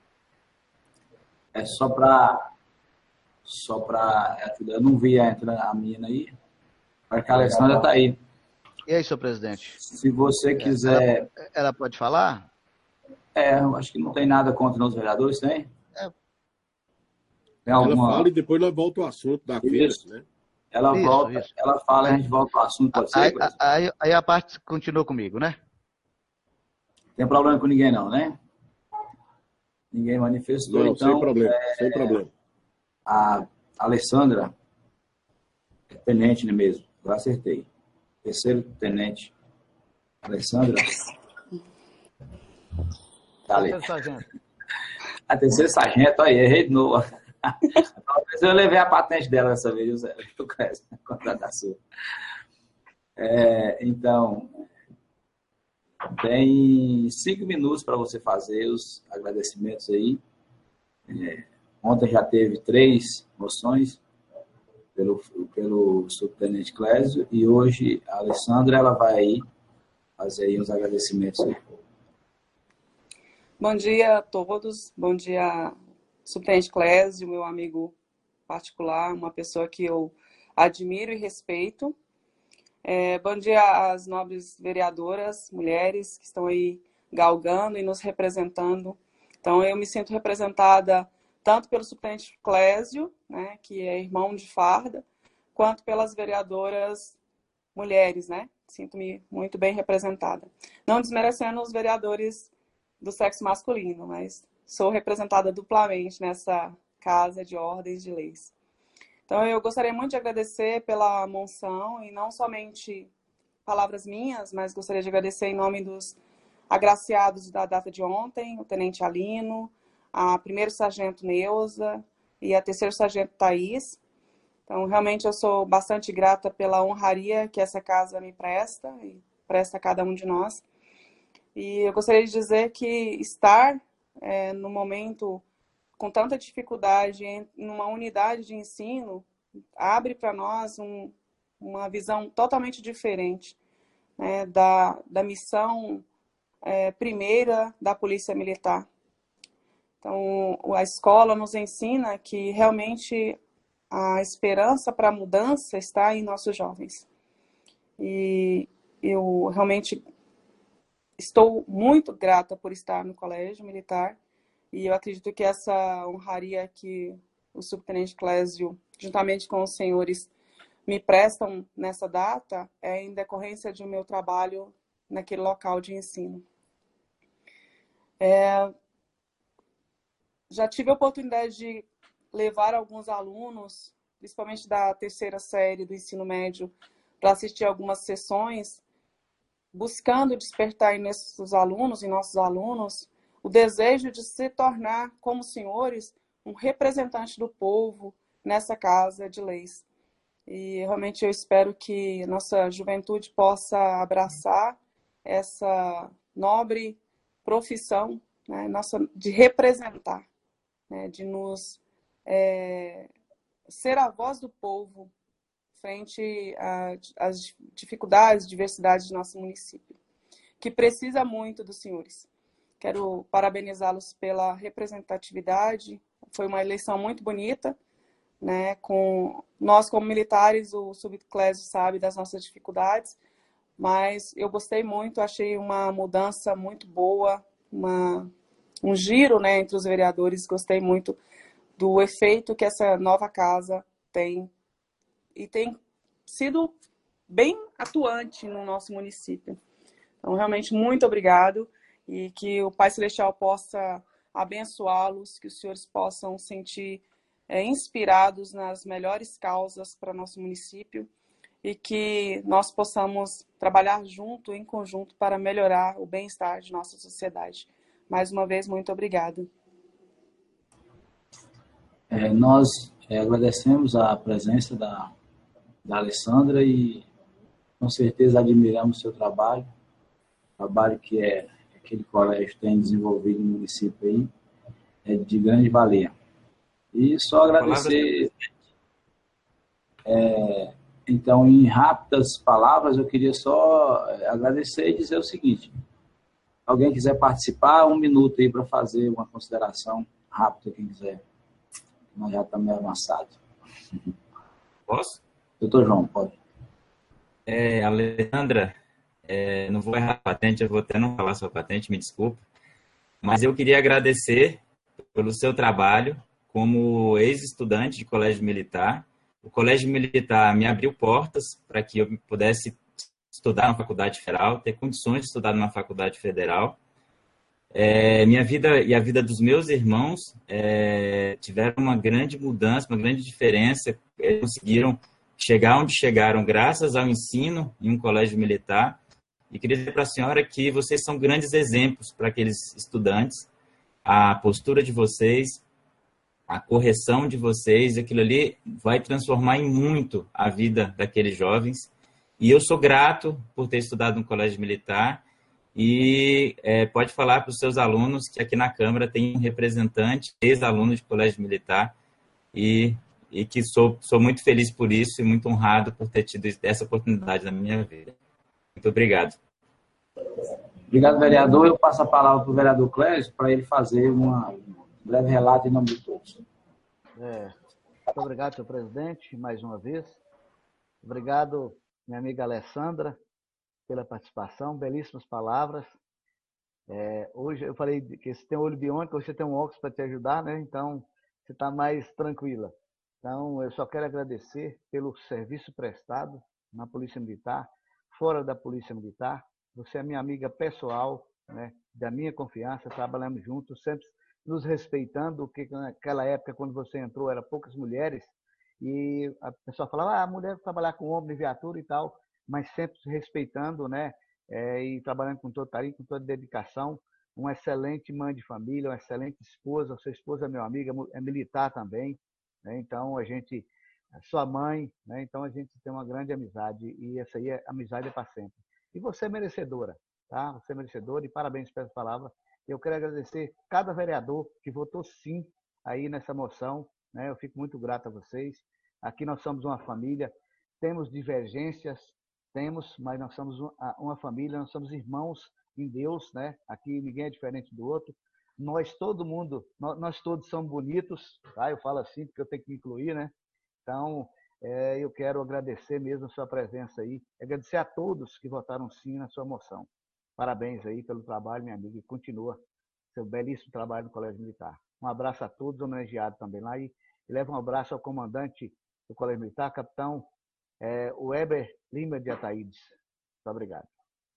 É só para... Só para... Eu não vi a, a menina aí. Mas a Alessandra está aí. E aí, senhor presidente? Se você quiser... Ela, ela pode falar? É, eu acho que não tem nada contra os vereadores, tem? É. Tem alguma... Ela fala e depois nós volta ao assunto da feira, né? Ela Isso, volta, isso. ela fala e a gente volta ao assunto, pode ser? Aí, aí, aí a parte continua comigo, né? Tem problema com ninguém não, né? Ninguém manifestou, Não, então... sem problema, é, sem problema. A Alessandra é tenente, né mesmo? Eu acertei. Terceiro tenente. Alessandra. Tá ali. Terceiro sargento. A terceira sargento, aí, errei de novo. Talvez eu levei a patente dela dessa vez, José. Eu conheço a contratação. É, então, tem cinco minutos para você fazer os agradecimentos aí. É, ontem já teve três moções pelo, pelo subtenente Clésio e hoje a Alessandra ela vai aí fazer aí uns agradecimentos aí. Bom dia a todos, bom dia subtenente Clésio, meu amigo particular, uma pessoa que eu admiro e respeito. É, bom dia às nobres vereadoras, mulheres que estão aí galgando e nos representando. Então eu me sinto representada tanto pelo subtenente Clésio, né, que é irmão de farda, quanto pelas vereadoras mulheres, né? Sinto-me muito bem representada. Não desmerecendo os vereadores do sexo masculino, mas sou representada duplamente nessa casa de ordens de leis. Então, eu gostaria muito de agradecer pela moção, e não somente palavras minhas, mas gostaria de agradecer em nome dos agraciados da data de ontem, o tenente Alino, a primeiro sargento Neuza e a terceiro sargento Thaís. Então, realmente, eu sou bastante grata pela honraria que essa casa me presta e presta a cada um de nós. E eu gostaria de dizer que estar é, no momento com tanta dificuldade em uma unidade de ensino abre para nós um, uma visão totalmente diferente, né, da, da missão é, primeira da Polícia Militar. Então, a escola nos ensina que realmente a esperança para a mudança está em nossos jovens. E eu realmente estou muito grata por estar no Colégio Militar e eu acredito que essa honraria que o subtenente Clésio, juntamente com os senhores, me prestam nessa data é em decorrência do meu trabalho naquele local de ensino. É, já tive a oportunidade de levar alguns alunos, principalmente da terceira série do ensino médio, para assistir algumas sessões, buscando despertar em nossos alunos, em nossos alunos, o desejo de se tornar, como senhores, um representante do povo nessa casa de leis. E realmente eu espero que nossa juventude possa abraçar essa nobre profissão, né, nossa, de representar, né, de nos é, ser a voz do povo frente às dificuldades, diversidades do nosso município. que precisa muito dos senhores. Quero parabenizá-los pela representatividade. Foi uma eleição muito bonita, né? Com nós, como militares, o subclésio sabe das nossas dificuldades, mas eu gostei muito, achei uma mudança muito boa, uma, um giro, né, entre os vereadores. Gostei muito do efeito que essa nova casa tem e tem sido bem atuante no nosso município. Então, realmente, muito obrigado e que o Pai Celestial possa abençoá-los, que os senhores possam sentir é, inspirados nas melhores causas para nosso município e que nós possamos trabalhar junto, em conjunto, para melhorar o bem-estar de nossa sociedade. Mais uma vez, muito obrigada. É, nós é, agradecemos a presença da, da Alessandra e com certeza admiramos o seu trabalho, trabalho que é, aquele colégio tem desenvolvido no município aí, é de grande valia. E só agradecer, é, então, em rápidas palavras, eu queria só agradecer e dizer o seguinte: alguém quiser participar, um minuto aí para fazer uma consideração rápida, quem quiser. Nós já estamos meio avançados. Posso? Doutor João, pode. É, Alessandra, é, não vou errar a patente, eu vou até não falar sua patente, me desculpe, mas eu queria agradecer pelo seu trabalho como ex-estudante de colégio militar. O colégio militar me abriu portas para que eu pudesse estudar na faculdade federal, ter condições de estudar numa faculdade federal. É, minha vida e a vida dos meus irmãos é, tiveram uma grande mudança, uma grande diferença. Eles conseguiram chegar onde chegaram graças ao ensino em um colégio militar. E queria dizer para a senhora que vocês são grandes exemplos para aqueles estudantes. A postura de vocês, a correção de vocês, aquilo ali vai transformar em muito a vida daqueles jovens. E eu sou grato por ter estudado no colégio militar. E é, pode falar para os seus alunos que aqui na Câmara tem um representante, ex-aluno de colégio militar, e, e que sou, sou muito feliz por isso e muito honrado por ter tido essa oportunidade na minha vida. Muito obrigado. Obrigado, vereador. Eu passo a palavra para o vereador Clésio para ele fazer uma, um breve relato em nome de todos. É, muito obrigado, senhor presidente, mais uma vez. Obrigado, minha amiga Alessandra, pela participação, belíssimas palavras. É, hoje eu falei que você tem um olho biônico, hoje você tem um óculos para te ajudar, né? Então você está mais tranquila. Então eu só quero agradecer pelo serviço prestado na Polícia Militar, fora da Polícia Militar. Você é minha amiga pessoal, né? Da minha confiança, trabalhamos juntos, sempre nos respeitando, porque naquela época, quando você entrou, eram poucas mulheres, e a pessoa falava, ah, a mulher trabalhar com homem, viatura e tal, mas sempre respeitando, né? É, e trabalhando com todo carinho, com toda dedicação. Uma excelente mãe de família, uma excelente esposa. Sua esposa é meu amigo, é militar também, né? Então a gente, sua mãe, né? Então a gente tem uma grande amizade e essa aí, é, amizade é para sempre. E você é merecedora, tá? Você é merecedora e parabéns pelas palavras. Eu quero agradecer cada vereador que votou sim aí nessa moção, né? Eu fico muito grato a vocês. Aqui nós somos uma família, temos divergências, temos, mas nós somos uma família, nós somos irmãos em Deus, né? Aqui ninguém é diferente do outro. Nós, todo mundo, nós, nós todos somos bonitos, tá? Eu falo assim porque eu tenho que me incluir, né? Então, é, eu quero agradecer mesmo a sua presença aí, agradecer a todos que votaram sim na sua moção. Parabéns aí pelo trabalho, minha amiga, e continua seu belíssimo trabalho no Colégio Militar. Um abraço a todos, homenageados também lá, e, e leva um abraço ao comandante do Colégio Militar, capitão É, o Weber Lima de Ataídes. Muito obrigado.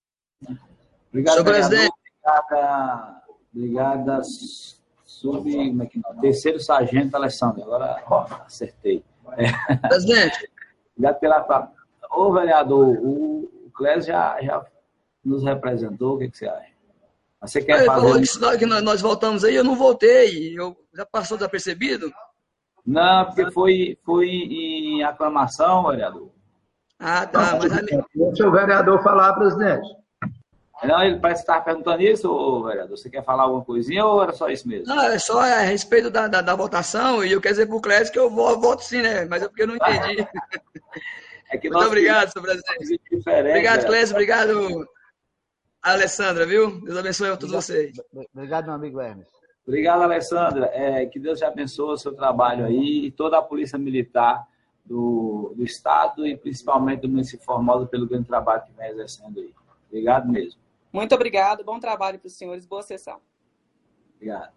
Obrigado, senhor presidente. Obrigada, obrigada sub, como é que não? Terceiro sargento Alessandro. Agora, ó, acertei. É. Presidente. Obrigado pela... Ô, vereador, o Clésio já, já nos representou. O que, que você acha? Você quer Ele fazer... falou que, senão, que nós voltamos aí, eu não voltei. Eu, já passou desapercebido? Não, porque foi, foi em aclamação, vereador. Ah, tá. Mas... Deixa o vereador falar, presidente. Não, ele parece que estava perguntando isso, ô, vereador. Você quer falar alguma coisinha ou era só isso mesmo? Não, é só a respeito da, da, da votação, e eu quero dizer para o Clésio que eu voto sim, né? Mas é porque eu não entendi. É que Muito obrigado, senhor presidente. Obrigado, Clésio. Obrigado, Alessandra, viu? Deus abençoe a todos vocês. Obrigado, meu amigo Hermes. Obrigado, Alessandra. É, que Deus te abençoe o seu trabalho aí e toda a Polícia Militar do, do Estado e principalmente do município de Formosa pelo grande trabalho que vem exercendo aí. Obrigado mesmo. Muito obrigado. Bom trabalho para os senhores. Boa sessão. Obrigado.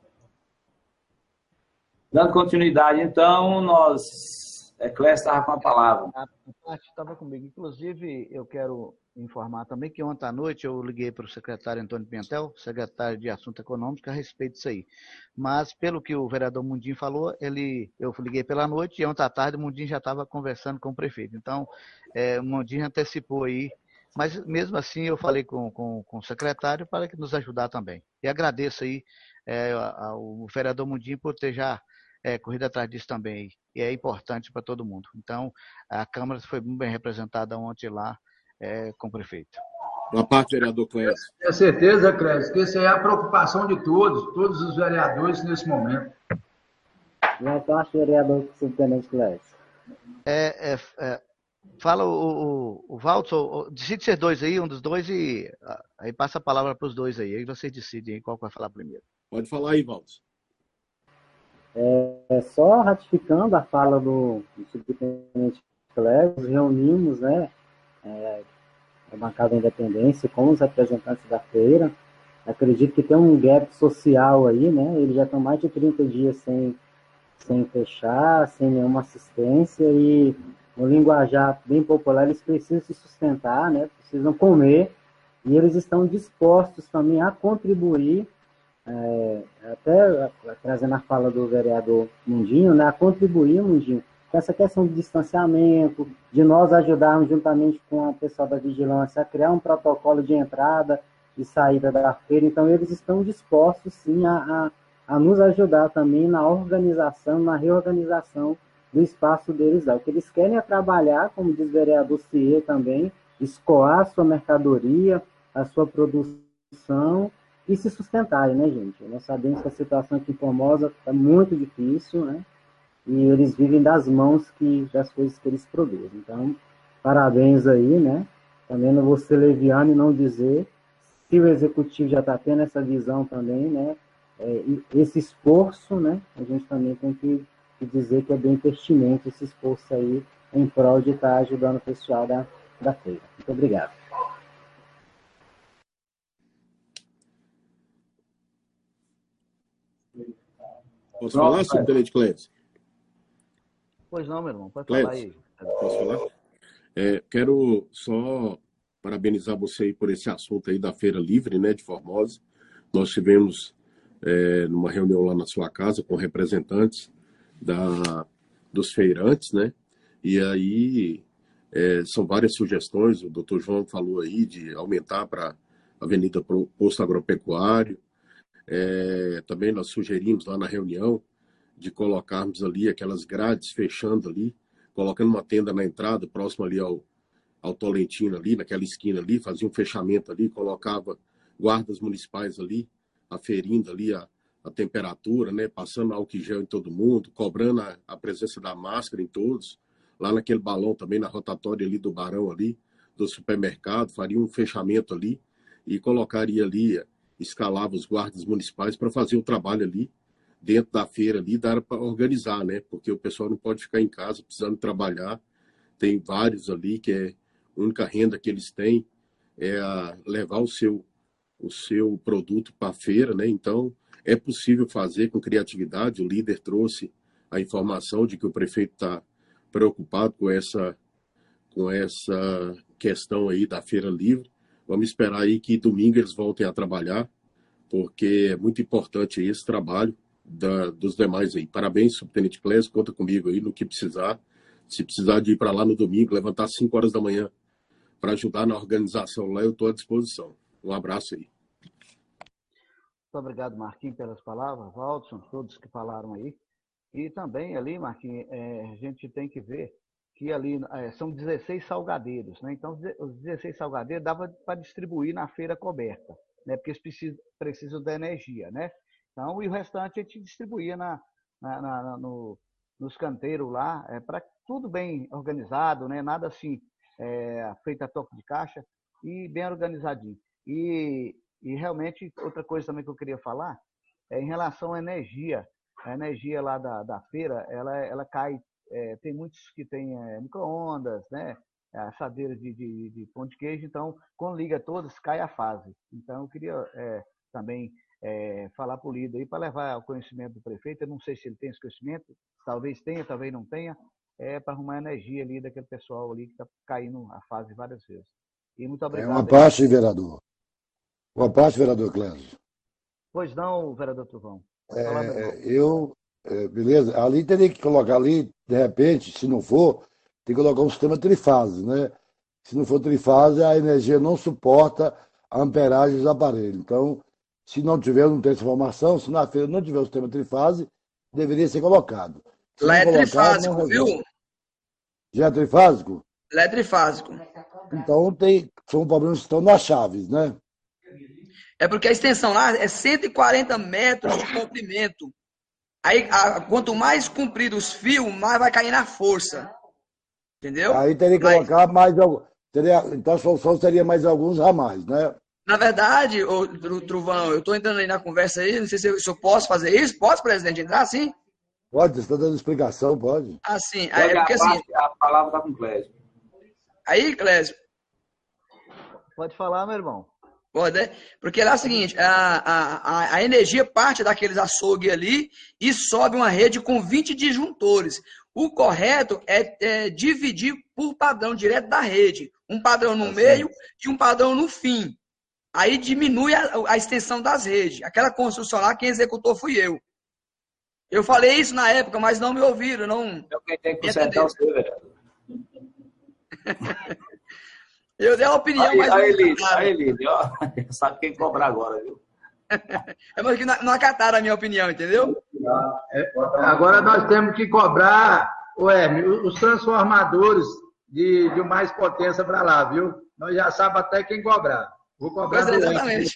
Dando continuidade, então, nós... É, Clécio estava com a palavra. A parte estava comigo. Inclusive, eu quero informar também que ontem à noite eu liguei para o secretário Antônio Pimentel, secretário de Assuntos Econômicos, a respeito disso aí. Mas, pelo que o vereador Mundinho falou, ele, eu liguei pela noite e ontem à tarde o Mundinho já estava conversando com o prefeito. Então, é, o Mundinho antecipou aí. Mas, mesmo assim, eu falei com, com, com o secretário para que nos ajudar também. E agradeço aí é, ao vereador Mundinho por ter já É, corrida atrás disso também, e é importante para todo mundo. Então, a Câmara foi muito bem representada ontem lá é, com o prefeito. Uma parte, vereador Clécio. Tenho certeza, Clécio, que isso aí é a preocupação de todos, todos os vereadores nesse momento. Uma parte, vereador subtenente Clécio. É, é, é, fala o, o, o Walter, decide ser dois aí, um dos dois, e aí passa a palavra para os dois aí, aí vocês decidem aí qual vai falar primeiro. Pode falar aí, Walter. É, só ratificando a fala do, do subtenente Clécio, reunimos, né, é, a bancada da Independência com os representantes da feira. Acredito que tem um gap social aí, né, eles já estão mais de trinta dias sem, sem fechar, sem nenhuma assistência, e no linguajar bem popular eles precisam se sustentar, né, precisam comer, e eles estão dispostos também a contribuir. É, até trazendo a fala do vereador Mundinho, né, a contribuir, Mundinho, com essa questão de distanciamento, de nós ajudarmos juntamente com o pessoal da vigilância a criar um protocolo de entrada e saída da feira. Então, eles estão dispostos, sim, a, a, a nos ajudar também na organização, na reorganização do espaço deles lá. O que eles querem é trabalhar, como diz o vereador Cier também, escoar a sua mercadoria, a sua produção, e se sustentarem, né, gente? Nós sabemos que a situação aqui em Formosa está muito difícil, né? E eles vivem das mãos que, das coisas que eles produzem. Então, parabéns aí, né? Também não vou ser leviano e não dizer se o executivo já está tendo essa visão também, né? É, esse esforço, né? A gente também tem que, que dizer que é bem pertinente esse esforço aí em prol de estar ajudando o pessoal da, da feira. Muito obrigado. Posso Pronto, falar, subtenente Clécio? Pois não, meu irmão, pode Clécio, falar aí. Posso falar? É, quero só parabenizar você aí por esse assunto aí da Feira Livre, né, de Formosa. Nós tivemos é, numa reunião lá na sua casa com representantes da, dos feirantes, né, e aí é, são várias sugestões, o doutor João falou aí de aumentar para a Avenida Posto Agropecuário. É, também nós sugerimos lá na reunião de colocarmos ali aquelas grades fechando ali, colocando uma tenda na entrada, próximo ali ao, ao Tolentino ali, naquela esquina ali, fazia um fechamento ali, colocava guardas municipais ali, aferindo ali a, a temperatura, né, passando álcool em gel em todo mundo, cobrando a, a presença da máscara em todos, lá naquele balão também, na rotatória ali do Barão ali, do supermercado, faria um fechamento ali e colocaria ali, escalava os guardas municipais para fazer o trabalho ali, dentro da feira ali, dar para organizar, né? Porque o pessoal não pode ficar em casa precisando trabalhar. Tem vários ali que é a única renda que eles têm é a levar o seu, o seu produto para a feira, né? Então, é possível fazer com criatividade. O líder trouxe a informação de que o prefeito está preocupado com essa, com essa questão aí da Feira Livre. Vamos esperar aí que domingo eles voltem a trabalhar, porque é muito importante esse trabalho da, dos demais aí. Parabéns, subtenente Clécio, conta comigo aí no que precisar. Se precisar de ir para lá no domingo, levantar às cinco horas da manhã para ajudar na organização lá, eu estou à disposição. Um abraço aí. Muito obrigado, Marquinhos, pelas palavras. Waldson, todos que falaram aí. E também ali, Marquinhos, é, a gente tem que ver que ali é, são dezesseis salgadeiros, né? Então, os dezesseis salgadeiros dava para distribuir na feira coberta, né? Porque eles precisam, precisam da energia, né? Então, e o restante a gente distribuía na, na, na, no, nos canteiros lá, é, para tudo bem organizado, né? Nada assim, é, feito a toque de caixa e bem organizadinho. E, e realmente, outra coisa também que eu queria falar é em relação à energia. A energia lá da, da feira, ela, ela cai, é, tem muitos que têm é, micro-ondas, né? Assadeira de, de, de pão de queijo, então, quando liga todas, cai a fase. Então, eu queria é, também é, falar para o líder aí, para levar ao conhecimento do prefeito, eu não sei se ele tem esse conhecimento, talvez tenha, talvez não tenha, é para arrumar energia ali daquele pessoal ali que está caindo a fase várias vezes. E muito obrigado. É uma parte, aí, vereador. Uma parte, vereador Clésio. Pois não, vereador Trovão. É, eu, é, beleza, ali teria que colocar ali, de repente, se não for, tem que colocar um sistema trifase, né? Se não for trifase, a energia não suporta a amperagem dos aparelhos. Então, se não tiver, não tem essa informação, se na feira não tiver o sistema trifase, deveria ser colocado. Se Lá é colocado, trifásico, viu? Já é trifásico? Lá é trifásico. Então, tem, são problemas que estão nas chaves, né? É porque a extensão lá é cento e quarenta metros de comprimento. Aí, a, quanto mais comprido os fios, mais vai cair na força. Entendeu? Aí teria que Mas, colocar mais algum. Teria, então a solução seria mais alguns ramais, né? na verdade, ô, Truvão, eu estou entrando aí na conversa aí, não sei se eu, se eu posso fazer isso. Posso, presidente, entrar assim? Pode, você está dando explicação, pode. Assim, Pode, é porque a, assim. parte, a palavra está com o Clésio. Aí, Clésio. Pode falar, meu irmão. Pode, né? Porque lá é o seguinte, a, a, a energia parte daqueles açougues ali e sobe uma rede com vinte disjuntores. O correto é, é dividir por padrão direto da rede. Um padrão no meio e um padrão no fim. Aí diminui a, a extensão das redes. Aquela construção lá, quem executou fui eu. Eu falei isso na época, mas não me ouviram. Não Eu quem tem que consertar o seu, vereador. Eu dei a opinião, aí, mas... Aí, Lídio, aí, Lídio, ó, sabe quem cobrar agora, viu? É porque não, não acataram a minha opinião, entendeu? É, agora nós temos que cobrar, ué, os transformadores de, de mais potência para lá, viu? Nós já sabemos até quem cobrar. Vou cobrar. Pois é, exatamente.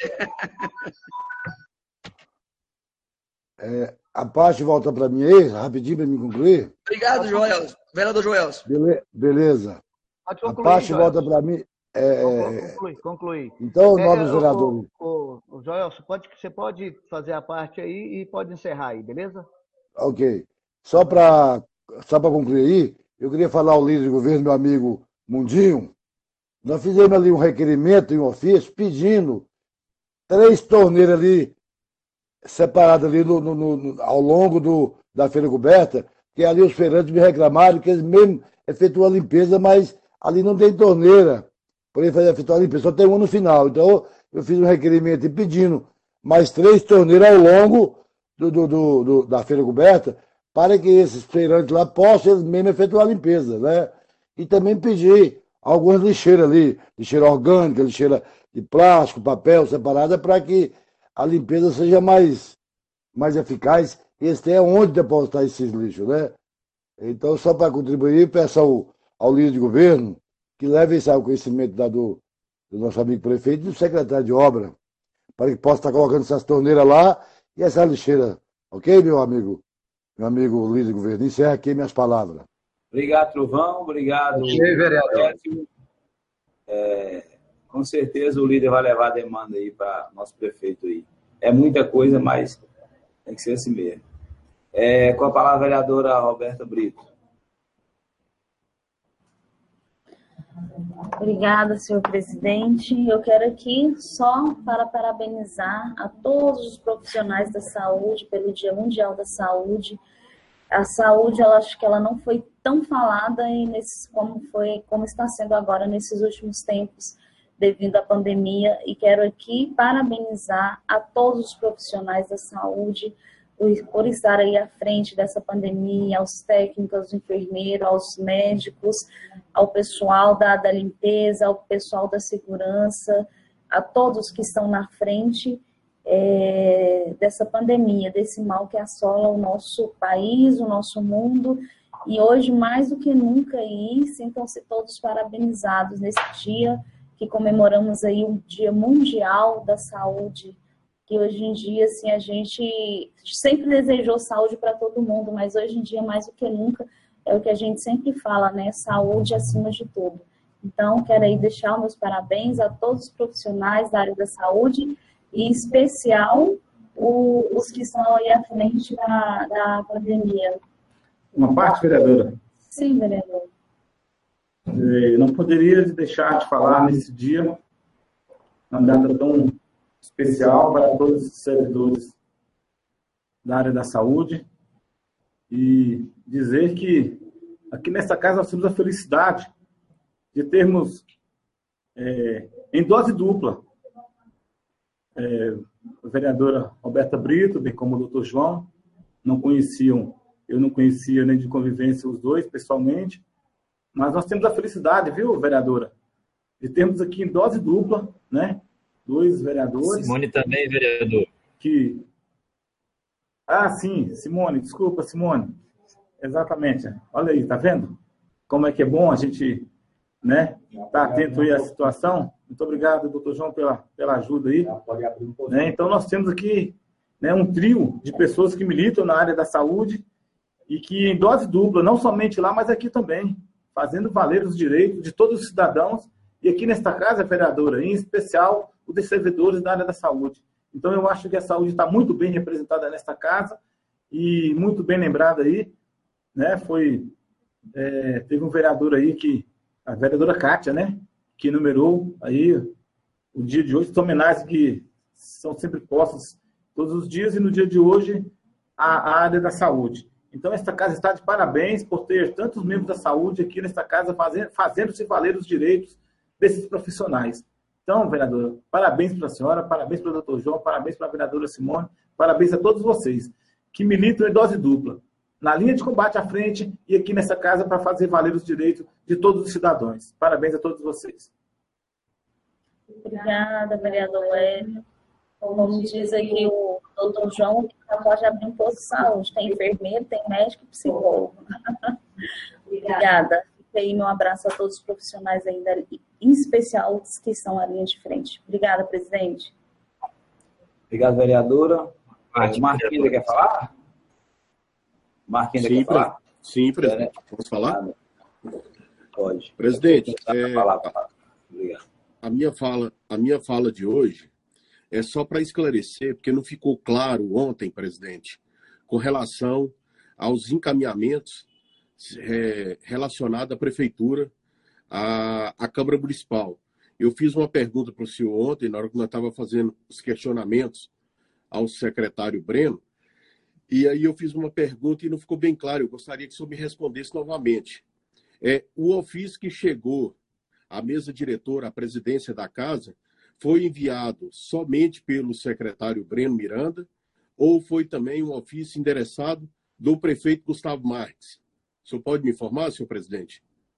É, a parte volta para mim aí, rapidinho para me concluir. Obrigado, Joel. Vereador Joel. Bele, beleza. Pode a concluir, parte Joel. volta para mim. É, conclui, conclui. Então, é, nobres o, vereadores. O, o, o Joel, você pode, você pode fazer a parte aí e pode encerrar aí, beleza? Ok. Só para só para concluir aí, eu queria falar ao líder de governo, meu amigo Mundinho. Nós fizemos ali um requerimento em ofício pedindo três torneiras ali separadas ali no, no, no, ao longo do, da feira coberta, que ali os feirantes me reclamaram que eles mesmo efetuam a limpeza, mas ali não tem torneira para ele fazer efetuar a limpeza, só tem uma no final. Então, eu fiz um requerimento pedindo mais três torneiras ao longo do, do, do, do, da feira coberta, para que esses feirantes lá possam eles mesmos efetuar a limpeza, né? E também pedir algumas lixeiras ali, lixeira orgânica, lixeira de plástico, papel, separada, para que a limpeza seja mais, mais eficaz e eles tenham onde depositar esses lixos, né? Então, só para contribuir, peço ao, ao líder de governo que leve isso ao conhecimento da, do, do nosso amigo prefeito e do secretário de obra, para que possa estar colocando essas torneiras lá e essa lixeira. Ok, meu amigo? Meu amigo líder de governo. Encerra aqui minhas palavras. Obrigado, Trovão. Obrigado, okay, vereador. É, com certeza o líder vai levar a demanda aí para nosso prefeito aí. É muita coisa, mas tem que ser assim mesmo. É, com a palavra a vereadora Roberta Brito. Obrigada, senhor presidente. Eu quero aqui só para parabenizar a todos os profissionais da saúde pelo Dia Mundial da Saúde. A saúde, eu acho que ela não foi tão falada e nesses, como, foi, como está sendo agora nesses últimos tempos, devido à pandemia. E quero aqui parabenizar a todos os profissionais da saúde por, por estar aí à frente dessa pandemia, aos técnicos, aos enfermeiros, aos médicos, ao pessoal da, da limpeza, ao pessoal da segurança, a todos que estão na frente é, dessa pandemia, desse mal que assola o nosso país, o nosso mundo. E hoje, mais do que nunca, aí, sintam-se todos parabenizados nesse dia que comemoramos aí o Dia Mundial da Saúde, que hoje em dia, assim, a gente sempre desejou saúde para todo mundo, mas hoje em dia, mais do que nunca, é o que a gente sempre fala, né? Saúde acima de tudo. Então, quero aí deixar os meus parabéns a todos os profissionais da área da saúde, e em especial o, os que estão aí à frente da, da pandemia. Uma parte, vereadora? Sim, vereador. Eu não poderia deixar de falar nesse dia, uma data tão especial para todos os servidores da área da saúde, e dizer que aqui nessa casa nós temos a felicidade de termos é, em dose dupla é, a vereadora Roberta Brito, bem como o doutor João. Não conheciam, eu não conhecia nem de convivência os dois pessoalmente, mas nós temos a felicidade, viu, vereadora, de termos aqui em dose dupla, né, dois vereadores. Simone também, vereador. Que... Ah, sim, Simone, desculpa, Simone. Exatamente. Olha aí, tá vendo? Como é que é bom a gente, né, tá atento aí à situação. Muito obrigado, doutor João, pela, pela ajuda aí. Né? Então, nós temos aqui, né, um trio de pessoas que militam na área da saúde e que em dose dupla, não somente lá, mas aqui também, fazendo valer os direitos de todos os cidadãos, e aqui nesta casa, vereadora, em especial os dos servidores da área da saúde. Então, eu acho que a saúde está muito bem representada nesta casa e muito bem lembrada aí, né? Foi, é, teve um vereador aí, que, a vereadora Kátia, né? Que numerou aí o dia de hoje, as homenagens que são sempre postas todos os dias, e no dia de hoje, a, a área da saúde. Então, esta casa está de parabéns por ter tantos membros da saúde aqui nesta casa, fazendo, fazendo-se valer os direitos desses profissionais. Então, vereadora, parabéns para a senhora, parabéns para o doutor João, parabéns para a vereadora Simone, parabéns a todos vocês que militam em dose dupla, na linha de combate à frente e aqui nessa casa para fazer valer os direitos de todos os cidadãos. Parabéns a todos vocês. Obrigada, vereador Hélio. Como diz aqui o doutor João, pode abrir um posto de saúde. Tem enfermeiro, tem médico e psicólogo. Obrigada. Fica aí meu abraço a todos os profissionais ainda, em especial os que estão à linha de frente. Obrigada, presidente. Obrigado, vereadora. O Marquinhos quer falar? Marquinhos Sim, quer falar? Sim, presidente. Posso falar? Pode. Presidente, é, falar, Obrigado. A, minha fala, a minha fala de hoje é só para esclarecer, porque não ficou claro ontem, presidente, com relação aos encaminhamentos é, relacionados à prefeitura, à, à Câmara Municipal. Eu fiz uma pergunta para o senhor ontem, na hora que nós estávamos fazendo os questionamentos ao secretário Breno, e aí eu fiz uma pergunta e não ficou bem claro. Eu gostaria que o senhor me respondesse novamente. É, o ofício que chegou à mesa diretora, à presidência da casa, foi enviado somente pelo secretário Breno Miranda ou foi também um ofício endereçado do prefeito Gustavo Marques? O senhor pode me informar, senhor presidente?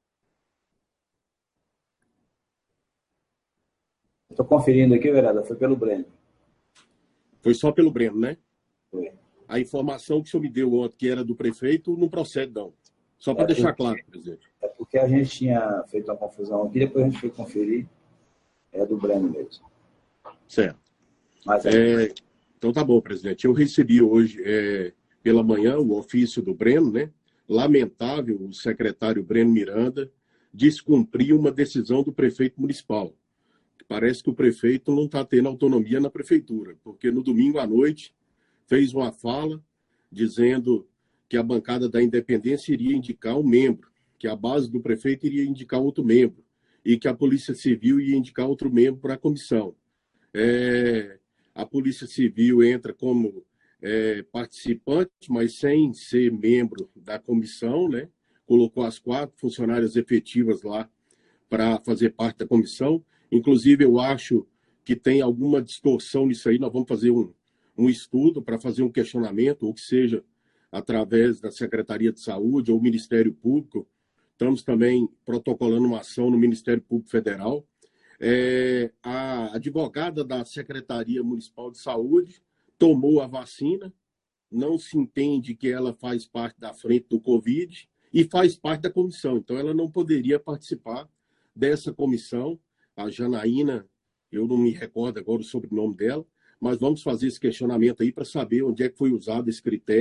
Estou conferindo aqui, vereador, foi pelo Breno. Foi só pelo Breno, né? Foi. A informação que o senhor me deu ontem, que era do prefeito, não procede, não. Só para é deixar porque, claro, presidente. É porque a gente tinha feito uma confusão aqui, depois a gente foi conferir, é do Breno mesmo. Certo. Mas, é, então tá bom, presidente. Eu recebi hoje, é, pela manhã, o ofício do Breno, né? Lamentável, o secretário Breno Miranda descumprir uma decisão do prefeito municipal. Parece que o prefeito não está tendo autonomia na prefeitura, porque no domingo à noite fez uma fala dizendo que a bancada da Independência iria indicar um membro, que a base do prefeito iria indicar outro membro, e que a Polícia Civil ia indicar outro membro para a comissão. É, a Polícia Civil entra como é, participante, mas sem ser membro da comissão, né? Colocou as quatro funcionárias efetivas lá para fazer parte da comissão. Inclusive, eu acho que tem alguma distorção nisso aí. Nós vamos fazer um, um estudo para fazer um questionamento, ou que seja, através da Secretaria de Saúde ou Ministério Público. Estamos também protocolando uma ação no Ministério Público Federal. É, a advogada da Secretaria Municipal de Saúde tomou a vacina, não se entende que ela faz parte da frente do Covid e faz parte da comissão. Então, ela não poderia participar dessa comissão. A Janaína, eu não me recordo agora o sobrenome dela, mas vamos fazer esse questionamento aí para saber onde é que foi usado esse critério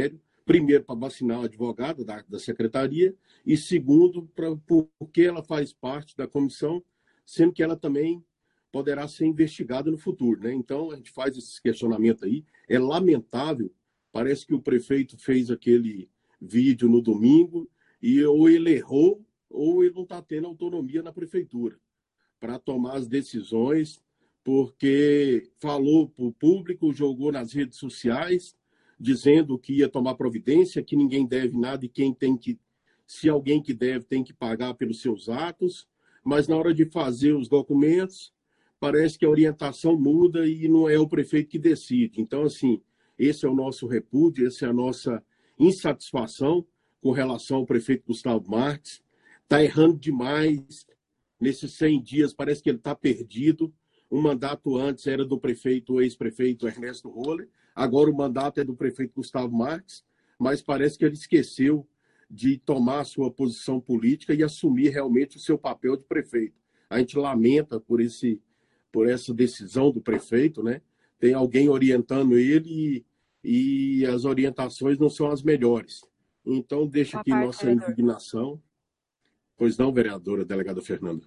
primeiro, para vacinar a advogada da, da secretaria, e segundo, pra, porque ela faz parte da comissão, sendo que ela também poderá ser investigada no futuro, né? Então, a gente faz esse questionamento aí. É lamentável, parece que o prefeito fez aquele vídeo no domingo e ou ele errou ou ele não está tendo autonomia na prefeitura para tomar as decisões, porque falou para o público, jogou nas redes sociais, dizendo que ia tomar providência, que ninguém deve nada e quem tem que, se alguém que deve, tem que pagar pelos seus atos, mas na hora de fazer os documentos, parece que a orientação muda e não é o prefeito que decide. Então, assim, esse é o nosso repúdio, essa é a nossa insatisfação com relação ao prefeito Gustavo Marques. Está errando demais nesses cem dias, parece que ele está perdido. O mandato antes era do prefeito, o ex-prefeito Ernesto Roller, agora o mandato é do prefeito Gustavo Marques, mas parece que ele esqueceu de tomar a sua posição política e assumir realmente o seu papel de prefeito. A gente lamenta por, esse, por essa decisão do prefeito, né? Tem alguém orientando ele e, e as orientações não são as melhores. Então, deixa aqui nossa indignação. Pois não, vereadora, delegada Fernanda.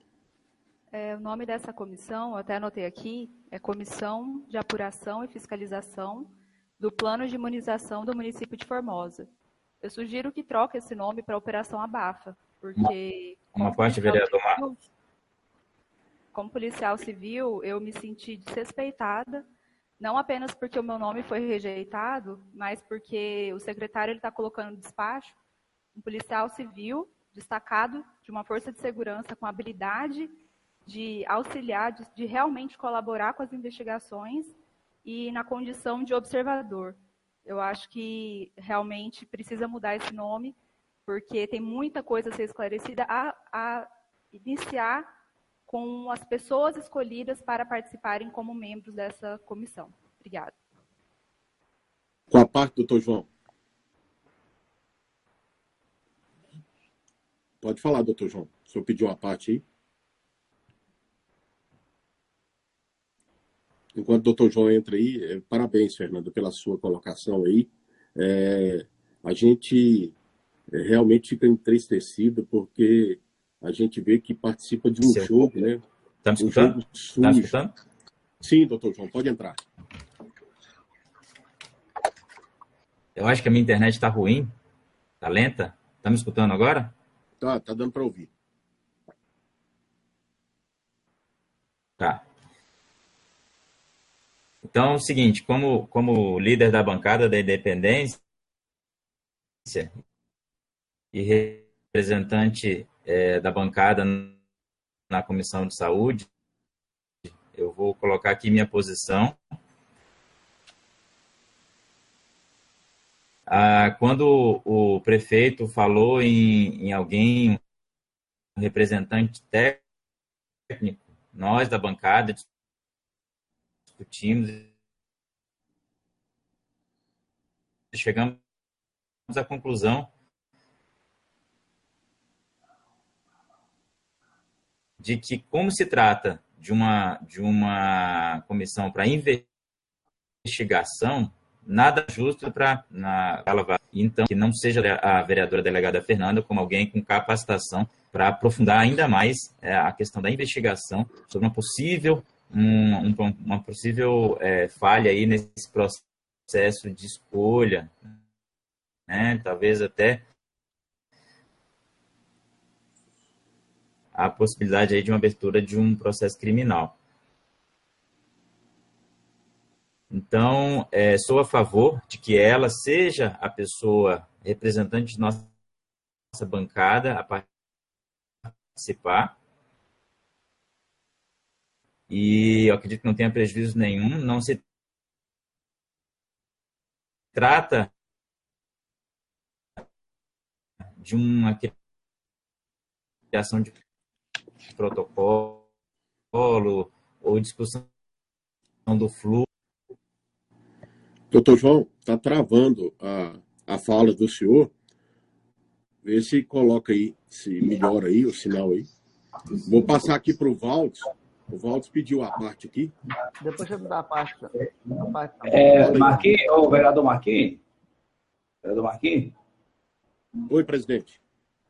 É, o nome dessa comissão, eu até anotei aqui, é Comissão de Apuração e Fiscalização do Plano de Imunização do município de Formosa. Eu sugiro que troque esse nome para Operação Abafa, porque... Uma parte, vereador Marcos. Como policial civil, eu me senti desrespeitada, não apenas porque o meu nome foi rejeitado, mas porque o secretário está colocando no despacho um policial civil destacado de uma força de segurança com habilidade de auxiliar, de, de realmente colaborar com as investigações e na condição de observador. Eu acho que realmente precisa mudar esse nome, porque tem muita coisa a ser esclarecida, a, a iniciar com as pessoas escolhidas para participarem como membros dessa comissão. Obrigada. Com a parte, doutor João. Pode falar, doutor João. O senhor pediu uma parte aí. Enquanto o doutor João entra aí, é, parabéns, Fernando, pela sua colocação aí. É, a gente é, realmente fica entristecido porque a gente vê que participa de um Seu jogo, pouco. né? Tá me Um escutando? jogo Tá me sujo. escutando? Sim, doutor João, pode entrar. Eu acho que a minha internet está ruim, está lenta. Tá me escutando agora? Tá, tá dando para ouvir. Tá. Então, é o seguinte, como, como líder da bancada da Independência e representante é, da bancada na Comissão de Saúde, eu vou colocar aqui minha posição. Ah, quando o prefeito falou em, em alguém, um representante técnico, nós da bancada discutimos e chegamos à conclusão de que, como se trata de uma, de uma comissão para investigação, nada justo para ela vá. Então, que não seja a vereadora delegada Fernanda como alguém com capacitação para aprofundar ainda mais é, a questão da investigação sobre uma possível, um, um, uma possível é, falha aí nesse processo de escolha, né? Talvez até a possibilidade aí de uma abertura de um processo criminal. Então, é, sou a favor de que ela seja a pessoa representante de nossa, nossa bancada a participar. E eu acredito que não tenha prejuízo nenhum. Não se trata de uma criação de protocolo ou discussão do fluxo. Doutor João, está travando a, a fala do senhor. Vê se coloca aí, se melhora aí o sinal aí. Vou passar aqui para o Valdes. O Valdes pediu a parte aqui. Depois eu vou dar a parte. A parte É, Marquinhos, o vereador Marquinhos, Vereador Marquinhos? Oi, presidente.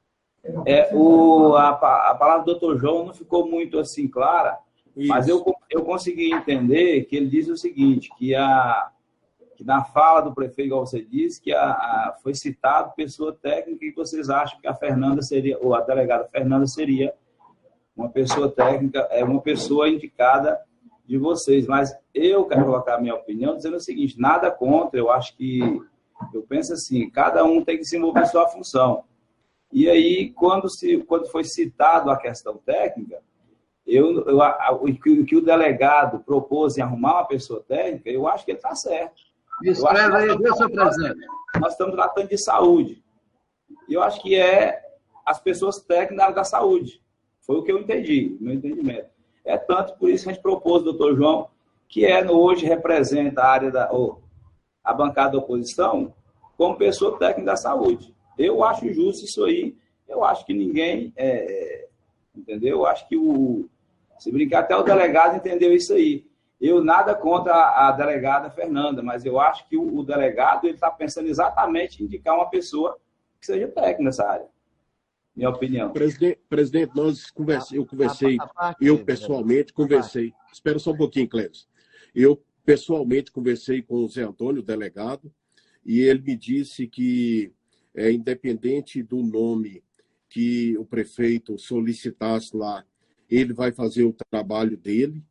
É, o, a, a palavra do doutor João não ficou muito assim clara, Isso. mas eu, eu consegui entender que ele diz o seguinte, que, a, que na fala do prefeito, igual você disse, que a, a, foi citado pessoa técnica e vocês acham que a Fernanda seria, ou a delegada Fernanda seria uma pessoa técnica, é uma pessoa indicada de vocês. Mas eu quero colocar a minha opinião dizendo o seguinte, nada contra, eu acho que, eu penso assim, cada um tem que desenvolver sua função. E aí, quando, se, quando foi citado a questão técnica, eu, eu, o, que, o que o delegado propôs em arrumar uma pessoa técnica, eu acho que ele está certo. Escreve aí, viu, senhor presidente? Nós, nós estamos tratando de saúde. E eu acho que é as pessoas técnicas da área da saúde. Foi o que eu entendi, meu entendimento. É tanto por isso que a gente propôs, doutor João, que é, hoje representa a área da, ou, a bancada da oposição, como pessoa técnica da saúde. Eu acho justo isso aí. Eu acho que ninguém, é, entendeu? Eu acho que o, se brincar, até o delegado entendeu isso aí. Eu nada contra a, a delegada Fernanda, mas eu acho que o, o delegado ele está pensando exatamente em indicar uma pessoa que seja técnica nessa área. Minha opinião. Presidente, presidente nós converse, eu conversei, eu pessoalmente conversei. Espera só um pouquinho, Clécio. Eu pessoalmente conversei com o Zé Antônio, o delegado, e ele me disse que É, independente do nome que o prefeito solicitasse lá, ele vai fazer o trabalho dele,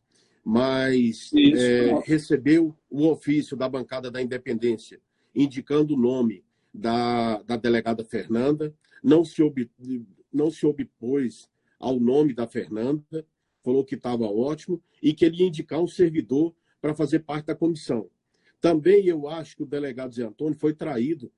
mas é, recebeu o ofício da bancada da Independência, indicando o nome da, da delegada Fernanda, não se, ob, não se opôs ao nome da Fernanda, falou que estava ótimo e que ele ia indicar um servidor para fazer parte da comissão. Também eu acho que o delegado Zé Antônio foi traído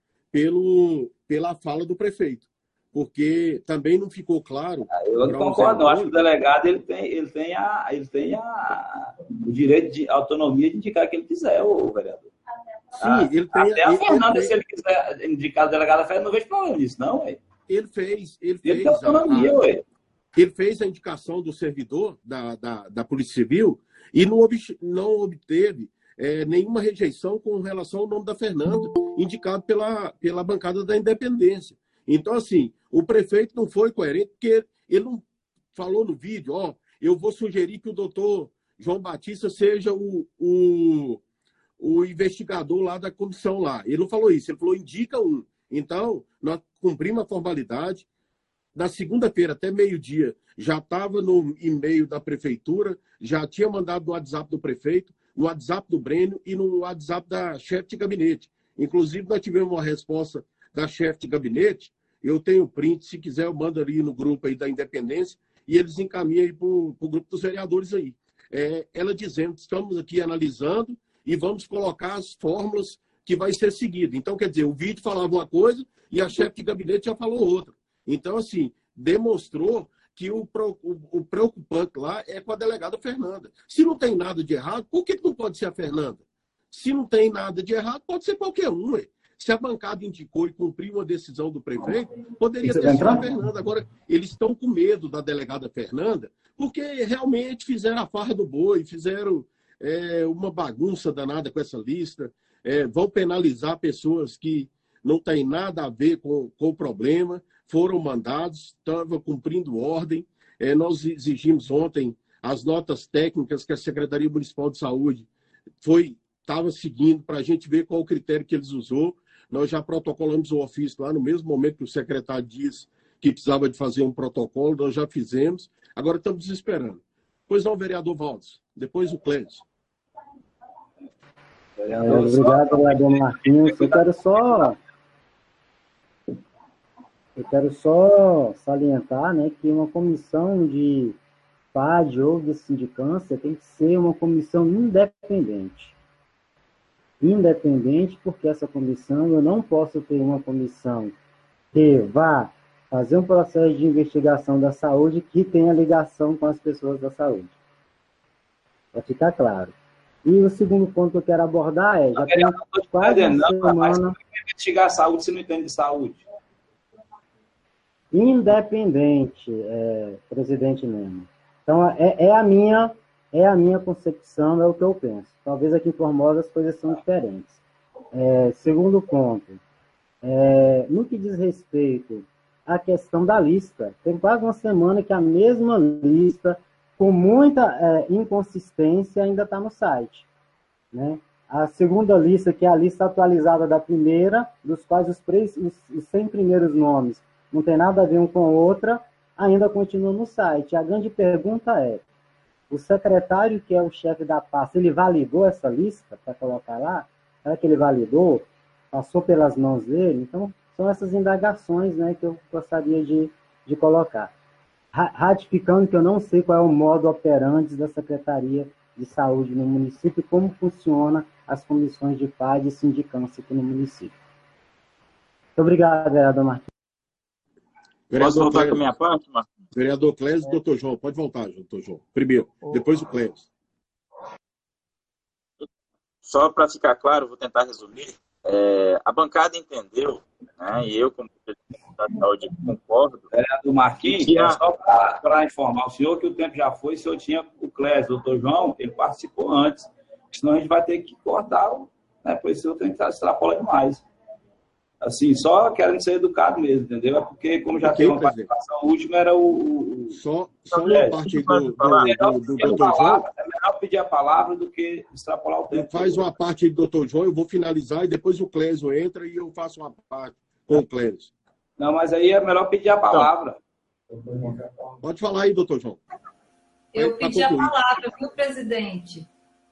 Pelo, pela fala do prefeito, porque também não ficou claro. Eu não concordo, não. Acho que o delegado ele tem, ele tem, a, ele tem a, o direito de autonomia de indicar o que ele quiser, o vereador. Sim, ah, ele tem. Até a ele, Fernanda, ele se ele quiser indicar o delegado, Fernanda, não vejo problema nisso, não, ué. Ele fez. Ele, ele fez tem autonomia, a, a, ué. Ele fez a indicação do servidor da, da, da Polícia Civil e não, ob, não obteve. É, nenhuma rejeição com relação ao nome da Fernanda, indicado pela, pela bancada da Independência. Então, assim, o prefeito não foi coerente, porque ele não falou no vídeo, ó, eu vou sugerir que o doutor João Batista seja o, o, o investigador lá da comissão lá. Ele não falou isso, ele falou, indica um. Então, nós cumprimos a formalidade. Na segunda-feira, até meio-dia, já estava no e-mail da prefeitura, já tinha mandado no WhatsApp do prefeito, no WhatsApp do Brênio e no WhatsApp da chefe de gabinete. Inclusive, nós tivemos uma resposta da chefe de gabinete. Eu tenho print, se quiser, eu mando ali no grupo aí da Independência e eles encaminham aí para o grupo dos vereadores aí. É, ela dizendo que estamos aqui analisando e vamos colocar as fórmulas que vai ser seguido. Então, quer dizer, o vídeo falava uma coisa e a chefe de gabinete já falou outra. Então, assim, demonstrou que o, o, o preocupante lá é com a delegada Fernanda. Se não tem nada de errado, por que não pode ser a Fernanda? Se não tem nada de errado, pode ser qualquer um. Ué. Se a bancada indicou e cumpriu uma decisão do prefeito, poderia ter sido a Fernanda. Agora, eles estão com medo da delegada Fernanda, porque realmente fizeram a farra do boi, fizeram é, uma bagunça danada com essa lista, é, vão penalizar pessoas que não têm nada a ver com, com o problema, foram mandados, estavam cumprindo ordem. É, nós exigimos ontem as notas técnicas que a Secretaria Municipal de Saúde foi estava seguindo para a gente ver qual o critério que eles usou. Nós já protocolamos o ofício lá no mesmo momento que o secretário disse que precisava de fazer um protocolo, nós já fizemos. Agora estamos esperando. Pois não, vereador Valdes. Depois o Clécio. É, obrigado, vereador Marquinhos. Eu quero só... Eu quero só salientar, né, que uma comissão de P A D ou de sindicância tem que ser uma comissão independente. Independente, porque essa comissão, eu não posso ter uma comissão que vá fazer um processo de investigação da saúde que tenha ligação com as pessoas da saúde. Para ficar claro. E o segundo ponto que eu quero abordar é, já tem quase uma semana... Investigar a saúde se não entende de saúde. Independente, é, presidente mesmo. Então, é, é, a minha, é a minha concepção, é o que eu penso. Talvez aqui em Formosa as coisas são diferentes. É, segundo ponto, É, no que diz respeito à questão da lista, tem quase uma semana que a mesma lista, com muita é, inconsistência, ainda está no site, né? A segunda lista, que é a lista atualizada da primeira, dos quais os, os, os cem primeiros nomes não tem nada a ver um com a outra, ainda continua no site. A grande pergunta é, o secretário, que é o chefe da pasta, ele validou essa lista para colocar lá? Será que ele validou? Passou pelas mãos dele? Então, são essas indagações, né, que eu gostaria de, de colocar. Ratificando que eu não sei qual é o modo operandi da Secretaria de Saúde no município, como funciona as comissões de P A D e sindicância aqui no município. Muito obrigado, vereador Marquinhos. Posso voltar com a minha parte, Marquinhos? Vereador Clésio e doutor João. Pode voltar, doutor João. Primeiro, depois o Clésio. Só para ficar claro, vou tentar resumir. É, a bancada entendeu, né, e eu, como presidente da saúde, concordo. Vereador Marquinhos, que a... só para informar o senhor que o tempo já foi, o senhor tinha o Clésio, o doutor João, ele participou antes. Senão a gente vai ter que cortar, né, pois o senhor tem que extrapolar demais. Assim, só querendo ser educado mesmo, entendeu? É porque, como já teve uma participação última, era o... o... Só, só uma parte do, do, do, do doutor João. É melhor pedir a palavra do que extrapolar o tempo. Faz uma parte do doutor João, eu vou finalizar, e depois o Clésio entra e eu faço uma parte com o Clésio. Não, mas aí é melhor pedir a palavra. Pode falar aí, doutor João. Eu pedi a palavra, viu, presidente?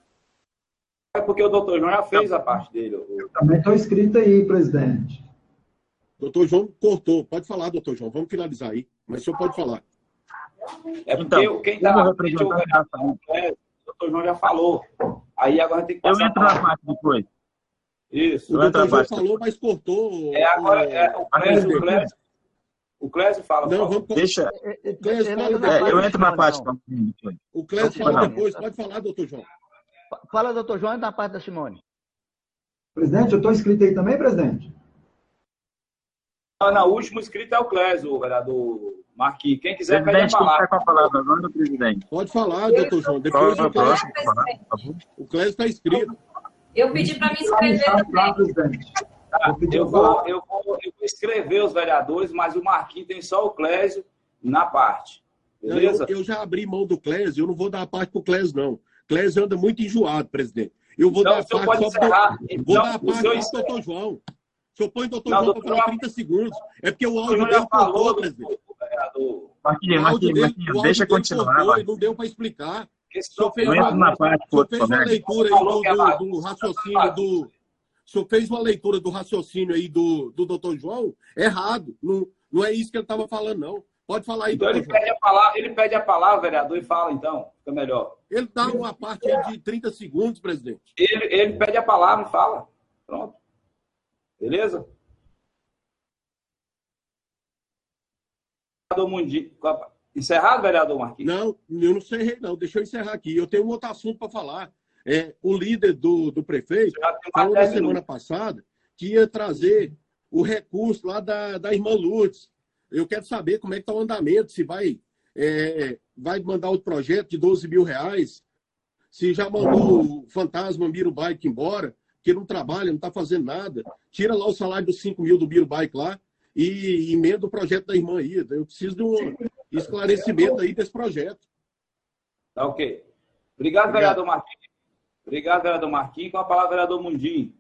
É porque o doutor João já fez a parte dele. Eu também estou inscrito aí, presidente. Doutor João cortou. Pode falar, doutor João. Vamos finalizar aí. Mas o senhor pode falar. É porque então, quem está na frente, o doutor João já falou. Aí agora tem que passar. Eu entro na parte depois. Isso. O doutor João falou, mas cortou. É agora, é, o Clésio, o Clésio, o Clésio fala. Não, vamos... Deixa. O Clésio fala depois. É, eu entro na parte. O Clésio fala depois. Pode falar, doutor João. Fala, doutor João, da parte da Simone. Presidente, eu estou inscrito aí também, presidente? Não, não, o último inscrito é o Clésio, o vereador Marquinhos. Quem quiser, pede a palavra. Com a palavra agora, presidente. Pode falar, doutor João. Depois o Clésio. O Clésio está inscrito. Eu pedi para me inscrever também. Tá, eu, vou, eu, vou, eu vou escrever os vereadores, mas o Marquinhos tem só o Clésio na parte. Beleza? Eu, eu já abri mão do Clésio, eu não vou dar a parte para o Clésio, não. Clésio anda muito enjoado, presidente. Eu vou então, dar a parte só para vou então, dar a parte para o doutor João. O senhor põe o doutor João para falar trinta segundos. É porque o áudio dele cortou, presidente. Marquinhos, Marquinhos, Marquinhos, deixa continuar. Não deu para explicar. O senhor fez uma, na parte, o senhor fez uma leitura aí do, do, do raciocínio do... O senhor fez uma leitura do raciocínio aí do, do doutor João errado. Não, não é isso que ele estava falando, não. Pode falar aí, então ele pede, a palavra, ele pede a palavra, vereador, e fala, então. Fica melhor. Ele dá uma parte aí de trinta segundos, presidente. Ele, ele pede a palavra e fala. Pronto. Beleza? Vereador Mundinho. Encerrado, vereador Marquinhos? Não, eu não encerrei, não. Deixa eu encerrar aqui. Eu tenho um outro assunto para falar. É, o líder do, do prefeito falou na semana passada que ia trazer o recurso lá da, da irmã Lourdes. Eu quero saber como é que está o andamento, se vai, é, vai mandar o projeto de doze mil reais, se já mandou o fantasma Miro Bike embora, que não trabalha, não está fazendo nada. Tira lá o salário dos cinco mil do Miro Bike lá e emenda o projeto da irmã aí. Eu preciso de um esclarecimento aí desse projeto. Tá ok. Obrigado, vereador Marquinhos. Obrigado, vereador Marquinhos. Com a palavra, vereador Mundinho.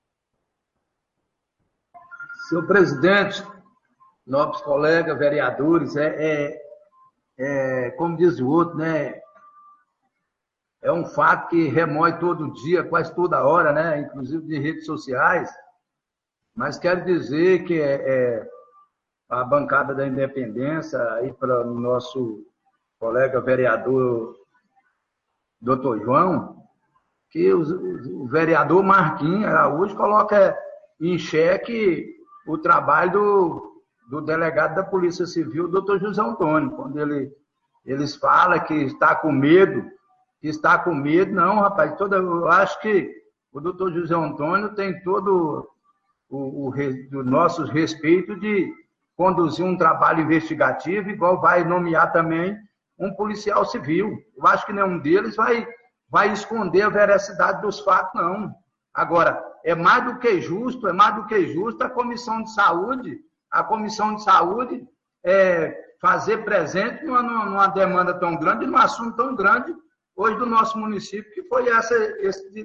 Senhor presidente, nobres colegas, vereadores, é, é, é, como diz o outro, né? É um fato que remói todo dia, quase toda hora, né? Inclusive de redes sociais. Mas quero dizer que é, é a bancada da Independência, aí para o nosso colega vereador doutor João, que o, o vereador Marquinhos Araújo coloca em xeque o trabalho do, do delegado da Polícia Civil, doutor José Antônio, quando ele, eles falam que está com medo, que está com medo. Não, rapaz, toda, eu acho que o doutor José Antônio tem todo o, o, o nosso respeito de conduzir um trabalho investigativo, igual vai nomear também um policial civil. Eu acho que nenhum deles vai, vai esconder a veracidade dos fatos, não. Agora, é mais do que justo, é mais do que justo a Comissão de Saúde, a Comissão de Saúde é, fazer presente numa, numa demanda tão grande, num assunto tão grande hoje do nosso município, que foi essa, esse,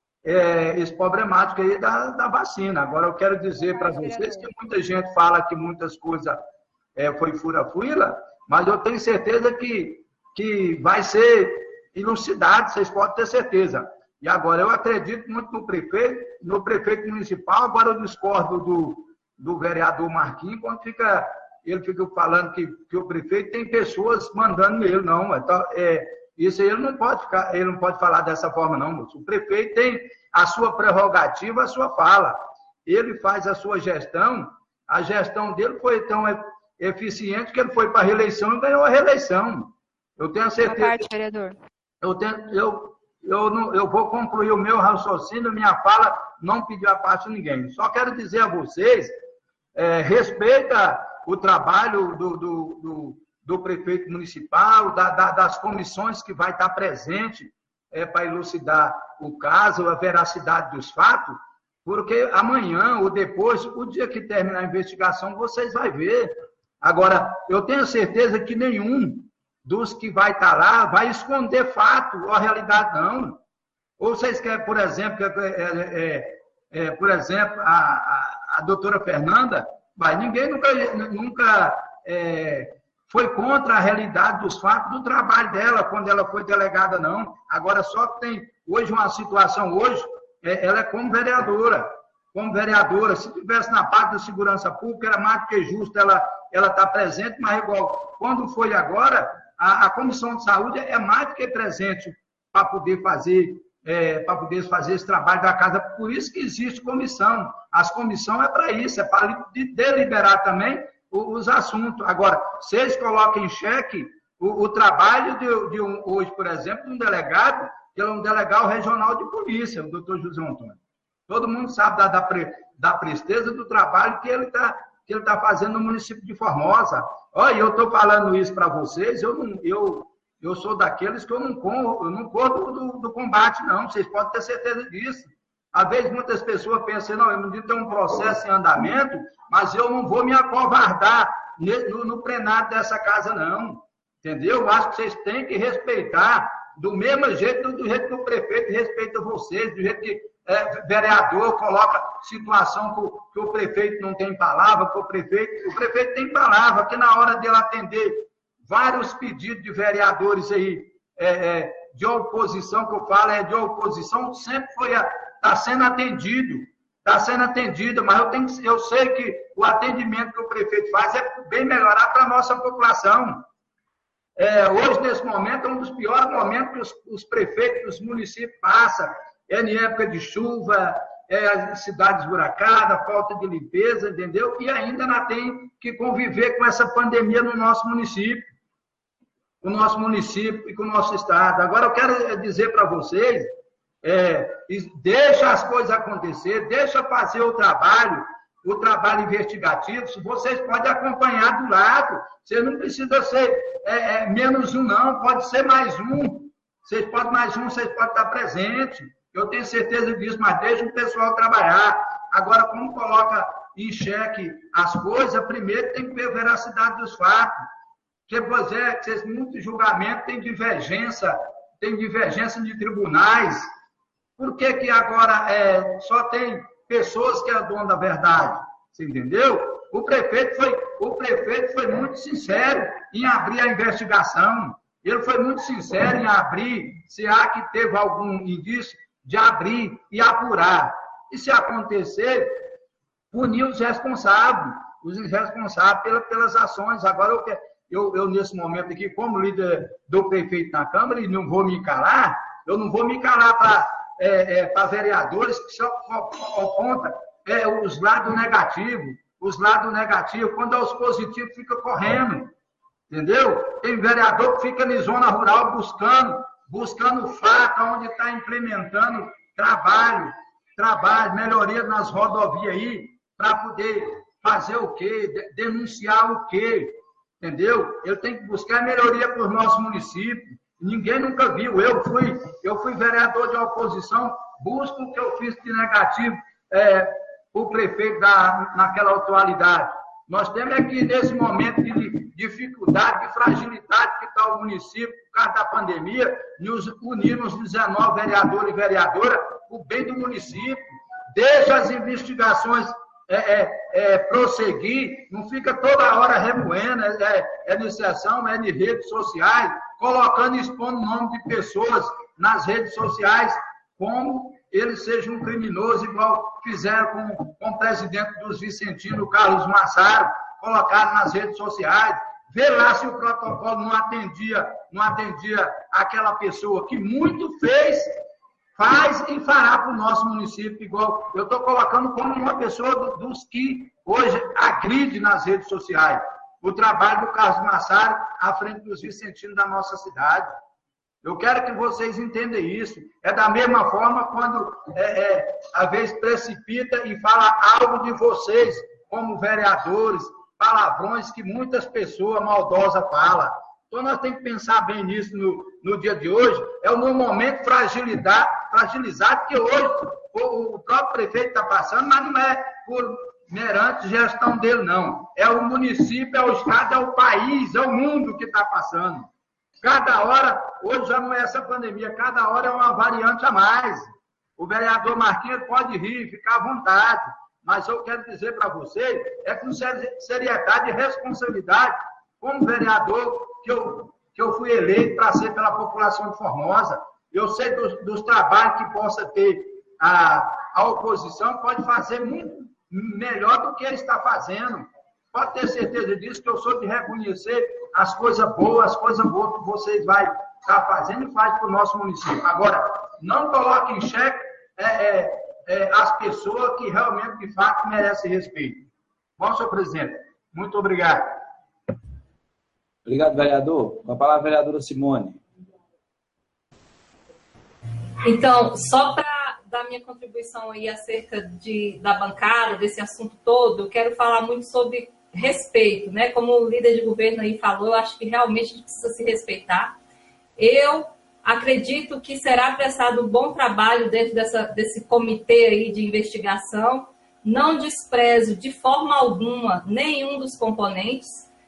é, esse problemático aí da, da vacina. Agora, eu quero dizer para vocês que muita gente fala que muitas coisas é, foi fura-fila, mas eu tenho certeza que, que vai ser elucidado, vocês podem ter certeza. E agora, eu acredito muito no prefeito, no prefeito municipal, agora eu discordo do, do vereador Marquinhos, quando fica, ele fica falando que, que o prefeito tem pessoas mandando ele, não, então, é, isso aí ele não pode ficar, ele não pode falar dessa forma, não, moço. O prefeito tem a sua prerrogativa, a sua fala. Ele faz a sua gestão, a gestão dele foi tão eficiente que ele foi para a reeleição e ganhou a reeleição. Eu tenho a certeza. Boa tarde, vereador. Eu, tenho, eu, eu, não, eu vou concluir o meu raciocínio, minha fala não pediu a parte de ninguém. Só quero dizer a vocês, é, respeita o trabalho do, do, do, do prefeito municipal, da, da, das comissões que vai estar presente é, para elucidar o caso, a veracidade dos fatos, porque amanhã ou depois, o dia que terminar a investigação, vocês vão ver. Agora, eu tenho certeza que nenhum dos que vai estar lá vai esconder fato ou a realidade, não. Ou vocês querem, por exemplo, é, é, é, por exemplo, a, a, a doutora Fernanda, mas ninguém nunca, nunca é, foi contra a realidade dos fatos do trabalho dela quando ela foi delegada, não. Agora, só que tem hoje uma situação, hoje, é, ela é como vereadora. Como vereadora, se tivesse na parte da segurança pública, era mais do que justo ela ela estar presente, mas igual, quando foi agora, a, a Comissão de Saúde é mais do que presente para poder fazer é, para poder fazer esse trabalho da casa. Por isso que existe comissão. As comissões é para isso, é para deliberar também os assuntos. Agora, vocês colocam em xeque o, o trabalho de, de um, hoje, por exemplo, de um delegado, que é um delegado regional de polícia, o doutor José Antônio. Todo mundo sabe da, da, pre, da presteza do trabalho que ele está que ele está fazendo no município de Formosa. Olha, eu estou falando isso para vocês, eu, não, eu, eu sou daqueles que eu não corro, eu não corro do, do combate, não, vocês podem ter certeza disso. Às vezes muitas pessoas pensam, não, eu não tenho um processo em andamento, mas eu não vou me acovardar no, no plenário dessa casa, não. Entendeu? Eu acho que vocês têm que respeitar do mesmo jeito, do jeito que o prefeito respeita vocês, do jeito que É, vereador coloca situação que o, que o prefeito não tem palavra, que o prefeito, o prefeito tem palavra, que na hora dele atender vários pedidos de vereadores aí, é, é, de oposição, que eu falo, é de oposição, sempre foi, está sendo atendido, está sendo atendido, mas eu, tenho, eu sei que o atendimento que o prefeito faz é bem melhorar para a nossa população. É, hoje, nesse momento, é um dos piores momentos que os, os prefeitos dos municípios passam. É em época de chuva, é a cidade esburacada, falta de limpeza, entendeu? E ainda não tem que conviver com essa pandemia no nosso município, com o nosso município e com o nosso estado. Agora, eu quero dizer para vocês, é, deixa as coisas acontecer, deixa fazer o trabalho, o trabalho investigativo, vocês podem acompanhar do lado, vocês não precisam ser é, é, menos um, não, pode ser mais um, vocês podem mais um, vocês podem estar presentes. Eu tenho certeza disso, mas deixa o pessoal trabalhar. Agora, como coloca em xeque as coisas, primeiro tem que ver a veracidade dos fatos. Porque, pois é, vocês, muito julgamento tem divergência, tem divergência de tribunais. Por que que agora é, só tem pessoas que é dono da verdade? Você entendeu? O prefeito foi, o prefeito foi muito sincero em abrir a investigação. Ele foi muito sincero em abrir, se há que teve algum indício, de abrir e apurar. E se acontecer, punir os responsáveis, os responsáveis pelas, pelas ações. Agora, eu, eu, eu, nesse momento aqui, como líder do prefeito na Câmara, e não vou me calar, eu não vou me calar para é, é, para vereadores que só apontam é, os lados negativos, os lados negativos, quando é os positivos, fica correndo. Entendeu? Tem vereador que fica na zona rural buscando, buscando fato, onde está implementando trabalho, trabalho, melhoria nas rodovias aí, para poder fazer o quê? Denunciar o quê? Entendeu? Ele tem que buscar melhoria para os nossos municípios. Ninguém nunca viu. Eu fui, eu fui vereador de oposição busca o que eu fiz de negativo é, o prefeito da, naquela atualidade. Nós temos aqui, nesse momento de dificuldade, de fragilidade que está o município, por causa da pandemia, nos unirmos dezenove vereadores e vereadoras, o bem do município. Deixa as investigações é, é, é, prosseguir, não fica toda hora remoendo, é, é de sessão, é de redes sociais, colocando e expondo o nome de pessoas nas redes sociais, como ele seja um criminoso, igual fizeram com, com o presidente dos Vicentinos, Carlos Massaro, colocaram nas redes sociais, ver lá se o protocolo não atendia, não atendia aquela pessoa que muito fez, faz e fará para o nosso município, igual eu estou colocando como uma pessoa do, dos que hoje agride nas redes sociais o trabalho do Carlos Massaro à frente dos Vicentinos da nossa cidade. Eu quero que vocês entendam isso. É da mesma forma quando, é, é, às vezes, precipita e fala algo de vocês, como vereadores, palavrões que muitas pessoas maldosas falam. Então, nós temos que pensar bem nisso no, no dia de hoje. É um momento fragilidade, fragilizado que hoje o, o próprio prefeito está passando, mas não é por merante gestão dele, não. É o município, é o estado, é o país, é o mundo que está passando. Cada hora, hoje já não é essa pandemia, cada hora é uma variante a mais. O vereador Marquinhos pode rir, ficar à vontade, mas eu quero dizer para vocês, é com seriedade e responsabilidade, como vereador que eu, que eu fui eleito para ser pela população de Formosa. Eu sei dos, dos trabalhos que possa ter a, a oposição, pode fazer muito melhor do que ele está fazendo. Pode ter certeza disso, que eu sou de reconhecer as coisas boas, as coisas boas que vocês vão estar fazendo e faz para o nosso município. Agora, não coloque em xeque é, é, é, as pessoas que realmente, de fato, merecem respeito. Bom, senhor presidente, muito obrigado. Obrigado, vereador. Com a palavra, a vereadora Simone. Então, só para dar minha contribuição aí acerca de, da bancada, desse assunto todo, eu quero falar muito sobre respeito, né? Como o líder de governo aí falou, eu acho que realmente a gente precisa se respeitar. Eu acredito que será prestado um bom trabalho dentro dessa, desse comitê aí de investigação. Não desprezo de forma alguma nenhum dos componentes.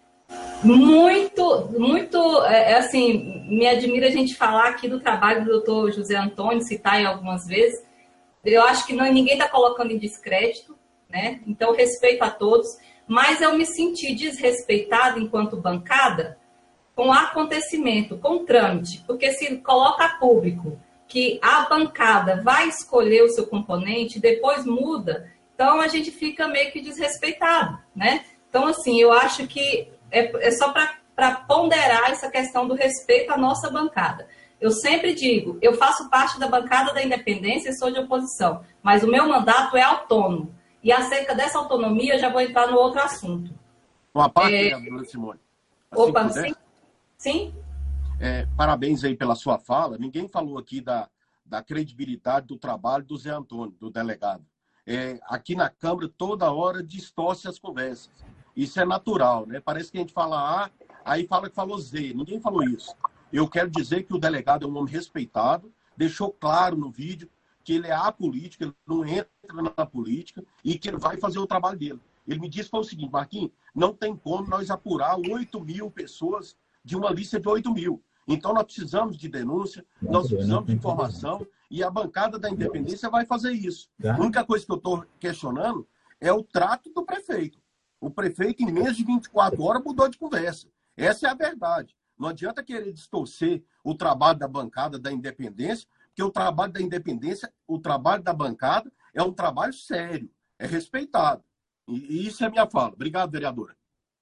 Muito, muito, é, assim, me admira a gente falar aqui do trabalho do doutor José Antônio, citar aí algumas vezes. Eu acho que não, ninguém está colocando em descrédito, né? Então, respeito a todos. Mas eu me senti desrespeitada enquanto bancada com o acontecimento, com o trâmite, porque se coloca a público que a bancada vai escolher o seu componente, depois muda, então a gente fica meio que desrespeitado, né? Então, assim, eu acho que é, é só para ponderar essa questão do respeito à nossa bancada. Eu sempre digo, eu faço parte da bancada da independência e sou de oposição, mas o meu mandato é autônomo. E acerca dessa autonomia, eu já vou entrar no outro assunto. Uma parte, é... vereadora Simone. Assim Opa, sim? Sim? É, parabéns aí pela sua fala. Ninguém falou aqui da, da credibilidade do trabalho do Zé Antônio, do delegado. É, aqui na Câmara, toda hora distorce as conversas. Isso é natural, né? Parece que a gente fala A, aí fala que falou Z. Ninguém falou isso. Eu quero dizer que o delegado é um homem respeitado, deixou claro no vídeo que ele é apolítico, ele não entra na política e que ele vai fazer o trabalho dele. Ele me disse foi o seguinte, Marquinhos, não tem como nós apurar oito mil pessoas de uma lista de oito mil. Então, nós precisamos de denúncia, nós precisamos de informação e a bancada da independência vai fazer isso. A única coisa que eu estou questionando é o trato do prefeito. O prefeito, em menos de vinte e quatro horas, mudou de conversa. Essa é a verdade. Não adianta querer distorcer o trabalho da bancada da independência, porque o trabalho da independência, o trabalho da bancada é um trabalho sério, é respeitado. E isso é a minha fala. Obrigado, vereadora.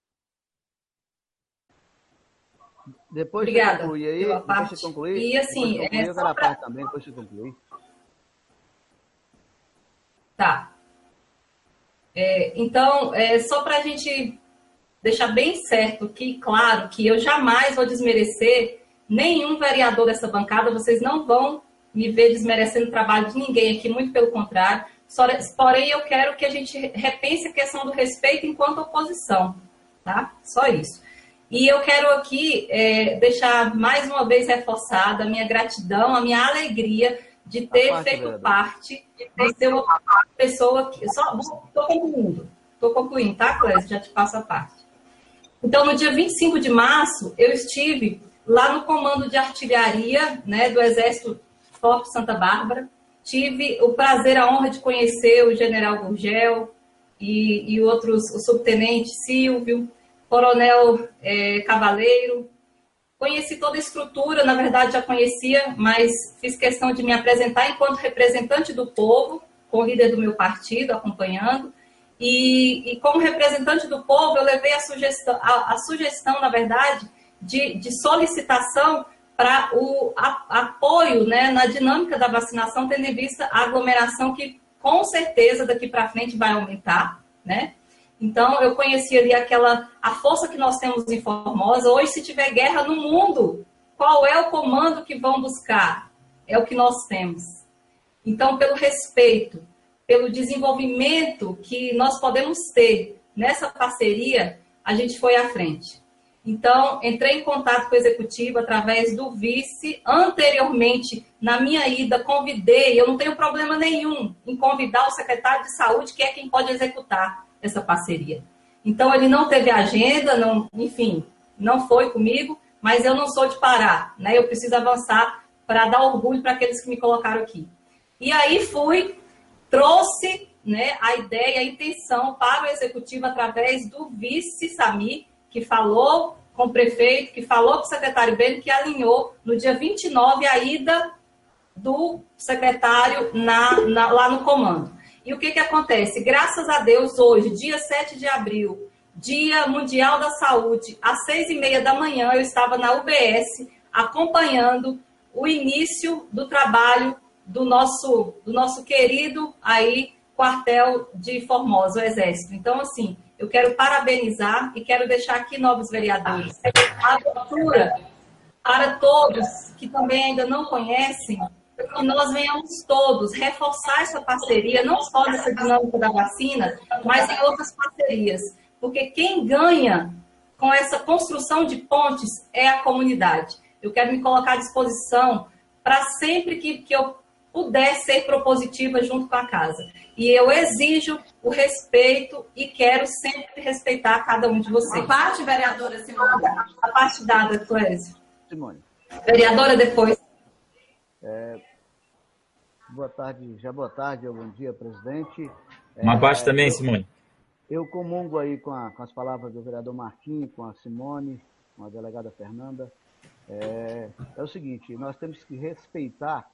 Depois Obrigada. de concluir aí, Pela depois parte. de concluir, E assim, depois de concluir, é eu só quero a pra- parte também, depois de concluir. Tá. É, então, é, só para a gente deixar bem certo que, claro, que eu jamais vou desmerecer nenhum vereador dessa bancada, vocês não vão me ver desmerecendo o trabalho de ninguém aqui, muito pelo contrário. Só, porém, eu quero que a gente repense a questão do respeito enquanto oposição, tá? Só isso. E eu quero aqui é, deixar mais uma vez reforçada a minha gratidão, a minha alegria de ter parte, feito vereador. parte, de ser uma pessoa que... Só estou concluindo, estou concluindo, tá, Clésia? Já te passo a parte. Então, no dia vinte e cinco de março, eu estive lá no Comando de Artilharia, né, do Exército Forte Santa Bárbara. Tive o prazer, a honra de conhecer o general Gurgel e, e outros, o subtenente Silvio, coronel é, Cavaleiro. Conheci toda a estrutura, na verdade já conhecia, mas fiz questão de me apresentar enquanto representante do povo, com o líder do meu partido acompanhando. E, e como representante do povo, eu levei a sugestão, a, a sugestão na verdade, de, de solicitação para o a, apoio, né, na dinâmica da vacinação, tendo em vista a aglomeração que, com certeza, daqui para frente vai aumentar, né? Então, eu conheci ali aquela, a força que nós temos em Formosa. Hoje, se tiver guerra no mundo, qual é o comando que vão buscar? É o que nós temos. Então, pelo respeito, pelo desenvolvimento que nós podemos ter nessa parceria, a gente foi à frente. Então, entrei em contato com o executivo através do vice. Anteriormente, na minha ida, convidei, eu não tenho problema nenhum em convidar o secretário de saúde, que é quem pode executar essa parceria. Então, ele não teve agenda, não, enfim, não foi comigo, mas eu não sou de parar, né? Eu preciso avançar para dar orgulho para aqueles que me colocaram aqui. E aí fui, trouxe, né, a ideia, a intenção para o executivo através do vice Sami, que falou com o prefeito, que falou com o secretário Beni, que alinhou no dia vinte e nove a ida do secretário na, na, lá no comando. E o que, que acontece? Graças a Deus, hoje, dia sete de abril, Dia Mundial da Saúde, às seis e meia da manhã, eu estava na U B S acompanhando o início do trabalho do nosso, do nosso querido aí, quartel de Formosa, o Exército. Então, assim, eu quero parabenizar e quero deixar aqui, novos vereadores, a abertura para todos que também ainda não conhecem, que nós venhamos todos reforçar essa parceria, não só nessa dinâmica da vacina, mas em outras parcerias. Porque quem ganha com essa construção de pontes é a comunidade. Eu quero me colocar à disposição para sempre que, que eu puder ser propositiva junto com a casa. E eu exijo o respeito e quero sempre respeitar cada um de vocês. A parte, vereadora Simone. A parte dada, Clésia. Simone. Vereadora, depois. É, boa tarde, já boa tarde, bom dia, presidente. Uma é, parte também, eu, Simone. Eu comungo aí com, a, com as palavras do vereador Marquinhos, com a Simone, com a delegada Fernanda. É, é o seguinte, nós temos que respeitar,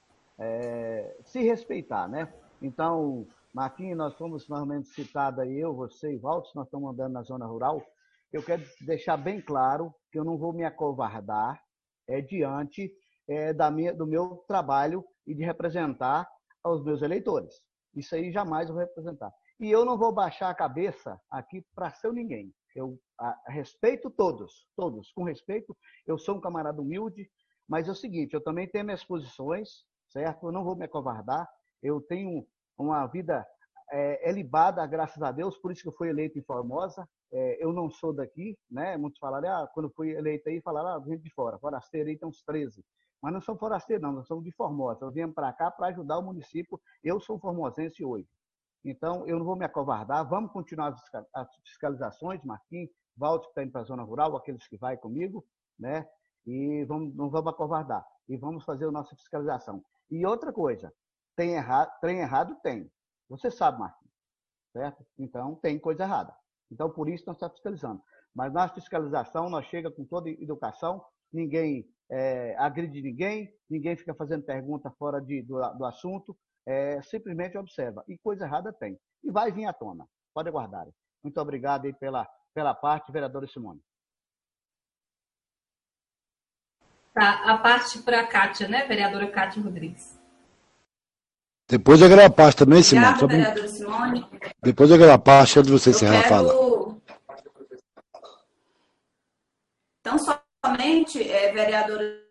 é, se respeitar, né? Então, Marquinhos, nós fomos normalmente citados aí, eu, você e Valdes, nós estamos andando na zona rural. Eu quero deixar bem claro que eu não vou me acovardar é, diante é, da minha, do meu trabalho e de representar aos meus eleitores. Isso aí jamais eu vou representar. E eu não vou baixar a cabeça aqui para ser ninguém. Eu a, a respeito todos, todos, com respeito. Eu sou um camarada humilde, mas é o seguinte, eu também tenho minhas posições, certo? Eu não vou me acovardar. Eu tenho uma vida é, elibada, graças a Deus, por isso que eu fui eleito em Formosa. É, eu não sou daqui, né? Muitos falaram, ah, quando eu fui eleito aí, falaram, ah, gente de fora, forasteiro aí tem uns treze. Mas não são forasteiros, não, nós somos de Formosa. Eu vim para cá para ajudar o município. Eu sou formosense hoje. Então, eu não vou me acovardar. Vamos continuar as fiscalizações, Marquinhos, Valdo, que está indo para a zona rural, aqueles que vai comigo, né? E vamos, não vamos acovardar. E vamos fazer a nossa fiscalização. E outra coisa, tem errado, tem errado? Tem. Você sabe, Marquinhos, certo? Então, tem coisa errada. Então, por isso, nós estamos fiscalizando. Mas na fiscalização, nós chega com toda educação, ninguém é, agride ninguém, ninguém fica fazendo pergunta fora de, do, do assunto, é, simplesmente observa. E coisa errada tem. E vai vir à tona. Pode aguardar. Muito obrigado aí pela, pela parte, vereadora Simone. Tá, a parte para a Kátia, né, vereadora Kátia Rodrigues. Depois aquela parte também, Simone. Obrigada, vereadora Simone. Depois aquela parte, antes de você encerrar a fala. Então, somente, é, vereadora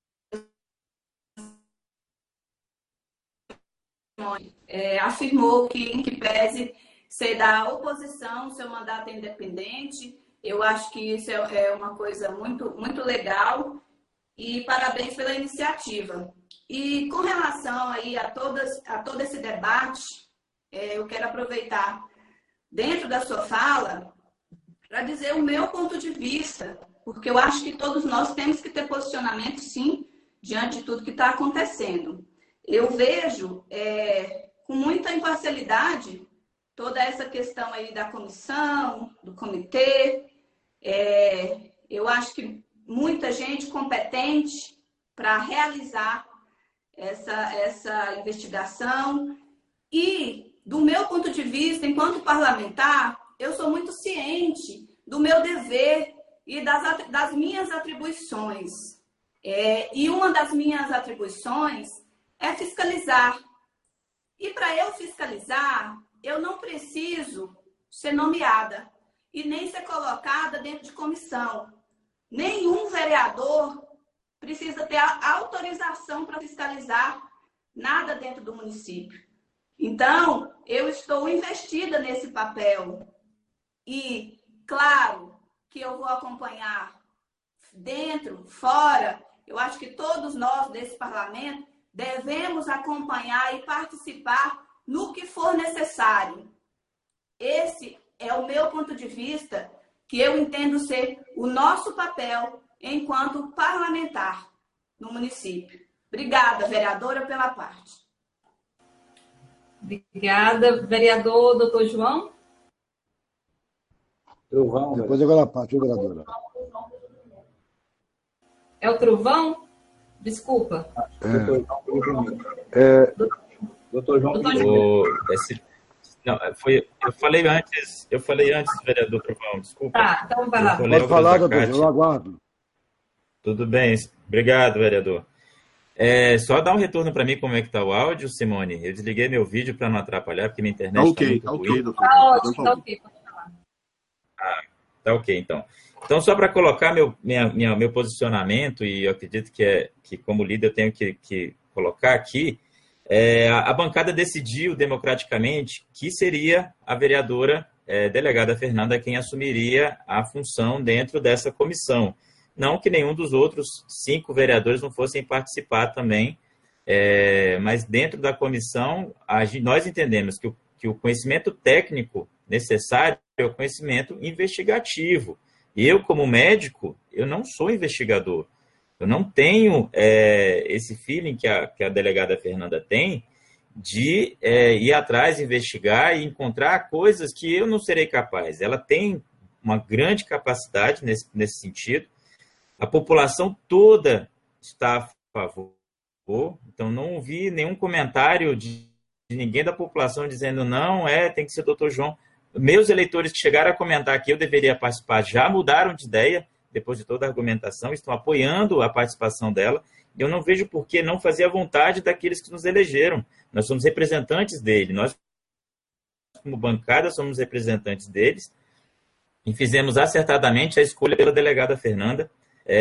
Simone, é, afirmou que, em que pese ser da oposição, seu mandato é independente. Eu acho que isso é, é uma coisa muito, muito legal. E parabéns pela iniciativa. E com relação aí a, todas, a todo esse debate, é, eu quero aproveitar dentro da sua fala para dizer o meu ponto de vista, porque eu acho que todos nós temos que ter posicionamento, sim, diante de tudo que está acontecendo. Eu vejo é, com muita imparcialidade toda essa questão aí da comissão, do comitê. É, eu acho que muita gente competente para realizar essa, essa investigação. E, do meu ponto de vista, enquanto parlamentar, eu sou muito ciente do meu dever e das, das minhas atribuições. É, e uma das minhas atribuições é fiscalizar. E para eu fiscalizar, eu não preciso ser nomeada e nem ser colocada dentro de comissão. Nenhum vereador precisa ter a autorização para fiscalizar nada dentro do município. Então, eu estou investida nesse papel. E, claro, que eu vou acompanhar dentro, fora. Eu acho que todos nós desse parlamento devemos acompanhar e participar no que for necessário. Esse é o meu ponto de vista, que eu entendo ser o nosso papel enquanto parlamentar no município. Obrigada, vereadora, pela parte. Obrigada. Vereador doutor João? Trovão. Depois agora a parte, vereadora. É o Trovão? Desculpa. É. É... Doutor João. O, esse, não, foi, eu falei antes, eu falei antes, vereador Trovão, desculpa. Tá, então vai lá. Pode falar, doutor, eu aguardo. Tudo bem, obrigado, vereador. É, só dá um retorno para mim como é que está o áudio, Simone. Eu desliguei meu vídeo para não atrapalhar, porque minha internet está okay, muito tá ruim. Ok, doutor. Tá ótimo, tá ok, pode falar. Ah, tá ok, então. Então, só para colocar meu, minha, minha, meu posicionamento, e eu acredito que, é, que como líder eu tenho que, que colocar aqui, é, a, a bancada decidiu democraticamente que seria a vereadora é, delegada Fernanda quem assumiria a função dentro dessa comissão. Não que nenhum dos outros cinco vereadores não fossem participar também, é, mas dentro da comissão, a, nós entendemos que o, que o conhecimento técnico necessário é o conhecimento investigativo. Eu, como médico, eu não sou investigador. Eu não tenho é, esse feeling que a, que a delegada Fernanda tem de é, ir atrás, investigar e encontrar coisas que eu não serei capaz. Ela tem uma grande capacidade nesse, nesse sentido. A população toda está a favor, então não ouvi nenhum comentário de, de ninguém da população dizendo não, é, tem que ser doutor João. Meus eleitores que chegaram a comentar que eu deveria participar já mudaram de ideia, depois de toda a argumentação, estão apoiando a participação dela. Eu não vejo por que não fazer a vontade daqueles que nos elegeram. Nós somos representantes dele, nós, como bancada, somos representantes deles, e fizemos acertadamente a escolha pela delegada Fernanda.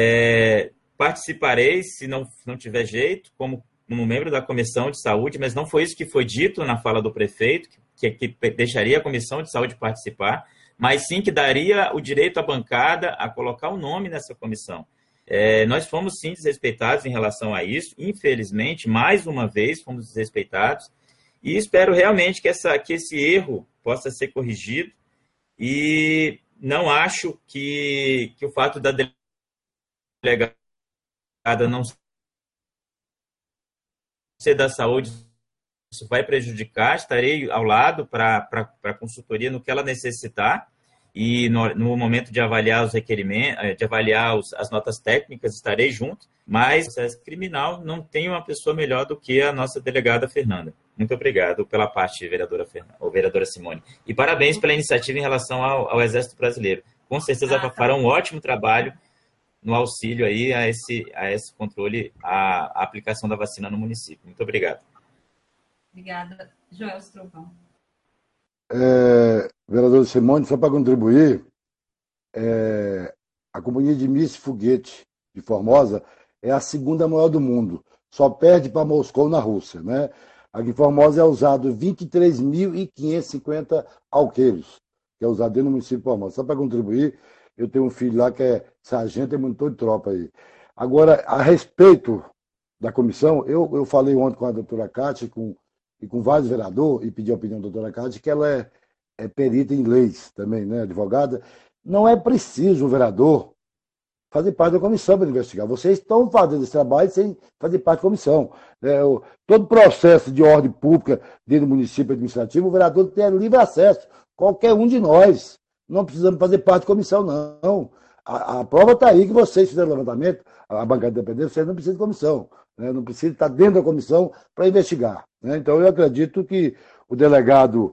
É, participarei, se não, não tiver jeito, como, como membro da Comissão de Saúde, mas não foi isso que foi dito na fala do prefeito, que, que deixaria a Comissão de Saúde participar, mas sim que daria o direito à bancada a colocar o nome nessa comissão. É, nós fomos, sim, desrespeitados em relação a isso, infelizmente, mais uma vez fomos desrespeitados, e espero realmente que, essa, que esse erro possa ser corrigido, e não acho que, que o fato da delegada não ser da saúde, isso vai prejudicar, estarei ao lado para a consultoria no que ela necessitar, e no, no momento de avaliar os requerimentos, de avaliar os, as notas técnicas, estarei junto, mas no processo criminal não tem uma pessoa melhor do que a nossa delegada Fernanda. Muito obrigado pela parte, vereadora, Fernanda, ou vereadora Simone. E parabéns pela iniciativa em relação ao, ao Exército Brasileiro. Com certeza ah, tá. farão um ótimo trabalho no auxílio aí a esse, a esse controle, a, a aplicação da vacina no município. Muito obrigado. Obrigada. Joel Trovão. É, vereador Simone, só para contribuir, é, a companhia de míssil foguete de Formosa é a segunda maior do mundo, só perde para Moscou na Rússia, né? Aqui em Formosa é usado vinte e três mil quinhentos e cinquenta alqueiros, que é usado dentro do município de Formosa. Só para contribuir, eu tenho um filho lá que é sargento e monitor de tropa aí. Agora, a respeito da comissão, eu, eu falei ontem com a doutora Cátia e com, e com vários vereadores, e pedi a opinião da doutora Cátia, que ela é, é perita em leis também, né, advogada. Não é preciso o vereador fazer parte da comissão para investigar. Vocês estão fazendo esse trabalho sem fazer parte da comissão. É, o, todo processo de ordem pública dentro do município administrativo, o vereador tem livre acesso. Qualquer um de nós. Não precisamos fazer parte da comissão, não. A, a prova está aí que vocês fizeram o levantamento, a bancada independente, vocês não precisam de comissão. Né? Não precisa estar dentro da comissão para investigar. Né? Então, eu acredito que o delegado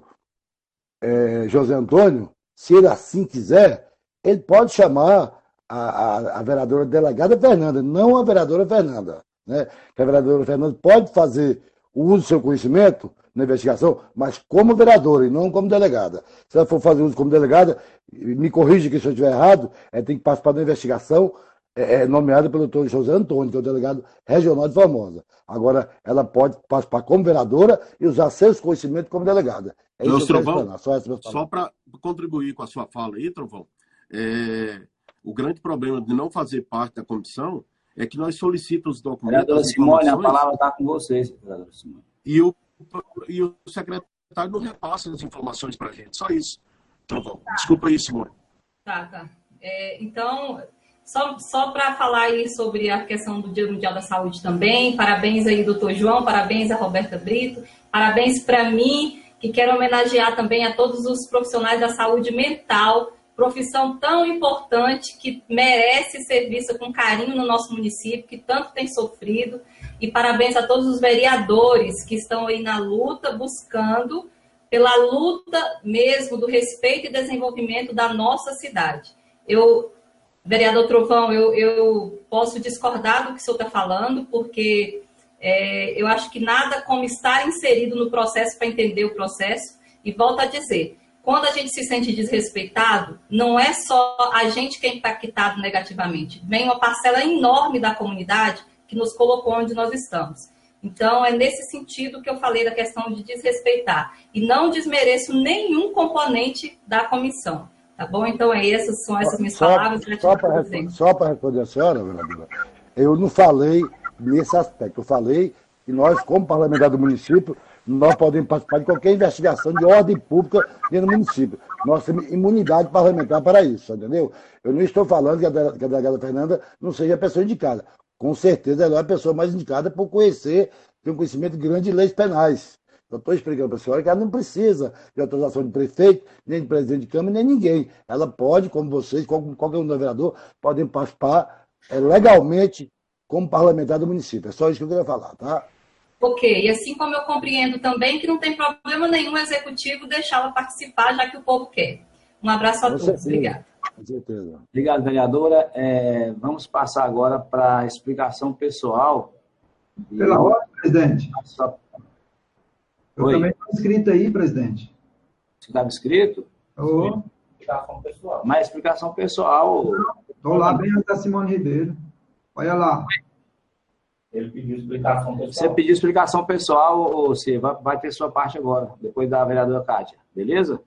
é, José Antônio, se ele assim quiser, ele pode chamar A, a, a vereadora delegada Fernanda, não a vereadora Fernanda. Né? Que a vereadora Fernanda pode fazer o uso do seu conhecimento na investigação, mas como vereadora e não como delegada. Se ela for fazer uso como delegada, me corrija que se eu estiver errado, ela tem que participar da investigação é, é, nomeada pelo doutor José Antônio, que é o delegado regional de Formosa. Agora, ela pode participar como vereadora e usar seus conhecimentos como delegada. É Meus isso que eu quero Trovão, explanar. Só, só para contribuir com a sua fala aí, Trovão, é... o grande problema de não fazer parte da comissão é que nós solicitamos os documentos. Vereadora Simone, a palavra está com vocês, vereadora Simone. E o, e o secretário não repassa as informações para a gente. Só isso. Trovão. Desculpa aí, Simone. Tá, tá. É, então, só, só para falar aí sobre a questão do Dia Mundial da Saúde também, parabéns aí, doutor João, parabéns a Roberta Brito, parabéns para mim, que quero homenagear também a todos os profissionais da saúde mental, profissão tão importante que merece ser vista com carinho no nosso município, que tanto tem sofrido. E parabéns a todos os vereadores que estão aí na luta, buscando pela luta mesmo do respeito e desenvolvimento da nossa cidade. Eu, vereador Trovão, eu, eu posso discordar do que o senhor está falando, porque é, eu acho que nada como estar inserido no processo para entender o processo. E volto a dizer, quando a gente se sente desrespeitado, não é só a gente que é impactado negativamente. Vem uma parcela enorme da comunidade que nos colocou onde nós estamos. Então, é nesse sentido que eu falei da questão de desrespeitar. E não desmereço nenhum componente da comissão. Tá bom? Então, é essas, são essas minhas só, palavras. Só para responder a senhora, vereadora, eu não falei nesse aspecto. Eu falei que nós, como parlamentar do município, nós podemos participar de qualquer investigação de ordem pública dentro do município. Nós temos imunidade parlamentar para isso, entendeu? Eu não estou falando que a delegada Fernanda não seja a pessoa indicada. Com certeza ela é a pessoa mais indicada por conhecer, ter um conhecimento grande de leis penais. Eu estou explicando para a senhora que ela não precisa de autorização de prefeito, nem de presidente de Câmara, nem ninguém. Ela pode, como vocês, como qualquer um vereador, podem participar é, legalmente como parlamentar do município. É só isso que eu queria falar, tá? Ok, e assim como eu compreendo também que não tem problema nenhum o executivo deixá-la participar, já que o povo quer. Um abraço a Com todos. certeza. Obrigada. Com certeza. Obrigado, vereadora. É, vamos passar agora para a explicação pessoal. Pela ordem, presidente. Só... Eu Oi. também estou inscrito aí, presidente. Você estava inscrito? Ô, Explicação pessoal. Mas explicação pessoal. Estou lá bem antes da Simone Ribeiro. Olha lá. Ele pediu explicação pessoal. Você pediu explicação pessoal, ou você vai, vai ter sua parte agora, depois da vereadora Cátia. Beleza?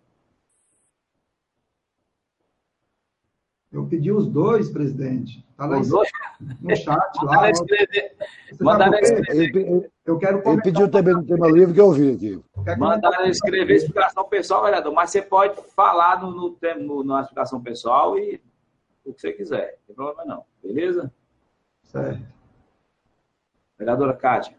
Eu pedi os dois, presidente. Está lá Os em dois? no chat lá. Mandaram escrever. Você Mandaram sabe por quê? escrever. Ele, Eu quero ele comentar. pediu também no tema livre que eu vi aqui. Mandaram escrever explicação pessoal, vereador, mas você pode falar no, no, no, na explicação pessoal e o que você quiser. Não tem problema não. Beleza? Certo. Vereadora Cátia.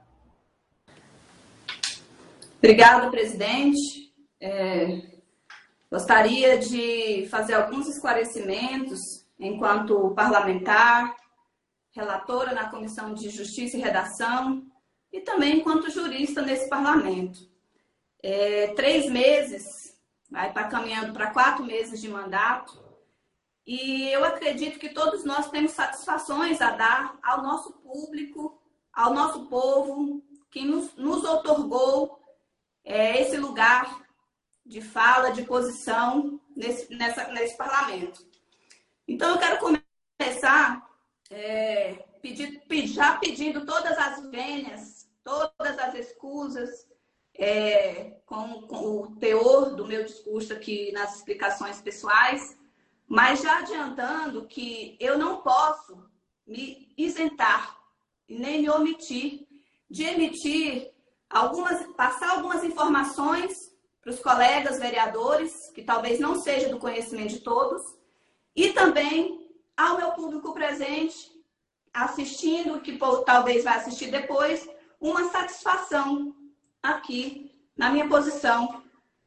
Obrigada, presidente. É, gostaria de fazer alguns esclarecimentos enquanto parlamentar, relatora na Comissão de Justiça e Redação e também enquanto jurista nesse parlamento. É, três meses, vai para caminhando para quatro meses de mandato, e eu acredito que todos nós temos satisfações a dar ao nosso público, ao nosso povo, que nos, nos outorgou é, esse lugar de fala, de posição nesse, nessa, nesse parlamento. Então, eu quero começar é, pedir, já pedindo todas as vênias, todas as escusas, é, com, com o teor do meu discurso aqui nas explicações pessoais, mas já adiantando que eu não posso me isentar e nem me omitir de emitir algumas, passar algumas informações para os colegas vereadores, que talvez não seja do conhecimento de todos, e também ao meu público presente, assistindo, que talvez vai assistir depois, uma satisfação aqui na minha posição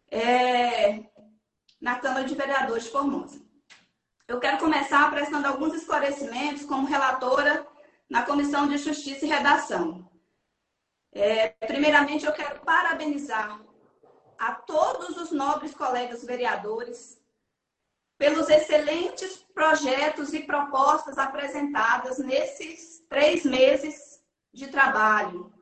é, na Câmara de Vereadores de Formosa. Eu quero começar prestando alguns esclarecimentos como relatora na Comissão de Justiça e Redação. É, primeiramente, eu quero parabenizar a todos os nobres colegas vereadores pelos excelentes projetos e propostas apresentadas nesses três meses de trabalho.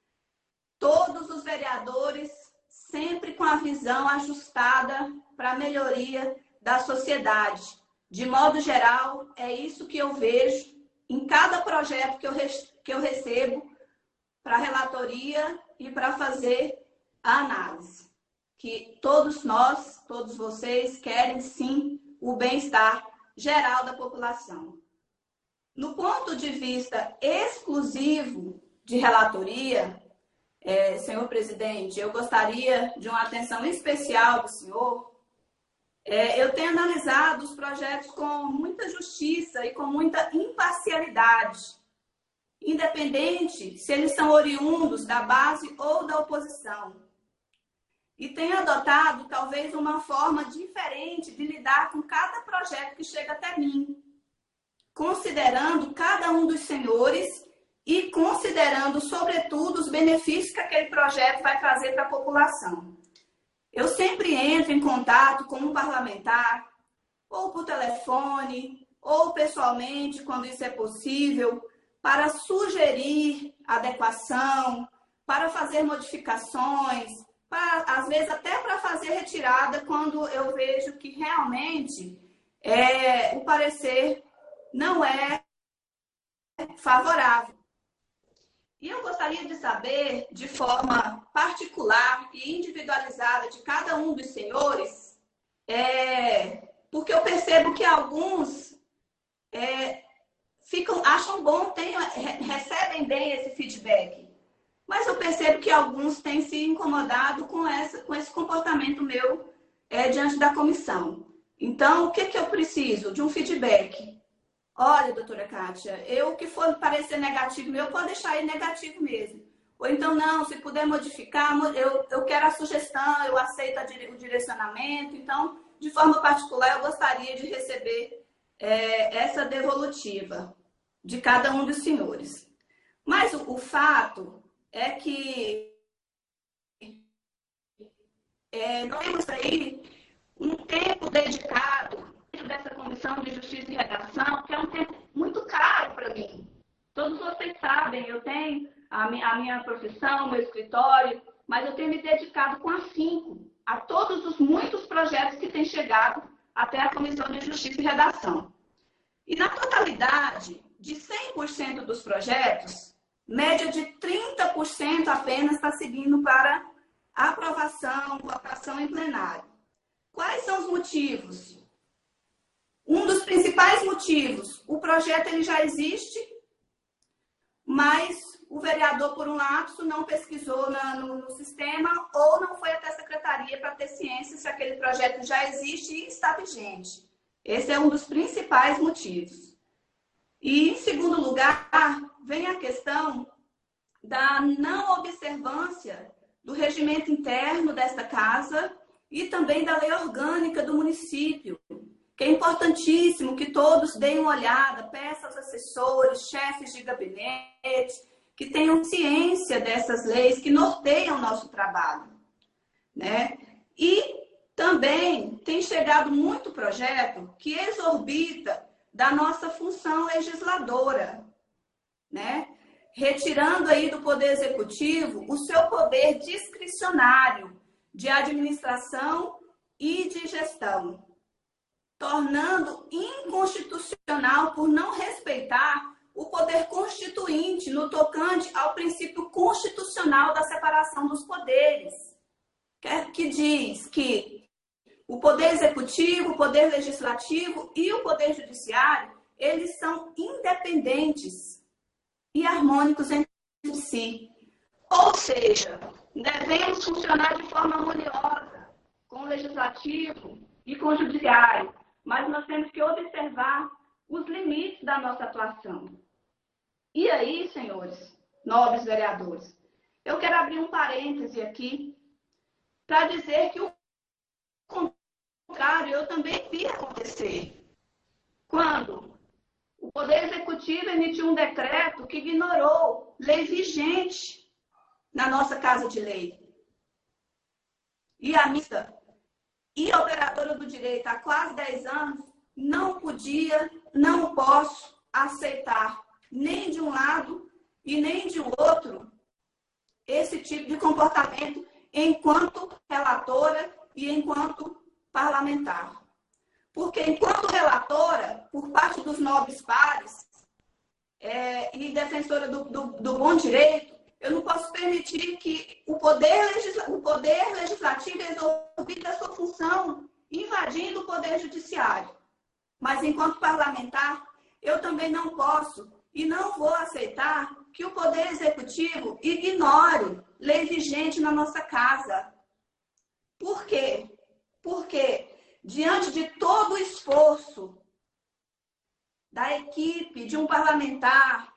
Todos os vereadores sempre com a visão ajustada para a melhoria da sociedade. De modo geral, é isso que eu vejo em cada projeto que eu, que eu recebo para a relatoria e para fazer a análise. Que todos nós, todos vocês, querem sim o bem-estar geral da população. No ponto de vista exclusivo de relatoria, é, senhor presidente, eu gostaria de uma atenção especial do senhor. É, eu tenho analisado os projetos com muita justiça e com muita imparcialidade, independente se eles são oriundos da base ou da oposição. E tenho adotado, talvez, uma forma diferente de lidar com cada projeto que chega até mim, considerando cada um dos senhores e considerando, sobretudo, os benefícios que aquele projeto vai trazer para a população. Eu sempre entro em contato com um parlamentar, ou por telefone, ou pessoalmente, quando isso é possível, para sugerir adequação, para fazer modificações, para, às vezes até para fazer retirada quando eu vejo que realmente é, o parecer não é favorável. E eu gostaria de saber, de forma particular e individualizada de cada um dos senhores, é, porque eu percebo que alguns é, ficam, acham bom, tem, recebem bem esse feedback. Mas eu percebo que alguns têm se incomodado com, essa, com esse comportamento meu é, diante da comissão. Então, o que, que eu preciso? De um feedback. Olha, doutora Kátia, eu que for parecer negativo meu, pode deixar ele negativo mesmo. Ou então, não, se puder modificar, eu, eu quero a sugestão, eu aceito o direcionamento. Então, de forma particular, eu gostaria de receber é, essa devolutiva de cada um dos senhores. Mas o, o fato é que é, nós temos aí um tempo dedicado dessa Comissão de Justiça e Redação, que é um tempo muito caro para mim. Todos vocês sabem, eu tenho a minha, a minha profissão, o meu escritório, mas eu tenho me dedicado com afinco a todos os muitos projetos que têm chegado até a Comissão de Justiça e Redação. E na totalidade de cem por cento dos projetos, média de trinta por cento apenas está seguindo para aprovação, votação em plenário. Quais são os motivos? Um dos principais motivos, o projeto ele já existe, mas o vereador, por um lapso, não pesquisou na, no, no sistema ou não foi até a secretaria para ter ciência se aquele projeto já existe e está vigente. Esse é um dos principais motivos. E, em segundo lugar, vem a questão da não observância do regimento interno desta casa e também da lei orgânica do município, que é importantíssimo que todos deem uma olhada, peçam aos assessores, chefes de gabinete, que tenham ciência dessas leis que norteiam o nosso trabalho, né? E também tem chegado muito projeto que exorbita da nossa função legisladora, né? Retirando aí do Poder Executivo o seu poder discricionário de administração e de gestão, tornando inconstitucional por não respeitar o poder constituinte no tocante ao princípio constitucional da separação dos poderes, que diz que o poder executivo, o poder legislativo e o poder judiciário, eles são independentes e harmônicos entre si. Ou seja, devemos funcionar de forma harmoniosa com o legislativo e com o judiciário, mas nós temos que observar os limites da nossa atuação. E aí, senhores, nobres vereadores, eu quero abrir um parêntese aqui para dizer que o contrário eu também vi acontecer. Quando o Poder Executivo emitiu um decreto que ignorou lei vigente na nossa Casa de Lei. E a mista e a operadora do direito há quase dez anos não podia, não posso aceitar nem de um lado e nem de outro esse tipo de comportamento enquanto relatora e enquanto parlamentar. Porque enquanto relatora, por parte dos nobres pares é, e defensora do, do, do bom direito, eu não posso permitir que o poder, legisla, o poder legislativo exorbize a sua função, invadindo o poder judiciário. Mas enquanto parlamentar, eu também não posso e não vou aceitar que o Poder Executivo ignore lei vigente na nossa casa. Por quê? Porque, diante de todo o esforço da equipe, de um parlamentar,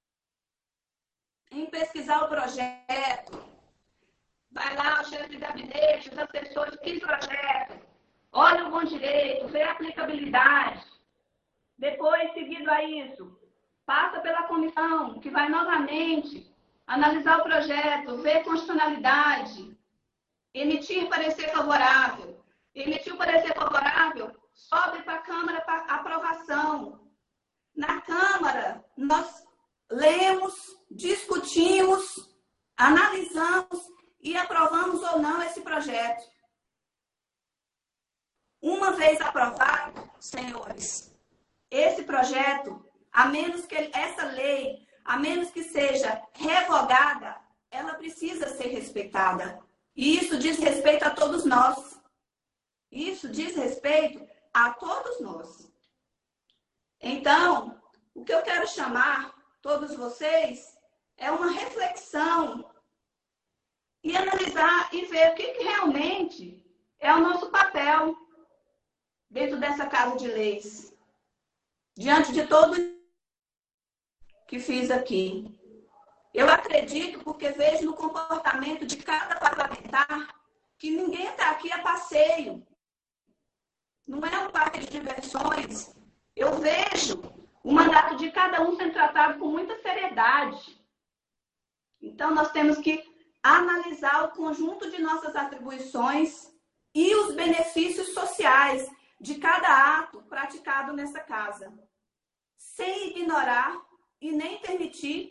em pesquisar o projeto, vai lá o chefe de gabinete, os assessores, que projeto, olha o bom direito, vê a aplicabilidade. Depois, seguido a isso, passa pela comissão, que vai novamente analisar o projeto, ver constitucionalidade, emitir parecer favorável. Emitir o parecer favorável, sobe para a Câmara para aprovação. Na Câmara, nós lemos, discutimos, analisamos e aprovamos ou não esse projeto. Uma vez aprovado, senhores, esse projeto, a menos que essa lei, a menos que seja revogada, ela precisa ser respeitada. E isso diz respeito a todos nós. Isso diz respeito a todos nós. Então, o que eu quero chamar todos vocês é uma reflexão e analisar e ver o que realmente é o nosso papel dentro dessa Casa de Leis, diante de todo que fiz aqui. Eu acredito porque vejo no comportamento de cada parlamentar que ninguém está aqui a passeio. Não é um parque de diversões. Eu vejo o mandato de cada um sendo tratado com muita seriedade. Então, nós temos que analisar o conjunto de nossas atribuições e os benefícios sociais de cada ato praticado nessa casa, sem ignorar e nem permitir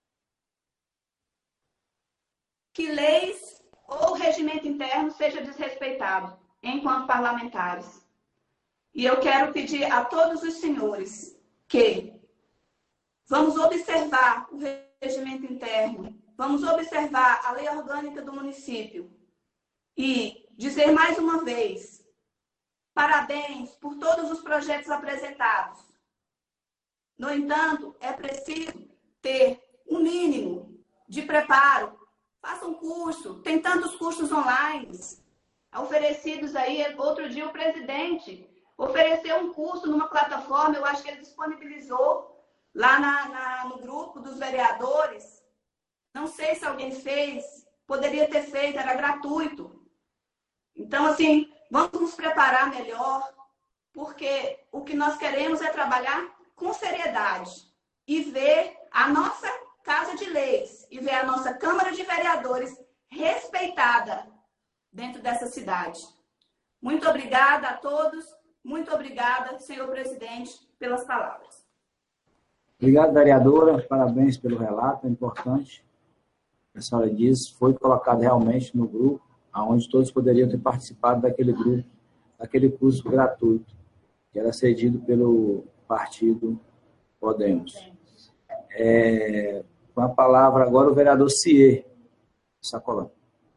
que leis ou regimento interno seja desrespeitado enquanto parlamentares. E eu quero pedir a todos os senhores que vamos observar o regimento interno, vamos observar a lei orgânica do município e dizer mais uma vez, parabéns por todos os projetos apresentados. No entanto, é preciso ter um mínimo de preparo. Faça um curso, tem tantos cursos online oferecidos aí. Outro dia o presidente ofereceu um curso numa plataforma, eu acho que ele disponibilizou lá na, na, no grupo dos vereadores. Não sei se alguém fez, poderia ter feito, era gratuito. Então, assim, vamos nos preparar melhor, porque o que nós queremos é trabalhar com seriedade e ver a nossa Casa de Leis e ver a nossa Câmara de Vereadores respeitada dentro dessa cidade. Muito obrigada a todos. Muito obrigada, senhor presidente, pelas palavras. Obrigado, vereadora. Parabéns pelo relato, é importante. A senhora disse, foi colocado realmente no grupo, onde todos poderiam ter participado daquele grupo, daquele curso gratuito, que era cedido pelo partido Podemos. É, com a palavra agora o vereador Cier Sacolão.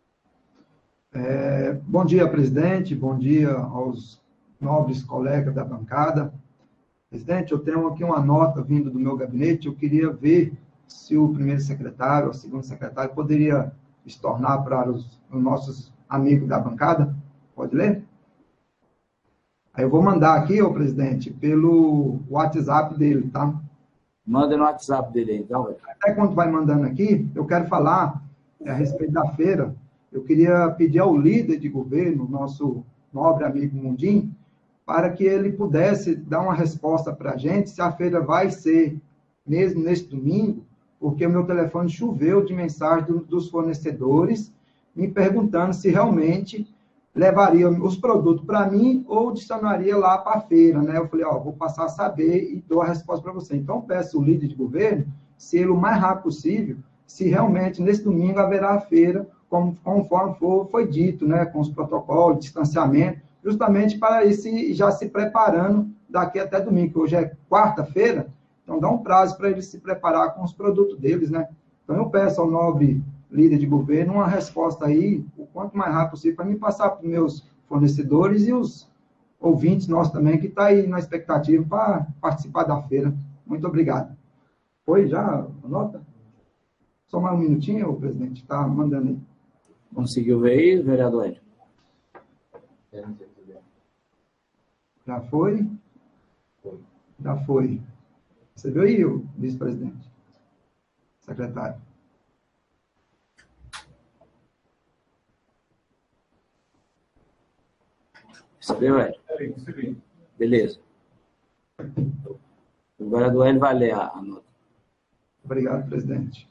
É, bom dia, presidente. Bom dia aos nobres colegas da bancada. Presidente, eu tenho aqui uma nota vindo do meu gabinete. Eu queria ver se o primeiro secretário ou o segundo secretário poderia estornar para os, os nossos amigos da bancada. Pode ler? Aí eu vou mandar aqui, ô presidente, pelo WhatsApp dele, tá? Manda no WhatsApp dele, então. Velho. Até quando vai mandando aqui, eu quero falar é, a respeito da feira. Eu queria pedir ao líder de governo, nosso nobre amigo Mundim, para que ele pudesse dar uma resposta para a gente se a feira vai ser mesmo neste domingo, porque o meu telefone choveu de mensagem do, dos fornecedores me perguntando se realmente levaria os produtos para mim ou destinaria lá para a feira, né? Eu falei, ó, vou passar a saber e dou a resposta para você. Então, peço ao líder de governo, se ele o mais rápido possível, se realmente nesse domingo haverá a feira, como, conforme for, foi dito, né? Com os protocolos, distanciamento, justamente para esse já se preparando daqui até domingo, que hoje é quarta-feira, então dá um prazo para eles se preparar com os produtos deles, né? Então eu peço ao nobre líder de governo uma resposta aí, o quanto mais rápido possível, para me passar para os meus fornecedores e os ouvintes nossos também, que estão tá aí na expectativa para participar da feira. Muito obrigado. Foi já a nota? Só mais um minutinho, presidente, está mandando aí. Conseguiu ver aí, vereador Hélio? Já foi? Já foi. Você viu aí, o vice-presidente? Secretário. Recebeu, Hélio? Beleza. O vereador Hélio vai ler a, a nota. Obrigado, presidente.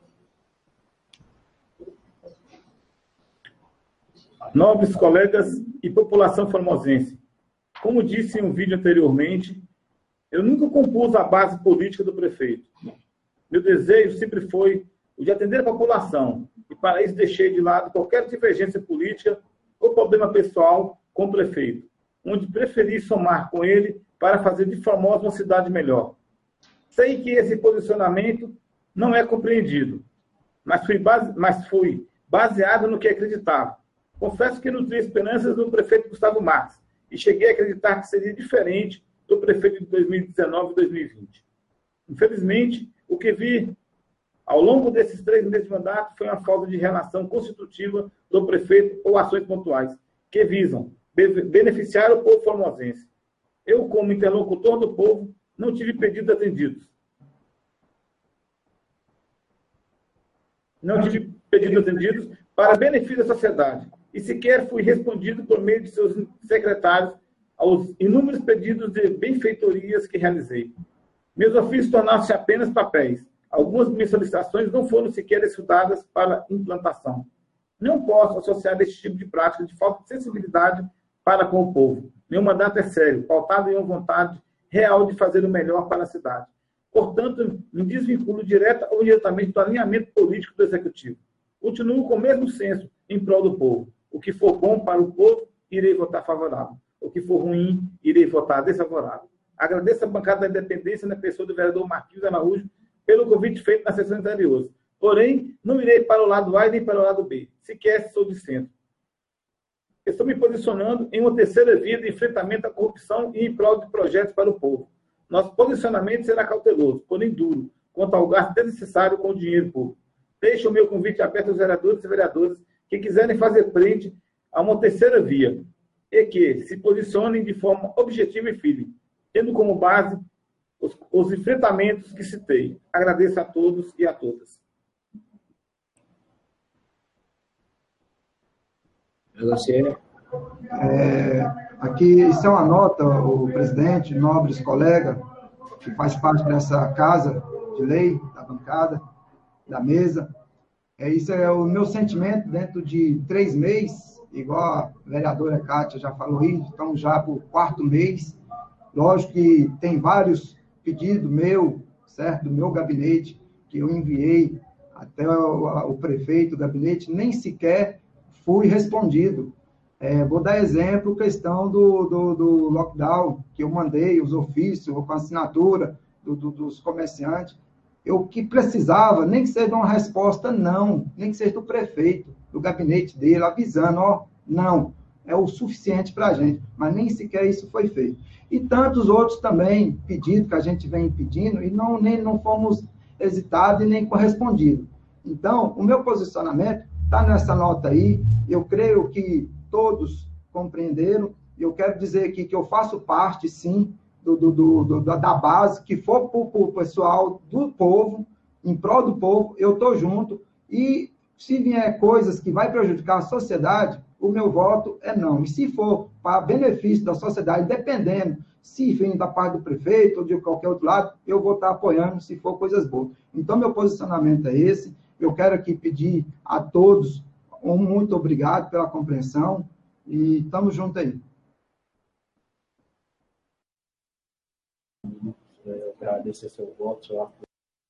Nobres colegas e população formosense, como disse em um vídeo anteriormente, eu nunca compus a base política do prefeito. Meu desejo sempre foi o de atender a população, e para isso deixei de lado qualquer divergência política ou problema pessoal com o prefeito, onde preferi somar com ele para fazer de Formosa uma cidade melhor. Sei que esse posicionamento não é compreendido, mas fui, base, mas fui baseado no que acreditava. Confesso que nutri esperanças do prefeito Gustavo Marques e cheguei a acreditar que seria diferente do prefeito de dois mil e dezenove e dois mil e vinte. Infelizmente, o que vi ao longo desses três meses de mandato foi uma falta de relação constitutiva do prefeito ou ações pontuais que visam beneficiar o povo formosense. Eu, como interlocutor do povo, não tive pedidos atendidos. Não tive pedidos atendidos para benefício da sociedade. E sequer fui respondido por meio de seus secretários aos inúmeros pedidos de benfeitorias que realizei. Meus ofícios tornaram-se apenas papéis. Algumas minhas solicitações não foram sequer estudadas para implantação. Não posso associar esse tipo de prática de falta de sensibilidade para com o povo. Meu mandato é sério, pautado em uma vontade real de fazer o melhor para a cidade. Portanto, me desvinculo direta ou indiretamente do alinhamento político do Executivo. Continuo com o mesmo senso em prol do povo. O que for bom para o povo, irei votar favorável. O que for ruim, irei votar desfavorável. Agradeço a bancada da Independência na pessoa do vereador Marquinhos Araújo pelo convite feito nas sessões anteriores. Porém, não irei para o lado A nem para o lado B, sequer sou de centro. Estou me posicionando em uma terceira via de enfrentamento à corrupção e em prol de projetos para o povo. Nosso posicionamento será cauteloso, porém duro, quanto ao gasto desnecessário com o dinheiro público. Deixo o meu convite aberto aos vereadores e vereadoras que quiserem fazer frente a uma terceira via e que se posicionem de forma objetiva e firme, tendo como base os, os enfrentamentos que citei. Agradeço a todos e a todas. É, aqui, isso é uma nota, o presidente, nobres colegas, que faz parte dessa casa de lei, da bancada, da mesa. É, isso é o meu sentimento dentro de três meses, igual a vereadora Kátia já falou aí, estamos já para o quarto mês. Lógico que tem vários pedidos meu, certo, do meu gabinete, que eu enviei até o, o prefeito, o gabinete, nem sequer fui respondido. É, vou dar exemplo, questão do, do, do lockdown, que eu mandei os ofícios com assinatura do, do, dos comerciantes. Eu que precisava, nem que seja uma resposta não, nem que seja do prefeito, do gabinete dele, avisando, ó, não, é o suficiente para a gente, mas nem sequer isso foi feito. E tantos outros também pedidos que a gente vem pedindo, e não, nem, não fomos hesitado e nem correspondido. Então, o meu posicionamento está nessa nota aí. Eu creio que todos compreenderam. Eu quero dizer aqui que eu faço parte, sim, do, do, do, do, da base, que for para o pessoal do povo, em prol do povo, eu estou junto. E se vier coisas que vai prejudicar a sociedade, o meu voto é não. E se for para benefício da sociedade, dependendo se vem da parte do prefeito ou de qualquer outro lado, eu vou estar apoiando se for coisas boas. Então, meu posicionamento é esse. Eu quero aqui pedir a todos um muito obrigado pela compreensão e estamos juntos aí. Eu agradeço seu voto, seu apoio.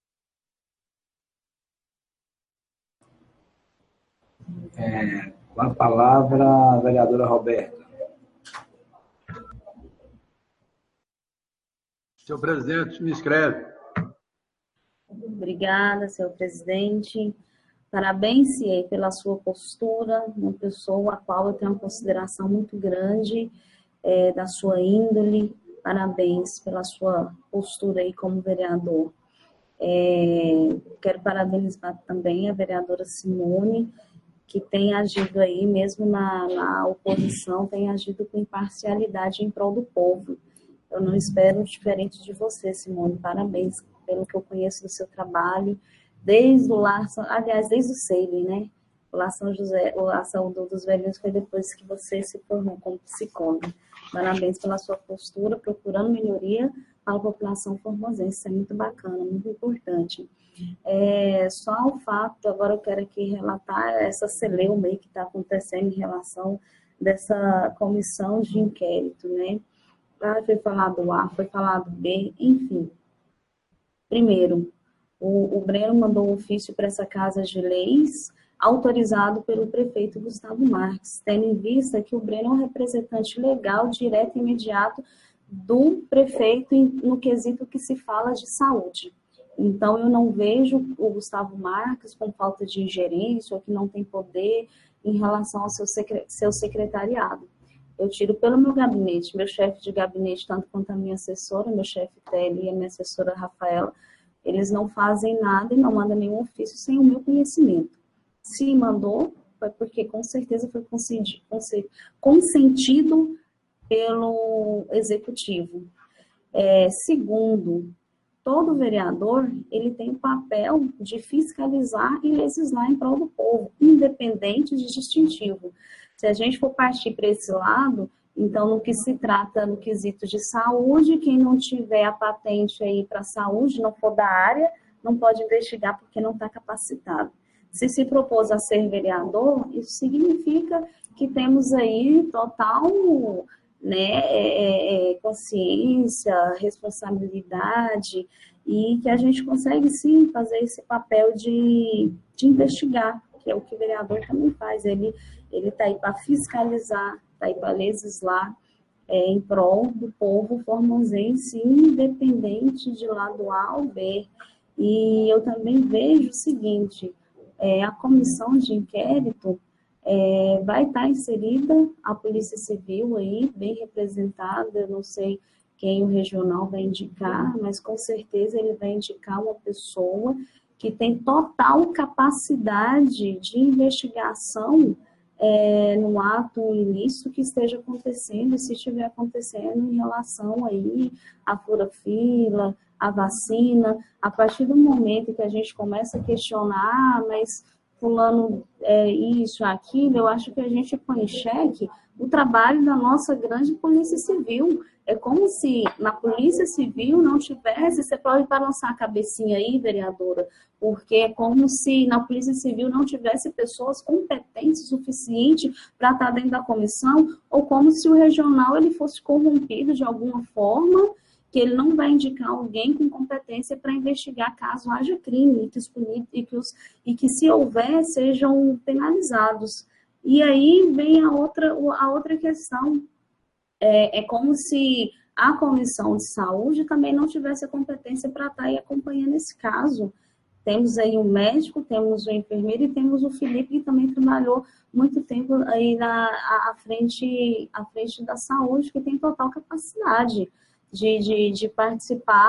É, com a palavra, a vereadora Roberta. Senhor presidente, me escreve. Obrigada, senhor presidente. Parabéns, C I E, pela sua postura, uma pessoa a qual eu tenho uma consideração muito grande é, da sua índole. Parabéns pela sua postura aí como vereador. É, quero parabenizar também a vereadora Simone, que tem agido aí, mesmo na, na oposição, tem agido com imparcialidade em prol do povo. Eu não espero diferente de você, Simone. Parabéns pelo que eu conheço do seu trabalho, desde o Lar, aliás, desde o C E I, né? O Lar São José, o Lar Saúde dos Velhinhos foi depois que você se formou como psicóloga. Parabéns pela sua postura, procurando melhoria para a população formosense. Isso é muito bacana, muito importante. É, só o fato, agora eu quero aqui relatar essa celeuma aí que está acontecendo em relação dessa comissão de inquérito, né? Ah, foi falado A, foi falado B, enfim. Primeiro, o, o Breno mandou um ofício para essa Casa de Leis, autorizado pelo prefeito Gustavo Marques, tendo em vista que o Breno é um representante legal, direto e imediato do prefeito no quesito que se fala de saúde. Então, eu não vejo o Gustavo Marques com falta de ingerência ou que não tem poder em relação ao seu, secre- seu secretariado. Eu tiro pelo meu gabinete, meu chefe de gabinete, tanto quanto a minha assessora, meu chefe Tele e a minha assessora Rafaela, eles não fazem nada e não mandam nenhum ofício sem o meu conhecimento. Se mandou, foi porque com certeza foi consentido pelo executivo. É, segundo, todo vereador, ele tem o papel de fiscalizar e legislar em prol do povo, independente de distintivo. Se a gente for partir para esse lado, então, no que se trata no quesito de saúde, quem não tiver a patente aí para saúde, não for da área, não pode investigar porque não está capacitado. Se se propôs a ser vereador, isso significa que temos aí total, né, é, é, consciência, responsabilidade, e que a gente consegue sim fazer esse papel de, de investigar, que é o que o vereador também faz. Ele ele está aí para fiscalizar, está aí para legislar é, em prol do povo formosense, independente de lado A ou B. E eu também vejo o seguinte, é, a comissão de inquérito é, vai estar inserida a Polícia Civil aí, bem representada, eu não sei quem o regional vai indicar, mas com certeza ele vai indicar uma pessoa que tem total capacidade de investigação é, no ato ilícito que esteja acontecendo, se estiver acontecendo em relação aí à fura-fila, à vacina. A partir do momento que a gente começa a questionar, ah, mas fulano é isso, aquilo, eu acho que a gente põe em xeque o trabalho da nossa grande Polícia Civil. É como se na Polícia Civil não tivesse, você pode balançar a cabecinha aí, vereadora, porque é como se na Polícia Civil não tivesse pessoas competentes o suficiente para estar dentro da comissão, ou como se o regional ele fosse corrompido de alguma forma, que ele não vai indicar alguém com competência para investigar caso haja crime e que, os, e, que os, e que se houver, sejam penalizados. E aí vem a outra, a outra questão. É, é como se a Comissão de Saúde também não tivesse a competência para estar aí acompanhando esse caso. Temos aí um médico, temos o enfermeiro e temos o Felipe, que também trabalhou muito tempo aí na, à, frente, à frente da saúde, que tem total capacidade de, de, de participar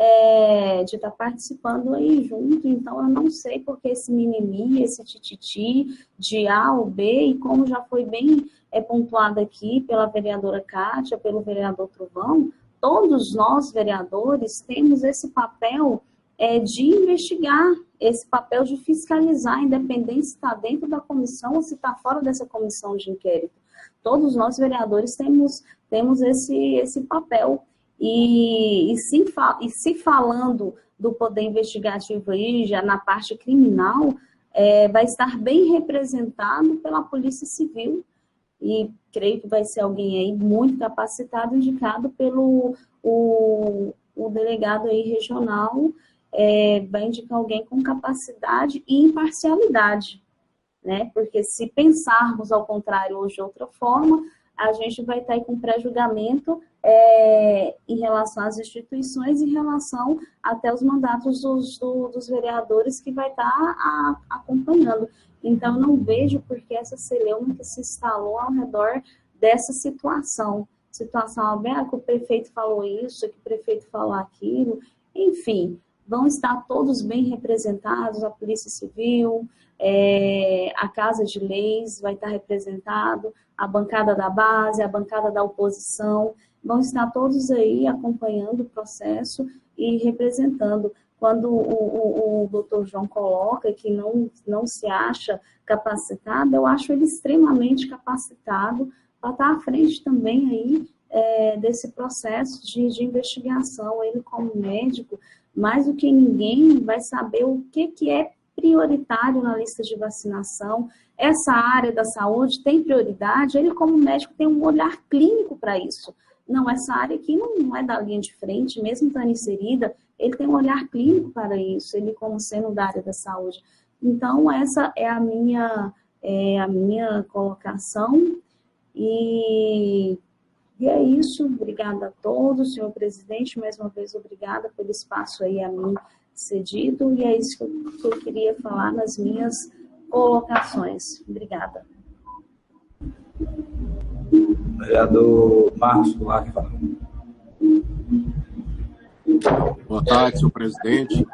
é, de estar participando aí junto. Então, eu não sei porque esse mimimi, esse tititi de A ou B, e como já foi bem é, pontuado aqui pela vereadora Kátia, pelo vereador Trovão, todos nós, vereadores, temos esse papel é, de investigar, esse papel de fiscalizar, independente se está dentro da comissão ou se está fora dessa comissão de inquérito. Todos nós, vereadores, temos, temos esse, esse papel. E, e, se, e se falando do poder investigativo aí, já na parte criminal, é, vai estar bem representado pela Polícia Civil. E creio que vai ser alguém aí muito capacitado, indicado pelo o, o delegado aí regional, é, vai indicar alguém com capacidade e imparcialidade, né? Porque se pensarmos ao contrário hoje de outra forma, a gente vai estar aí com pré-julgamento é, em relação às instituições, em relação até os mandatos dos, do, dos vereadores que vai estar a, acompanhando. Então, eu não vejo por que essa celeuma que se instalou ao redor dessa situação. Situação, ah, que o prefeito falou isso, que o prefeito falou aquilo, enfim, vão estar todos bem representados, a Polícia Civil, é, a Casa de Leis vai estar representado, a bancada da base, a bancada da oposição, vão estar todos aí acompanhando o processo e representando. Quando o, o, o doutor João coloca que não, não se acha capacitado, eu acho ele extremamente capacitado para estar à frente também aí é, desse processo de, de investigação. Ele, como médico, mais do que ninguém, vai saber o que, que é prioritário na lista de vacinação. Essa área da saúde tem prioridade, ele, como médico, tem um olhar clínico para isso. Não, essa área aqui não, não é da linha de frente, mesmo estando inserida, ele tem um olhar clínico para isso, ele como sendo da área da saúde. Então, essa é a minha, é a minha colocação. E, e é isso. Obrigada a todos, senhor presidente. Mais uma vez, obrigada pelo espaço aí a mim cedido. E é isso que eu, que eu queria falar nas minhas colocações. Obrigada. Vereador Marcos Goulart. Boa tarde, senhor presidente.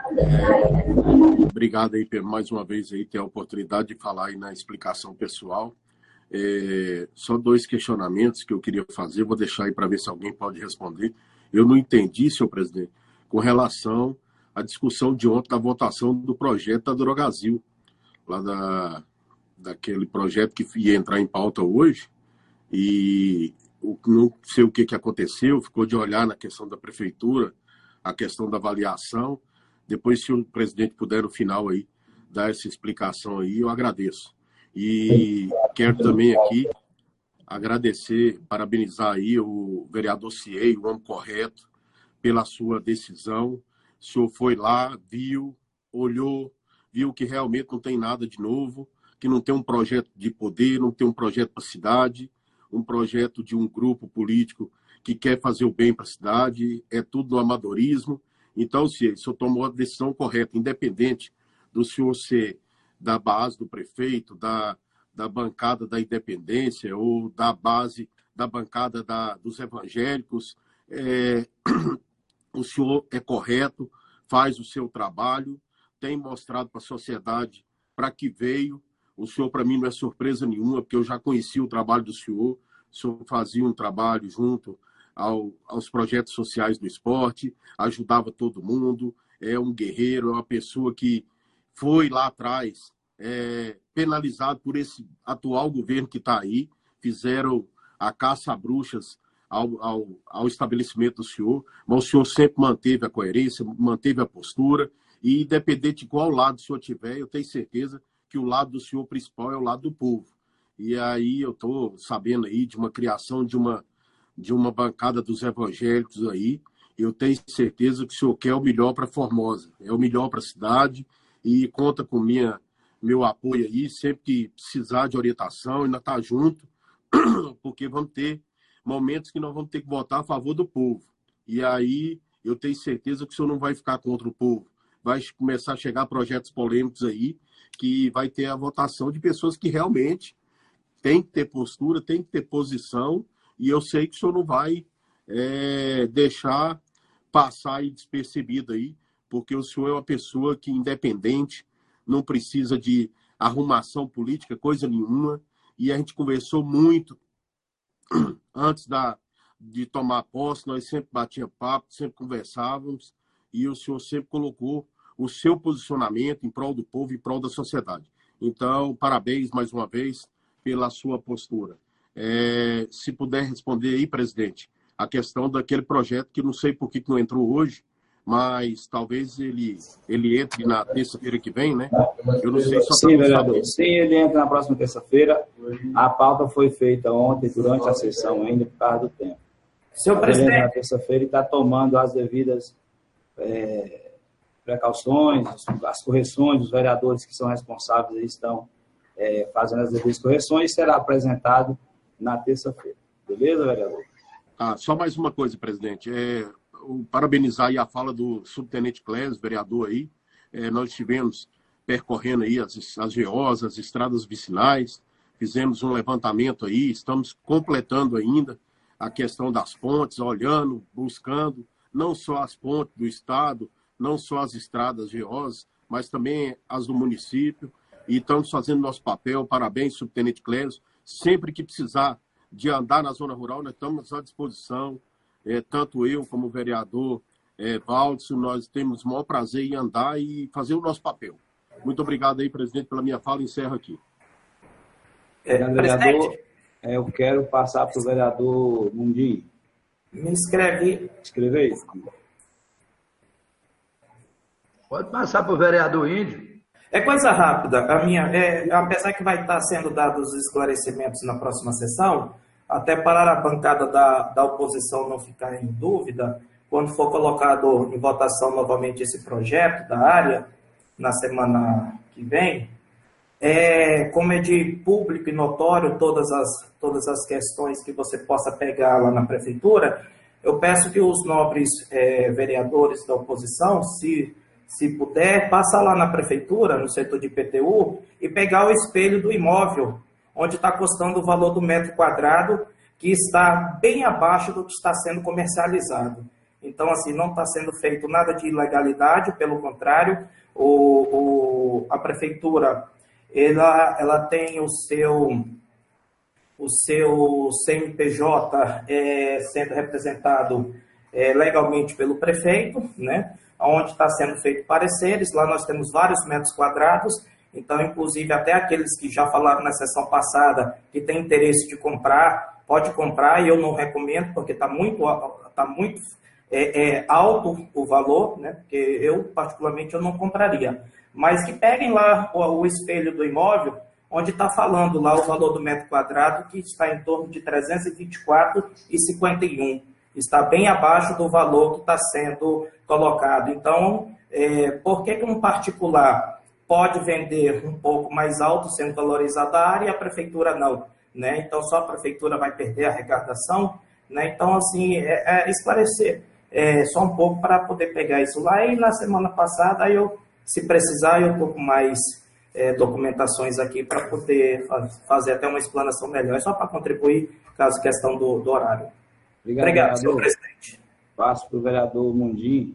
É, obrigado aí por mais uma vez aí ter a oportunidade de falar aí na explicação pessoal. É, só dois questionamentos que eu queria fazer, vou deixar aí para ver se alguém pode responder. Eu não entendi, senhor presidente, com relação à discussão de ontem da votação do projeto da Drogazil, lá da, daquele projeto que ia entrar em pauta hoje, e não sei o que, que aconteceu, ficou de olhar na questão da prefeitura, a questão da avaliação. Depois, se o presidente puder no final aí dar essa explicação aí, eu agradeço. E quero também aqui agradecer, parabenizar aí o vereador Ciei, o homem correto, pela sua decisão. O senhor foi lá, viu, olhou, viu que realmente não tem nada de novo, que não tem um projeto de poder, não tem um projeto para a cidade, um projeto de um grupo político que quer fazer o bem para a cidade, é tudo no amadorismo. Então, se o senhor tomou a decisão correta, independente do senhor ser da base do prefeito, da, da bancada da independência ou da base da bancada da, dos evangélicos, é, o senhor é correto, faz o seu trabalho, tem mostrado para a sociedade para que veio. O senhor, para mim, não é surpresa nenhuma, porque eu já conheci o trabalho do senhor. O senhor fazia um trabalho junto ao, aos projetos sociais do esporte, ajudava todo mundo, é um guerreiro, é uma pessoa que foi lá atrás é, penalizado por esse atual governo que está aí, fizeram a caça a bruxas ao, ao, ao estabelecimento do senhor, mas o senhor sempre manteve a coerência, manteve a postura, e independente de qual lado o senhor tiver, eu tenho certeza que o lado do senhor principal é o lado do povo. E aí eu estou sabendo aí de uma criação de uma, de uma bancada dos evangélicos aí. Eu tenho certeza que o senhor quer o melhor para Formosa, é o melhor para a cidade, e conta com minha, meu apoio aí, sempre que precisar de orientação, ainda está junto, porque vamos ter momentos que nós vamos ter que votar a favor do povo. E aí eu tenho certeza que o senhor não vai ficar contra o povo. Vai começar a chegar projetos polêmicos aí, que vai ter a votação de pessoas que realmente têm que ter postura, têm que ter posição, e eu sei que o senhor não vai é, deixar passar aí despercebido aí, porque o senhor é uma pessoa que independente, não precisa de arrumação política, coisa nenhuma, e a gente conversou muito antes da, de tomar posse, nós sempre batíamos papo, sempre conversávamos, e o senhor sempre colocou o seu posicionamento em prol do povo e em prol da sociedade. Então, parabéns mais uma vez pela sua postura. É, se puder responder aí, presidente, a questão daquele projeto que não sei por que não entrou hoje, mas talvez ele, ele entre na terça-feira que vem, né? Eu não sei só Sim, vereador. Sim, ele entra na próxima terça-feira. A pauta foi feita ontem, durante a sessão ainda, por causa do tempo. Senhor presidente, ele entra na terça-feira e está tomando as devidas é, precauções, as correções, os vereadores que são responsáveis estão é, fazendo as devidas correções e será apresentado na terça-feira. Beleza, vereador? Ah, só mais uma coisa, presidente. É, o, parabenizar aí a fala do subtenente Clésio, vereador aí. É, nós estivemos percorrendo aí as, as G Os, as estradas vicinais, fizemos um levantamento aí, estamos completando ainda a questão das pontes, olhando, buscando, não só as pontes do estado, não só as estradas G Os, mas também as do município, e estamos fazendo nosso papel. Parabéns, subtenente Clésio. Sempre que precisar de andar na zona rural, nós estamos à disposição, é, tanto eu como o vereador é, Valdson, nós temos o maior prazer em andar e fazer o nosso papel. Muito obrigado aí, presidente, pela minha fala, encerro aqui. É, vereador, é, eu quero passar para o vereador Mundim. Me inscreve. Escreve aí. Pode passar para o vereador Índio. É coisa rápida. A minha, é, apesar que vai estar sendo dados os esclarecimentos na próxima sessão, até para a bancada da, da oposição não ficar em dúvida, quando for colocado em votação novamente esse projeto da área, na semana que vem, é, como é de público e notório todas as, todas as questões que você possa pegar lá na prefeitura, eu peço que os nobres é, vereadores da oposição, se... se puder, passa lá na prefeitura, no setor de I P T U, e pegar o espelho do imóvel, onde está custando o valor do metro quadrado, que está bem abaixo do que está sendo comercializado. Então, assim, não está sendo feito nada de ilegalidade, pelo contrário, o, o, a prefeitura ela, ela tem o seu, o seu C N P J é, sendo representado é, legalmente pelo prefeito, né? Onde está sendo feito pareceres, lá nós temos vários metros quadrados, então, inclusive, até aqueles que já falaram na sessão passada que têm interesse de comprar, pode comprar, e eu não recomendo, porque está muito, tá muito é, é, alto o valor, né? Porque eu, particularmente, eu não compraria. Mas que peguem lá o, o espelho do imóvel, onde está falando lá o valor do metro quadrado, que está em torno de trezentos e vinte e quatro reais e cinquenta e um centavos. Está bem abaixo do valor que está sendo colocado. Então, é, por que, que um particular pode vender um pouco mais alto, sendo valorizada a área, e a prefeitura não? Né? Então, só a prefeitura vai perder a arrecadação? Né? Então, assim, é, é esclarecer é, só um pouco para poder pegar isso lá. E na semana passada, eu, se precisar, eu estou com mais é, documentações aqui para poder fazer até uma explanação melhor. É só para contribuir, caso questão do, do horário. Obrigado, Obrigado, senhor presidente. Passo para o vereador Mundim.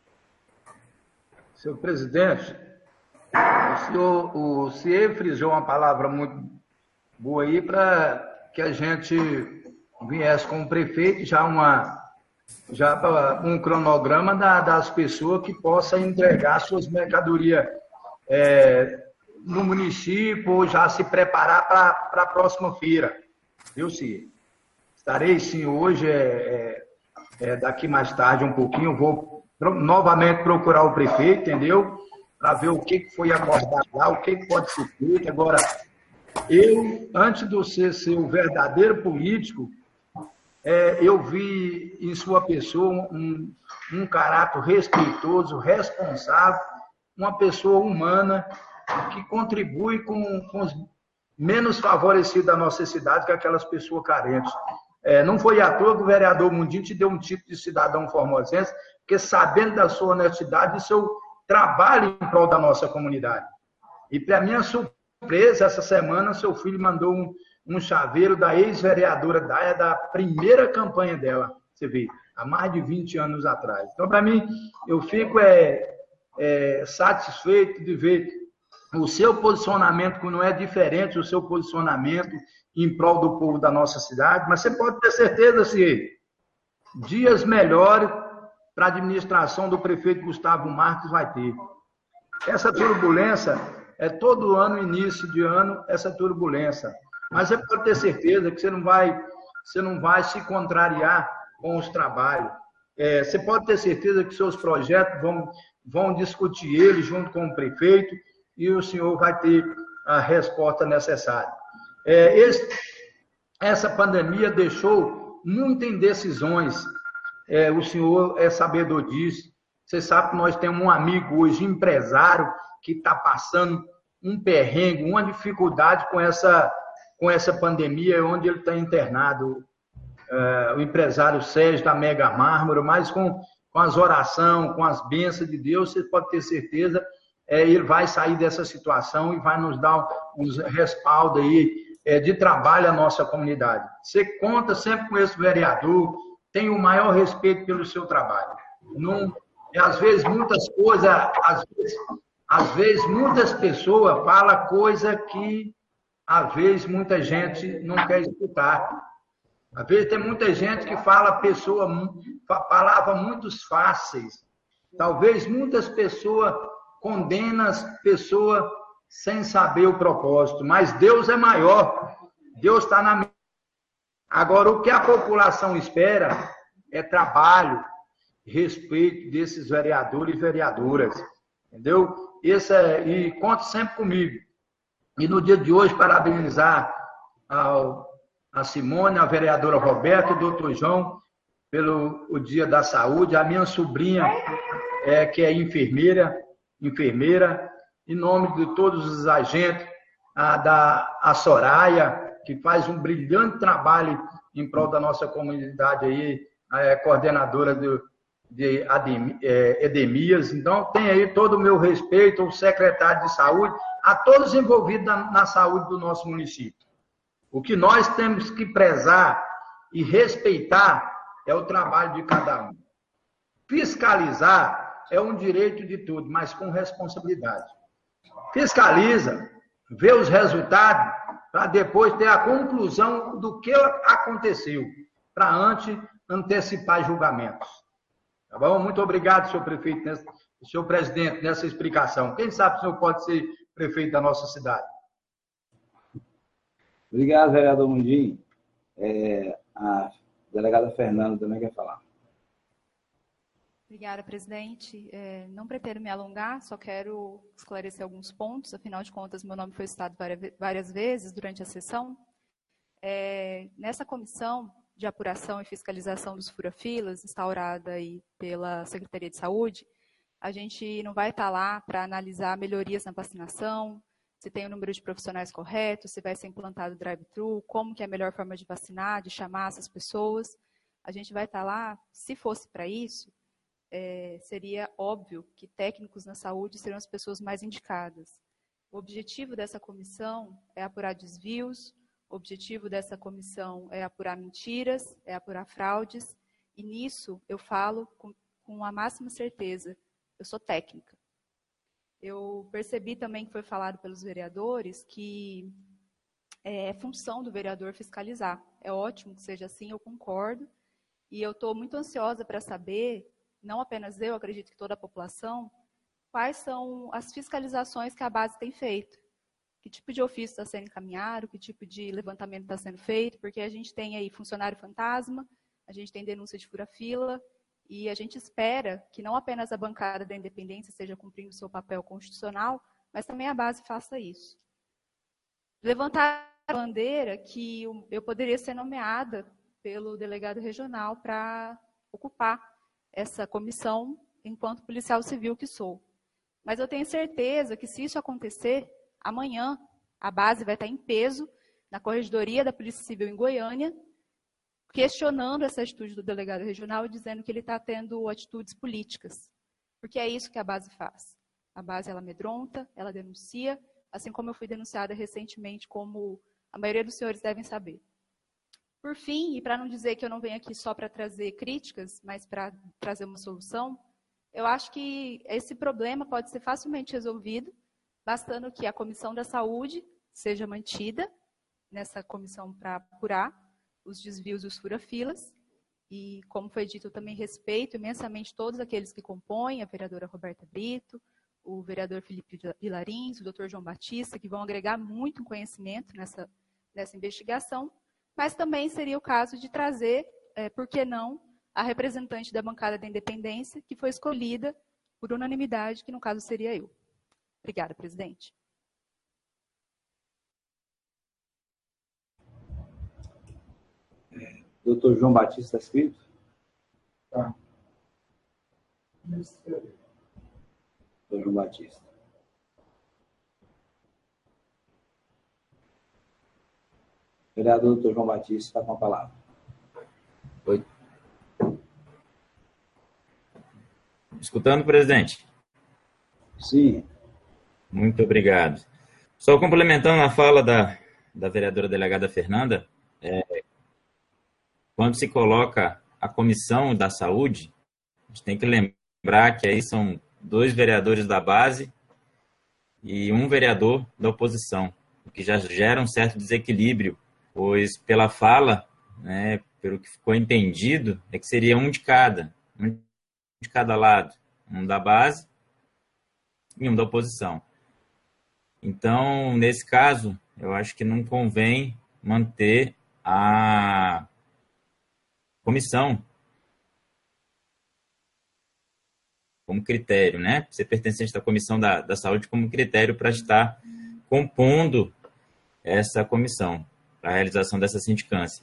Senhor presidente, o senhor, o senhor frisou uma palavra muito boa aí para que a gente viesse com o prefeito já, uma, já um cronograma da, das pessoas que possam entregar suas mercadorias é, no município ou já se preparar para a próxima feira. Viu, senhor? Estarei sim hoje, é, é, daqui mais tarde um pouquinho, vou novamente procurar o prefeito, entendeu? Para ver o que foi acordado lá, o que pode ser feito. Agora, eu, antes de você ser o verdadeiro político, é, eu vi em sua pessoa um, um caráter respeitoso, responsável, uma pessoa humana que contribui com, com os menos favorecidos da nossa cidade, que é aquelas pessoas carentes. É, não foi à toa que o vereador Mundim te deu um título de cidadão formosense, porque sabendo da sua honestidade e seu trabalho em prol da nossa comunidade. E, para minha surpresa, essa semana, seu filho mandou um, um chaveiro da ex-vereadora Daia, da primeira campanha dela. Você vê, há mais de vinte anos atrás. Então, para mim, eu fico é, é, satisfeito de ver o seu posicionamento, que não é diferente, o seu posicionamento em prol do povo da nossa cidade, mas você pode ter certeza, se dias melhores para a administração do prefeito Gustavo Marques vai ter. Essa turbulência é todo ano, início de ano, essa turbulência. Mas você pode ter certeza que você não vai, você não vai se contrariar com os trabalhos. É, você pode ter certeza que seus projetos vão, vão discutir eles junto com o prefeito e o senhor vai ter a resposta necessária. É, esse, essa pandemia deixou muitas indecisões. É, o senhor é sabedor disso. Você sabe que nós temos um amigo hoje, empresário, que está passando um perrengue, uma dificuldade com essa, com essa pandemia, onde ele está internado. É, o empresário Sérgio da Mega Mármore, mas com, com as orações, com as bênçãos de Deus, você pode ter certeza, é, ele vai sair dessa situação e vai nos dar uns respaldo aí, é, de trabalho à nossa comunidade. Você conta sempre com esse vereador, tem o maior respeito pelo seu trabalho. Não, às vezes, muitas coisas, às vezes, às vezes, muitas pessoas falam coisa que, às vezes, muita gente não quer escutar. Às vezes tem muita gente que fala pessoa, palavras muito fáceis. Talvez muitas pessoas condenam as pessoas sem saber o propósito. Mas Deus é maior. Deus está na mente. Agora, o que a população espera é trabalho, respeito desses vereadores e vereadoras. Entendeu? Esse é, e conte sempre comigo. E no dia de hoje, parabenizar ao a Simone, a vereadora Roberta, o doutor João, pelo o Dia da Saúde, a minha sobrinha, é, que é enfermeira, enfermeira, em nome de todos os agentes, a, da, a Soraya, que faz um brilhante trabalho em prol da nossa comunidade aí, é, coordenadora do, de Adem, é, Edemias. Então, tem aí todo o meu respeito ao secretário de saúde, a todos envolvidos na, na saúde do nosso município. O que nós temos que prezar e respeitar é o trabalho de cada um. Fiscalizar é um direito de tudo, mas com responsabilidade. Fiscaliza, vê os resultados, para depois ter a conclusão do que aconteceu, para antes antecipar julgamentos. Tá bom? Muito obrigado, senhor prefeito, senhor presidente, nessa explicação. Quem sabe o senhor pode ser prefeito da nossa cidade? Obrigado, vereador Mundinho. É, a delegada Fernanda também quer falar. Obrigada, presidente. É, não pretendo me alongar, só quero esclarecer alguns pontos. Afinal de contas, meu nome foi citado várias vezes durante a sessão. É, nessa comissão de apuração e fiscalização dos fura-filas, instaurada aí pela Secretaria de Saúde, a gente não vai estar lá para analisar melhorias na vacinação, se tem o número de profissionais correto, se vai ser implantado o drive-thru, como que é a melhor forma de vacinar, de chamar essas pessoas. A gente vai estar lá, se fosse para isso, é, seria óbvio que técnicos na saúde seriam as pessoas mais indicadas. O objetivo dessa comissão é apurar desvios, o objetivo dessa comissão é apurar mentiras, é apurar fraudes, e nisso eu falo com, com a máxima certeza, eu sou técnica. Eu percebi também que foi falado pelos vereadores que é função do vereador fiscalizar. É ótimo que seja assim, eu concordo. E eu estou muito ansiosa para saber, não apenas eu, acredito que toda a população, quais são as fiscalizações que a base tem feito. Que tipo de ofício está sendo encaminhado, que tipo de levantamento está sendo feito, porque a gente tem aí funcionário fantasma, a gente tem denúncia de fura-fila, e a gente espera que não apenas a bancada da independência esteja cumprindo o seu papel constitucional, mas também a base faça isso. Levantar a bandeira que eu poderia ser nomeada pelo delegado regional para ocupar essa comissão enquanto policial civil que sou. Mas eu tenho certeza que se isso acontecer, amanhã a base vai estar em peso na Corregedoria da Polícia Civil em Goiânia, questionando essa atitude do delegado regional e dizendo que ele está tendo atitudes políticas. Porque é isso que a base faz. A base, ela amedronta, ela denuncia, assim como eu fui denunciada recentemente, como a maioria dos senhores devem saber. por fim, e para não dizer que eu não venho aqui só para trazer críticas, mas para trazer uma solução, eu acho que esse problema pode ser facilmente resolvido, bastando que a Comissão da Saúde seja mantida nessa comissão para apurar os desvios e os fura-filas. E, como foi dito, eu também respeito imensamente todos aqueles que compõem, a vereadora Roberta Brito, o vereador Felipe Vilarins, o doutor João Batista, que vão agregar muito conhecimento nessa, nessa investigação, mas também seria o caso de trazer, é, por que não, a representante da bancada da independência, que foi escolhida por unanimidade, que no caso seria eu. Obrigada, presidente. Doutor João Batista, está escrito? Tá. Doutor João Batista. Vereador doutor João Batista, está com a palavra. Oi. Escutando, presidente? Sim. Muito obrigado. Só complementando a fala da, da vereadora delegada Fernanda, é, quando se coloca a Comissão da Saúde, a gente tem que lembrar que aí são dois vereadores da base e um vereador da oposição, o que já gera um certo desequilíbrio, pois pela fala, né, pelo que ficou entendido, é que seria um de cada, um de cada lado, um da base e um da oposição. Então, nesse caso, eu acho que não convém manter a comissão como critério, né? Ser pertencente da comissão da, da saúde como critério para estar compondo essa comissão, para a realização dessa sindicância.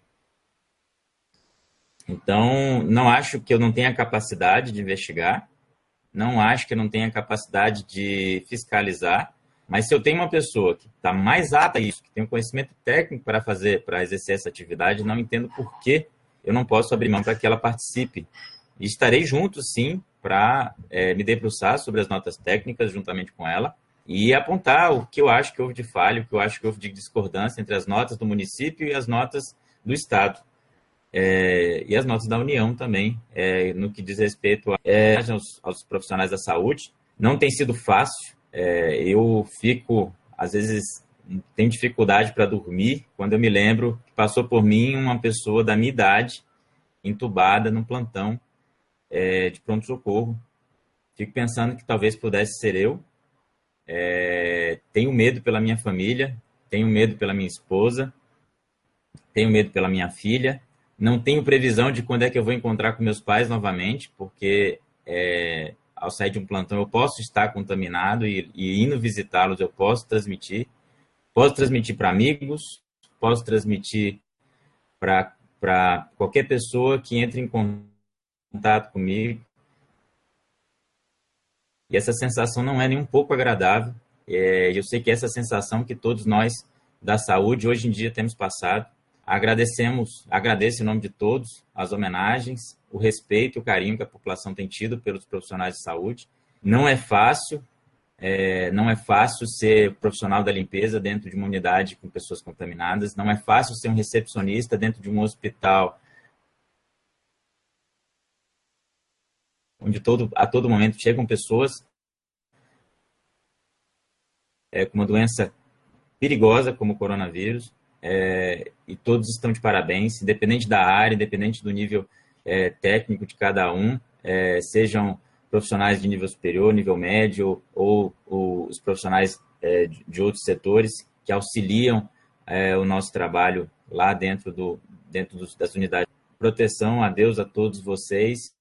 Então, não acho que eu não tenha capacidade de investigar, não acho que eu não tenha capacidade de fiscalizar, mas se eu tenho uma pessoa que está mais apta a isso, que tem um conhecimento técnico para fazer, para exercer essa atividade, não entendo por que eu não posso abrir mão para que ela participe. E estarei junto, sim, para é, me debruçar sobre as notas técnicas juntamente com ela e apontar o que eu acho que houve de falha, o que eu acho que houve de discordância entre as notas do município e as notas do Estado. É, e as notas da União também, é, no que diz respeito a, é, aos, aos profissionais da saúde. Não tem sido fácil, é, eu fico, às vezes, tenho dificuldade para dormir quando eu me lembro que passou por mim uma pessoa da minha idade, entubada num plantão é, de pronto-socorro. Fico pensando que talvez pudesse ser eu. É, tenho medo pela minha família, tenho medo pela minha esposa, tenho medo pela minha filha. Não tenho previsão de quando é que eu vou encontrar com meus pais novamente, porque é, ao sair de um plantão eu posso estar contaminado e, e indo visitá-los eu posso transmitir. Posso transmitir para amigos, posso transmitir para qualquer pessoa que entre em contato comigo. E essa sensação não é nem um pouco agradável. É, eu sei que essa sensação que todos nós da saúde hoje em dia temos passado. Agradecemos, agradeço em nome de todos as homenagens, o respeito e o carinho que a população tem tido pelos profissionais de saúde. Não é fácil, é, não é fácil ser profissional da limpeza dentro de uma unidade com pessoas contaminadas, não é fácil ser um recepcionista dentro de um hospital onde todo, a todo momento chegam pessoas é, com uma doença perigosa como o coronavírus. É, e todos estão de parabéns, independente da área, independente do nível é, técnico de cada um, é, sejam profissionais de nível superior, nível médio, ou, ou os profissionais é, de, de outros setores que auxiliam é, o nosso trabalho lá dentro, do, dentro dos, das unidades. Proteção a Deus a todos vocês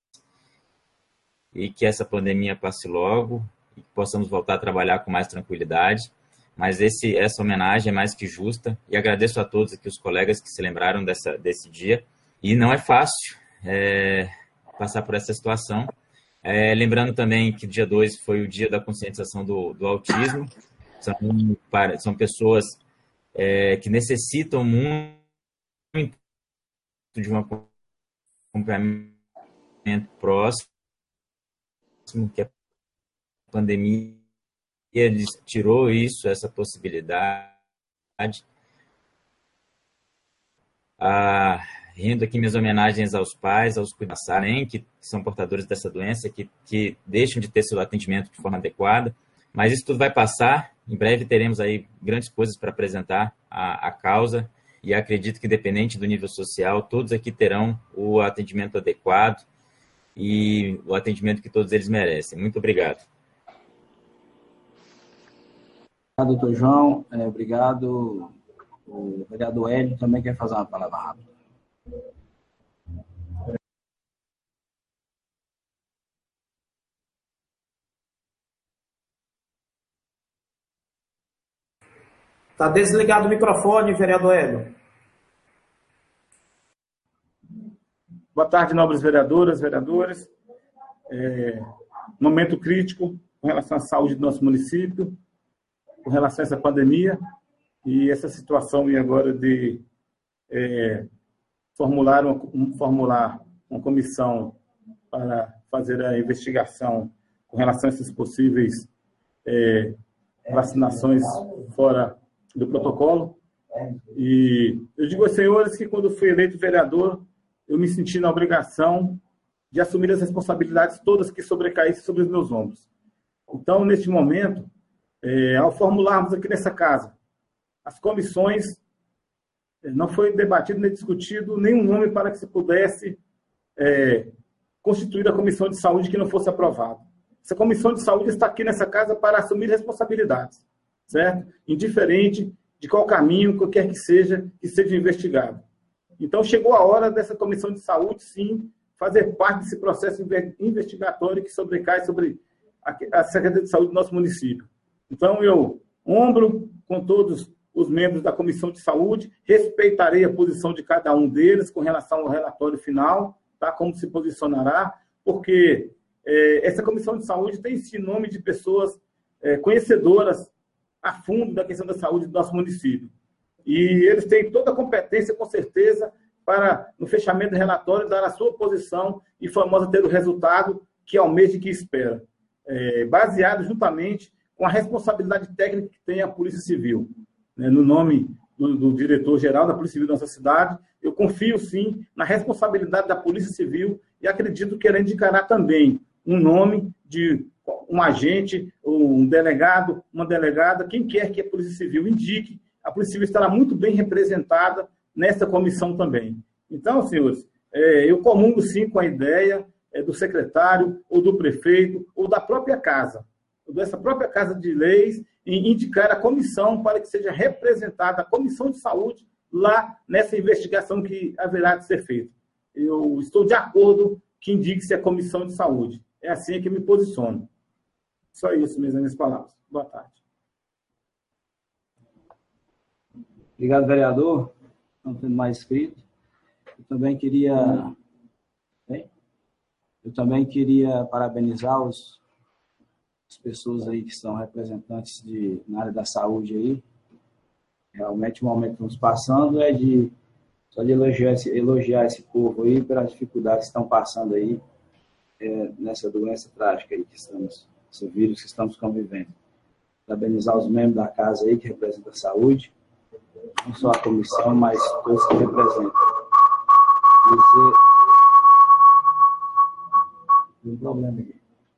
e que essa pandemia passe logo e que possamos voltar a trabalhar com mais tranquilidade. Mas esse, essa homenagem é mais que justa e agradeço a todos aqui os colegas que se lembraram dessa, desse dia. E não é fácil é, passar por essa situação. É, lembrando também que dia dois foi o dia da conscientização do, do autismo. São, são pessoas é, que necessitam muito de um acompanhamento próximo, que a pandemia ele tirou isso, essa possibilidade. Ah, rendo aqui minhas homenagens aos pais, aos cuidadores, né, que são portadores dessa doença, que, que deixam de ter seu atendimento de forma adequada. Mas isso tudo vai passar. Em breve teremos aí grandes coisas para apresentar à, à causa. E acredito que, independente do nível social, todos aqui terão o atendimento adequado e o atendimento que todos eles merecem. Muito obrigado. Obrigado, doutor João. É, obrigado. O vereador Hélio também quer fazer uma palavra rápida. Está desligado o microfone, vereador Hélio. Boa tarde, nobres vereadoras, vereadores. É, momento crítico com relação à saúde do nosso município, com relação a essa pandemia e essa situação e agora de é, formular, um, formular uma comissão para fazer a investigação com relação a esses possíveis é, vacinações fora do protocolo. E eu digo aos senhores que quando fui eleito vereador, eu me senti na obrigação de assumir as responsabilidades todas que sobrecaíssem sobre os meus ombros. Então, neste momento, é, ao formularmos aqui nessa casa as comissões, não foi debatido nem discutido nenhum nome para que se pudesse é, constituir a comissão de saúde que não fosse aprovado. Essa comissão de saúde está aqui nessa casa para assumir responsabilidades, certo? Indiferente de qual caminho, qualquer que seja, que seja investigado. Então, chegou a hora dessa comissão de saúde, sim, fazer parte desse processo investigatório que sobrecai sobre a Secretaria de Saúde do nosso município. Então, eu ombro com todos os membros da comissão de saúde, respeitarei a posição de cada um deles com relação ao relatório final, tá? Como se posicionará, porque é, essa comissão de saúde tem esse nome de pessoas é, conhecedoras a fundo da questão da saúde do nosso município. E eles têm toda a competência, com certeza, para, no fechamento do relatório, dar a sua posição e famosa ter o resultado que almeja e que espera, é, baseado juntamente com a responsabilidade técnica que tem a Polícia Civil. Né, no nome do, do diretor-geral da Polícia Civil da nossa cidade, eu confio, sim, na responsabilidade da Polícia Civil e acredito que ela indicará também um nome de um agente, um delegado, uma delegada, quem quer que a Polícia Civil indique, a Polícia Civil estará muito bem representada nessa comissão também. Então, senhores, é, eu comungo, sim, com a ideia é, do secretário, ou do prefeito, ou da própria casa, ou dessa própria Casa de Leis, em indicar a comissão para que seja representada a Comissão de Saúde lá nessa investigação que haverá de ser feita. Eu estou de acordo que indique-se a Comissão de Saúde. É assim que eu me posiciono. Só isso mesmo, as minhas palavras. Boa tarde. Obrigado, vereador. Não tendo mais escrito. Eu também queria... Bem? Eu também queria parabenizar os, as pessoas aí que são representantes de, na área da saúde aí. Realmente o momento que estamos passando é de só de elogiar esse, elogiar esse povo aí pelas dificuldades que estão passando aí é, nessa doença trágica aí que estamos, esse vírus que estamos convivendo. Parabenizar os membros da casa aí que representam a saúde, não só a comissão, mas todos que representam. Dizer... Tem um problema aqui.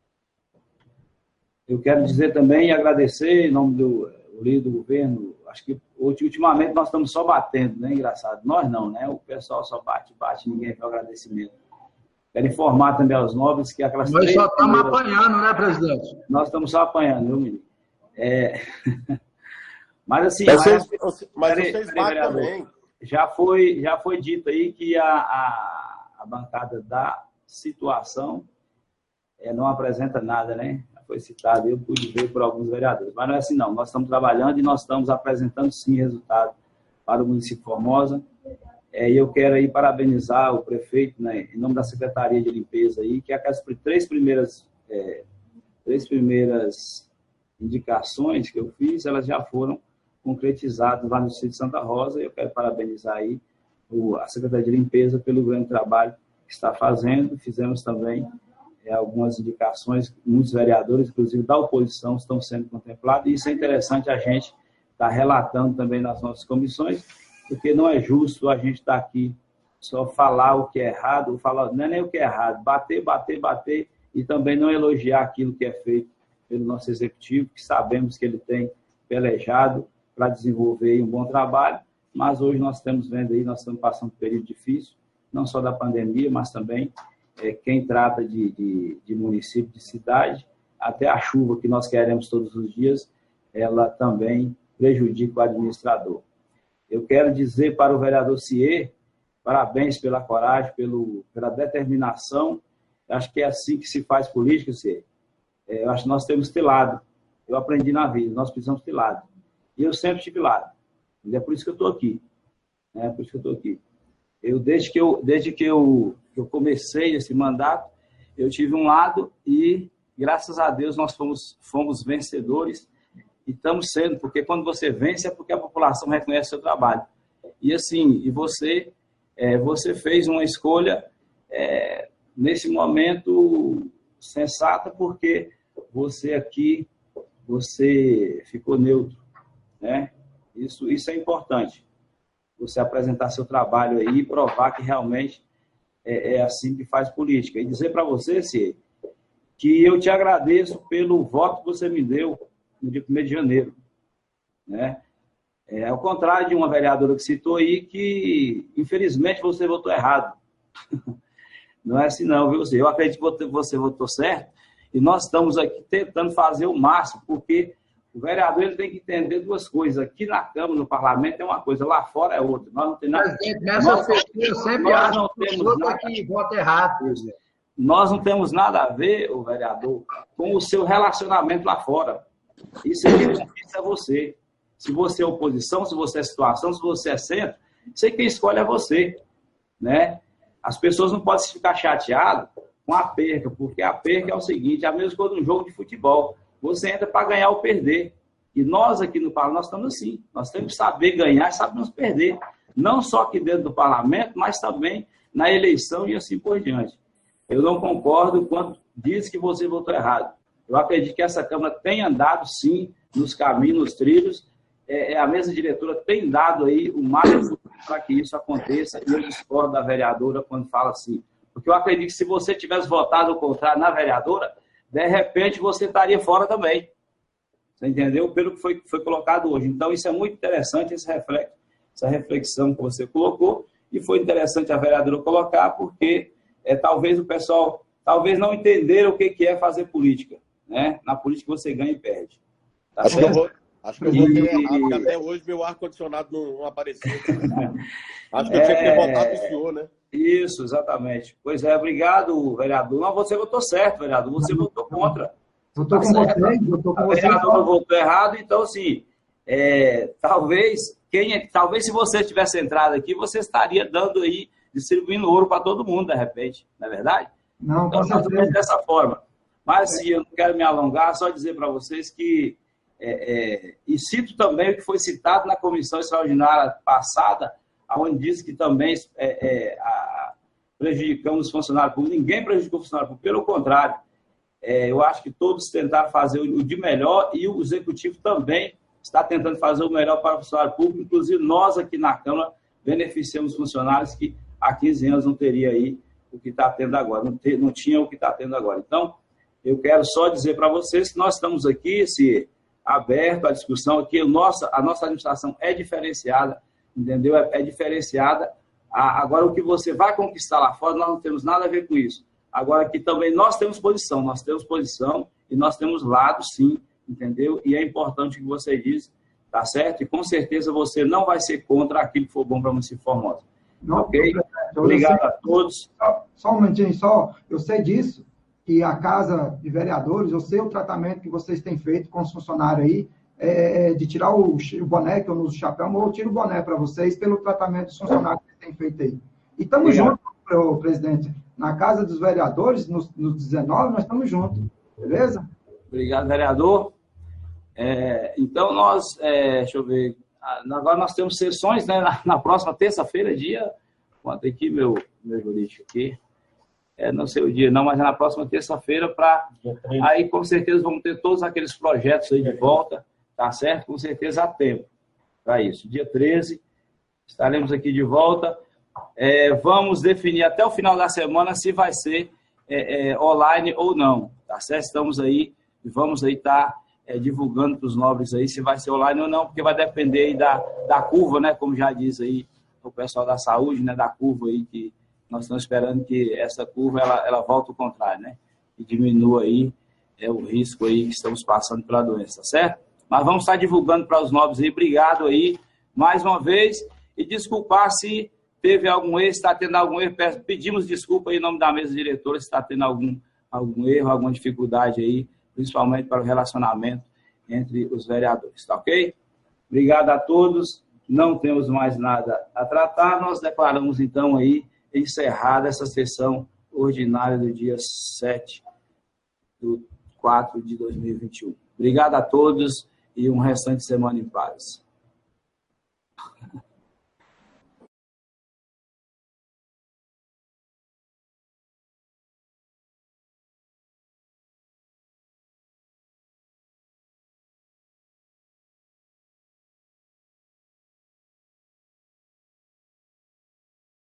Eu quero dizer também e agradecer em nome do líder do governo. Acho que ultimamente nós estamos só batendo, né? Engraçado. Nós não, né? O pessoal só bate, bate, ninguém vê o agradecimento. Quero informar também aos nobres que aquelas Nós três só estamos primeiras... apanhando, né, presidente? Nós estamos só apanhando, viu, menino? É... Mas assim... Mas vocês, mas... mas peraí, vocês peraí, batem também. Já foi, já foi dito aí que a, a, a bancada da situação é, não apresenta nada, né? Foi citado, eu pude ver por alguns vereadores. Mas não é assim, não. Nós estamos trabalhando e nós estamos apresentando, sim, resultado para o município de Formosa. É, e eu quero aí parabenizar o prefeito, né, em nome da Secretaria de Limpeza, aí, que aquelas três primeiras, é, três primeiras indicações que eu fiz, elas já foram concretizadas lá no Distrito de Santa Rosa. E eu quero parabenizar aí o, a Secretaria de Limpeza pelo grande trabalho que está fazendo. Fizemos também É, algumas indicações, muitos vereadores, inclusive da oposição, estão sendo contemplados, e isso é interessante a gente estar relatando também nas nossas comissões, porque não é justo a gente estar aqui só falar o que é errado, falar, não é nem o que é errado, bater, bater, bater, e também não elogiar aquilo que é feito pelo nosso executivo, que sabemos que ele tem pelejado para desenvolver um bom trabalho, mas hoje nós estamos vendo aí, nós estamos passando um período difícil, não só da pandemia, mas também é, quem trata de, de, de município, de cidade, até a chuva que nós queremos todos os dias, ela também prejudica o administrador. Eu quero dizer para o vereador Cier, parabéns pela coragem, pelo, pela determinação. Acho que é assim que se faz política, Cier. É, eu acho que nós temos que ter lado. Eu aprendi na vida, nós precisamos ter lado. E eu sempre tive lado. E é por isso que eu estou aqui. É por isso que eu estou aqui. Eu, desde que, eu, desde que eu, eu comecei esse mandato, eu tive um lado e, graças a Deus, nós fomos, fomos vencedores e estamos sendo, porque quando você vence é porque a população reconhece o seu trabalho. E assim, e você, é, você fez uma escolha é, nesse momento sensata, porque você aqui, você ficou neutro, né? Isso, isso é importante. Você apresentar seu trabalho aí e provar que realmente é, é assim que faz política. E dizer para você, Cier, que eu te agradeço pelo voto que você me deu no dia primeiro de janeiro. Né? É, ao contrário de uma vereadora que citou aí, que infelizmente você votou errado. Não é assim não, viu? Eu acredito que você votou certo e nós estamos aqui tentando fazer o máximo, porque o vereador ele tem que entender duas coisas. Aqui na Câmara, no Parlamento, é uma coisa, lá fora é outra. Nós não temos nada. Nessa pesquisa, eu sempre acho não que temos nada que vota errado. Nós não temos nada a ver, o vereador, com o seu relacionamento lá fora. Isso é que é você. Se você é oposição, se você é situação, se você é centro, sei que quem escolhe é você. Né? As pessoas não podem ficar chateadas com a perca, porque a perca é o seguinte, é a mesma coisa de um jogo de futebol. Você entra para ganhar ou perder. E nós aqui no Parlamento, nós estamos assim. Nós temos que saber ganhar e sabemos perder. Não só aqui dentro do Parlamento, mas também na eleição e assim por diante. Eu não concordo quando diz que você votou errado. Eu acredito que essa Câmara tem andado, sim, nos caminhos, nos trilhos. É, a mesa diretora tem dado aí o máximo para que isso aconteça. E eu discordo da vereadora quando fala assim. Porque eu acredito que se você tivesse votado o contrário na vereadora, de repente você estaria fora também. Você entendeu? Pelo que foi, foi colocado hoje. Então, isso é muito interessante, esse reflexo, essa reflexão que você colocou. E foi interessante a vereadora colocar, porque é, talvez o pessoal talvez não entenderam o que, que é fazer política. Né? Na política você ganha e perde. Tá acho, que eu vou, acho que eu vou ter errado, porque até hoje meu ar-condicionado não, não apareceu. Acho que eu tinha que ter votado o senhor, né? Isso, exatamente. Pois é, obrigado, vereador. Não, você votou certo, vereador. Você votou contra. Votou com você, votou com a você. A vereadora votou errado, então, assim, é, talvez, quem é, talvez se você tivesse entrado aqui, você estaria dando aí, distribuindo ouro para todo mundo, de repente, não é verdade? Não, então, com certeza. Dessa forma. Mas, assim, eu não quero me alongar, só dizer para vocês que, é, é, e cito também o que foi citado na comissão extraordinária passada, onde diz que também é, é, a, prejudicamos os funcionários públicos. Ninguém prejudicou o funcionário público, pelo contrário. É, eu acho que todos tentaram fazer o, o de melhor e o executivo também está tentando fazer o melhor para o funcionário público. Inclusive, nós aqui na Câmara beneficiamos funcionários que há quinze anos não teria aí o que está tendo agora, não, ter, não tinha o que está tendo agora. Então, eu quero só dizer para vocês que nós estamos aqui, se aberto à discussão, aqui, nossa, a nossa administração é diferenciada, entendeu? É, é diferenciada. Agora, o que você vai conquistar lá fora, nós não temos nada a ver com isso. Agora, aqui também nós temos posição, nós temos posição e nós temos lado, sim, entendeu? E é importante o que você diz, tá certo? E com certeza você não vai ser contra aquilo que for bom para o município de Formosa. Não, ok? Obrigado sei, a todos. Só, só um momentinho, só. Eu sei disso, que a Casa de Vereadores, eu sei o tratamento que vocês têm feito com os funcionários aí, é, de tirar o, o boné, que eu não uso chapéu, mas eu tiro o boné para vocês pelo tratamento dos funcionários que vocês têm feito aí. E estamos juntos, presidente. Na Casa dos Vereadores, nos, nos dezenove, nós estamos juntos. Beleza? Obrigado, vereador. É, então, nós, é, deixa eu ver, agora nós temos sessões, né, na, na próxima terça-feira, dia, quanto aqui, meu, meu jurídico aqui, é, não sei o dia não, mas é na próxima terça-feira, para aí com certeza vamos ter todos aqueles projetos aí de volta, tá certo? Com certeza há tempo para isso. Dia treze, estaremos aqui de volta. É, vamos definir até o final da semana se vai ser é, é, online ou não, tá certo? Estamos aí e vamos aí estar é, divulgando para os nobres aí se vai ser online ou não, porque vai depender aí da, da curva, né? Como já diz aí o pessoal da saúde, né? Da curva aí, que nós estamos esperando que essa curva ela, ela volte ao contrário, né? E diminua aí é, o risco aí que estamos passando pela doença, tá certo? Mas vamos estar divulgando para os nobres aí. Obrigado aí mais uma vez e desculpar se teve algum erro, se está tendo algum erro, pedimos desculpa aí em nome da mesa diretora se está tendo algum, algum erro, alguma dificuldade aí, principalmente para o relacionamento entre os vereadores, tá ok? Obrigado a todos, não temos mais nada a tratar, nós declaramos então aí encerrada essa sessão ordinária do dia sete de quatro de dois mil e vinte e um. Obrigado a todos e um restante de semana em paz.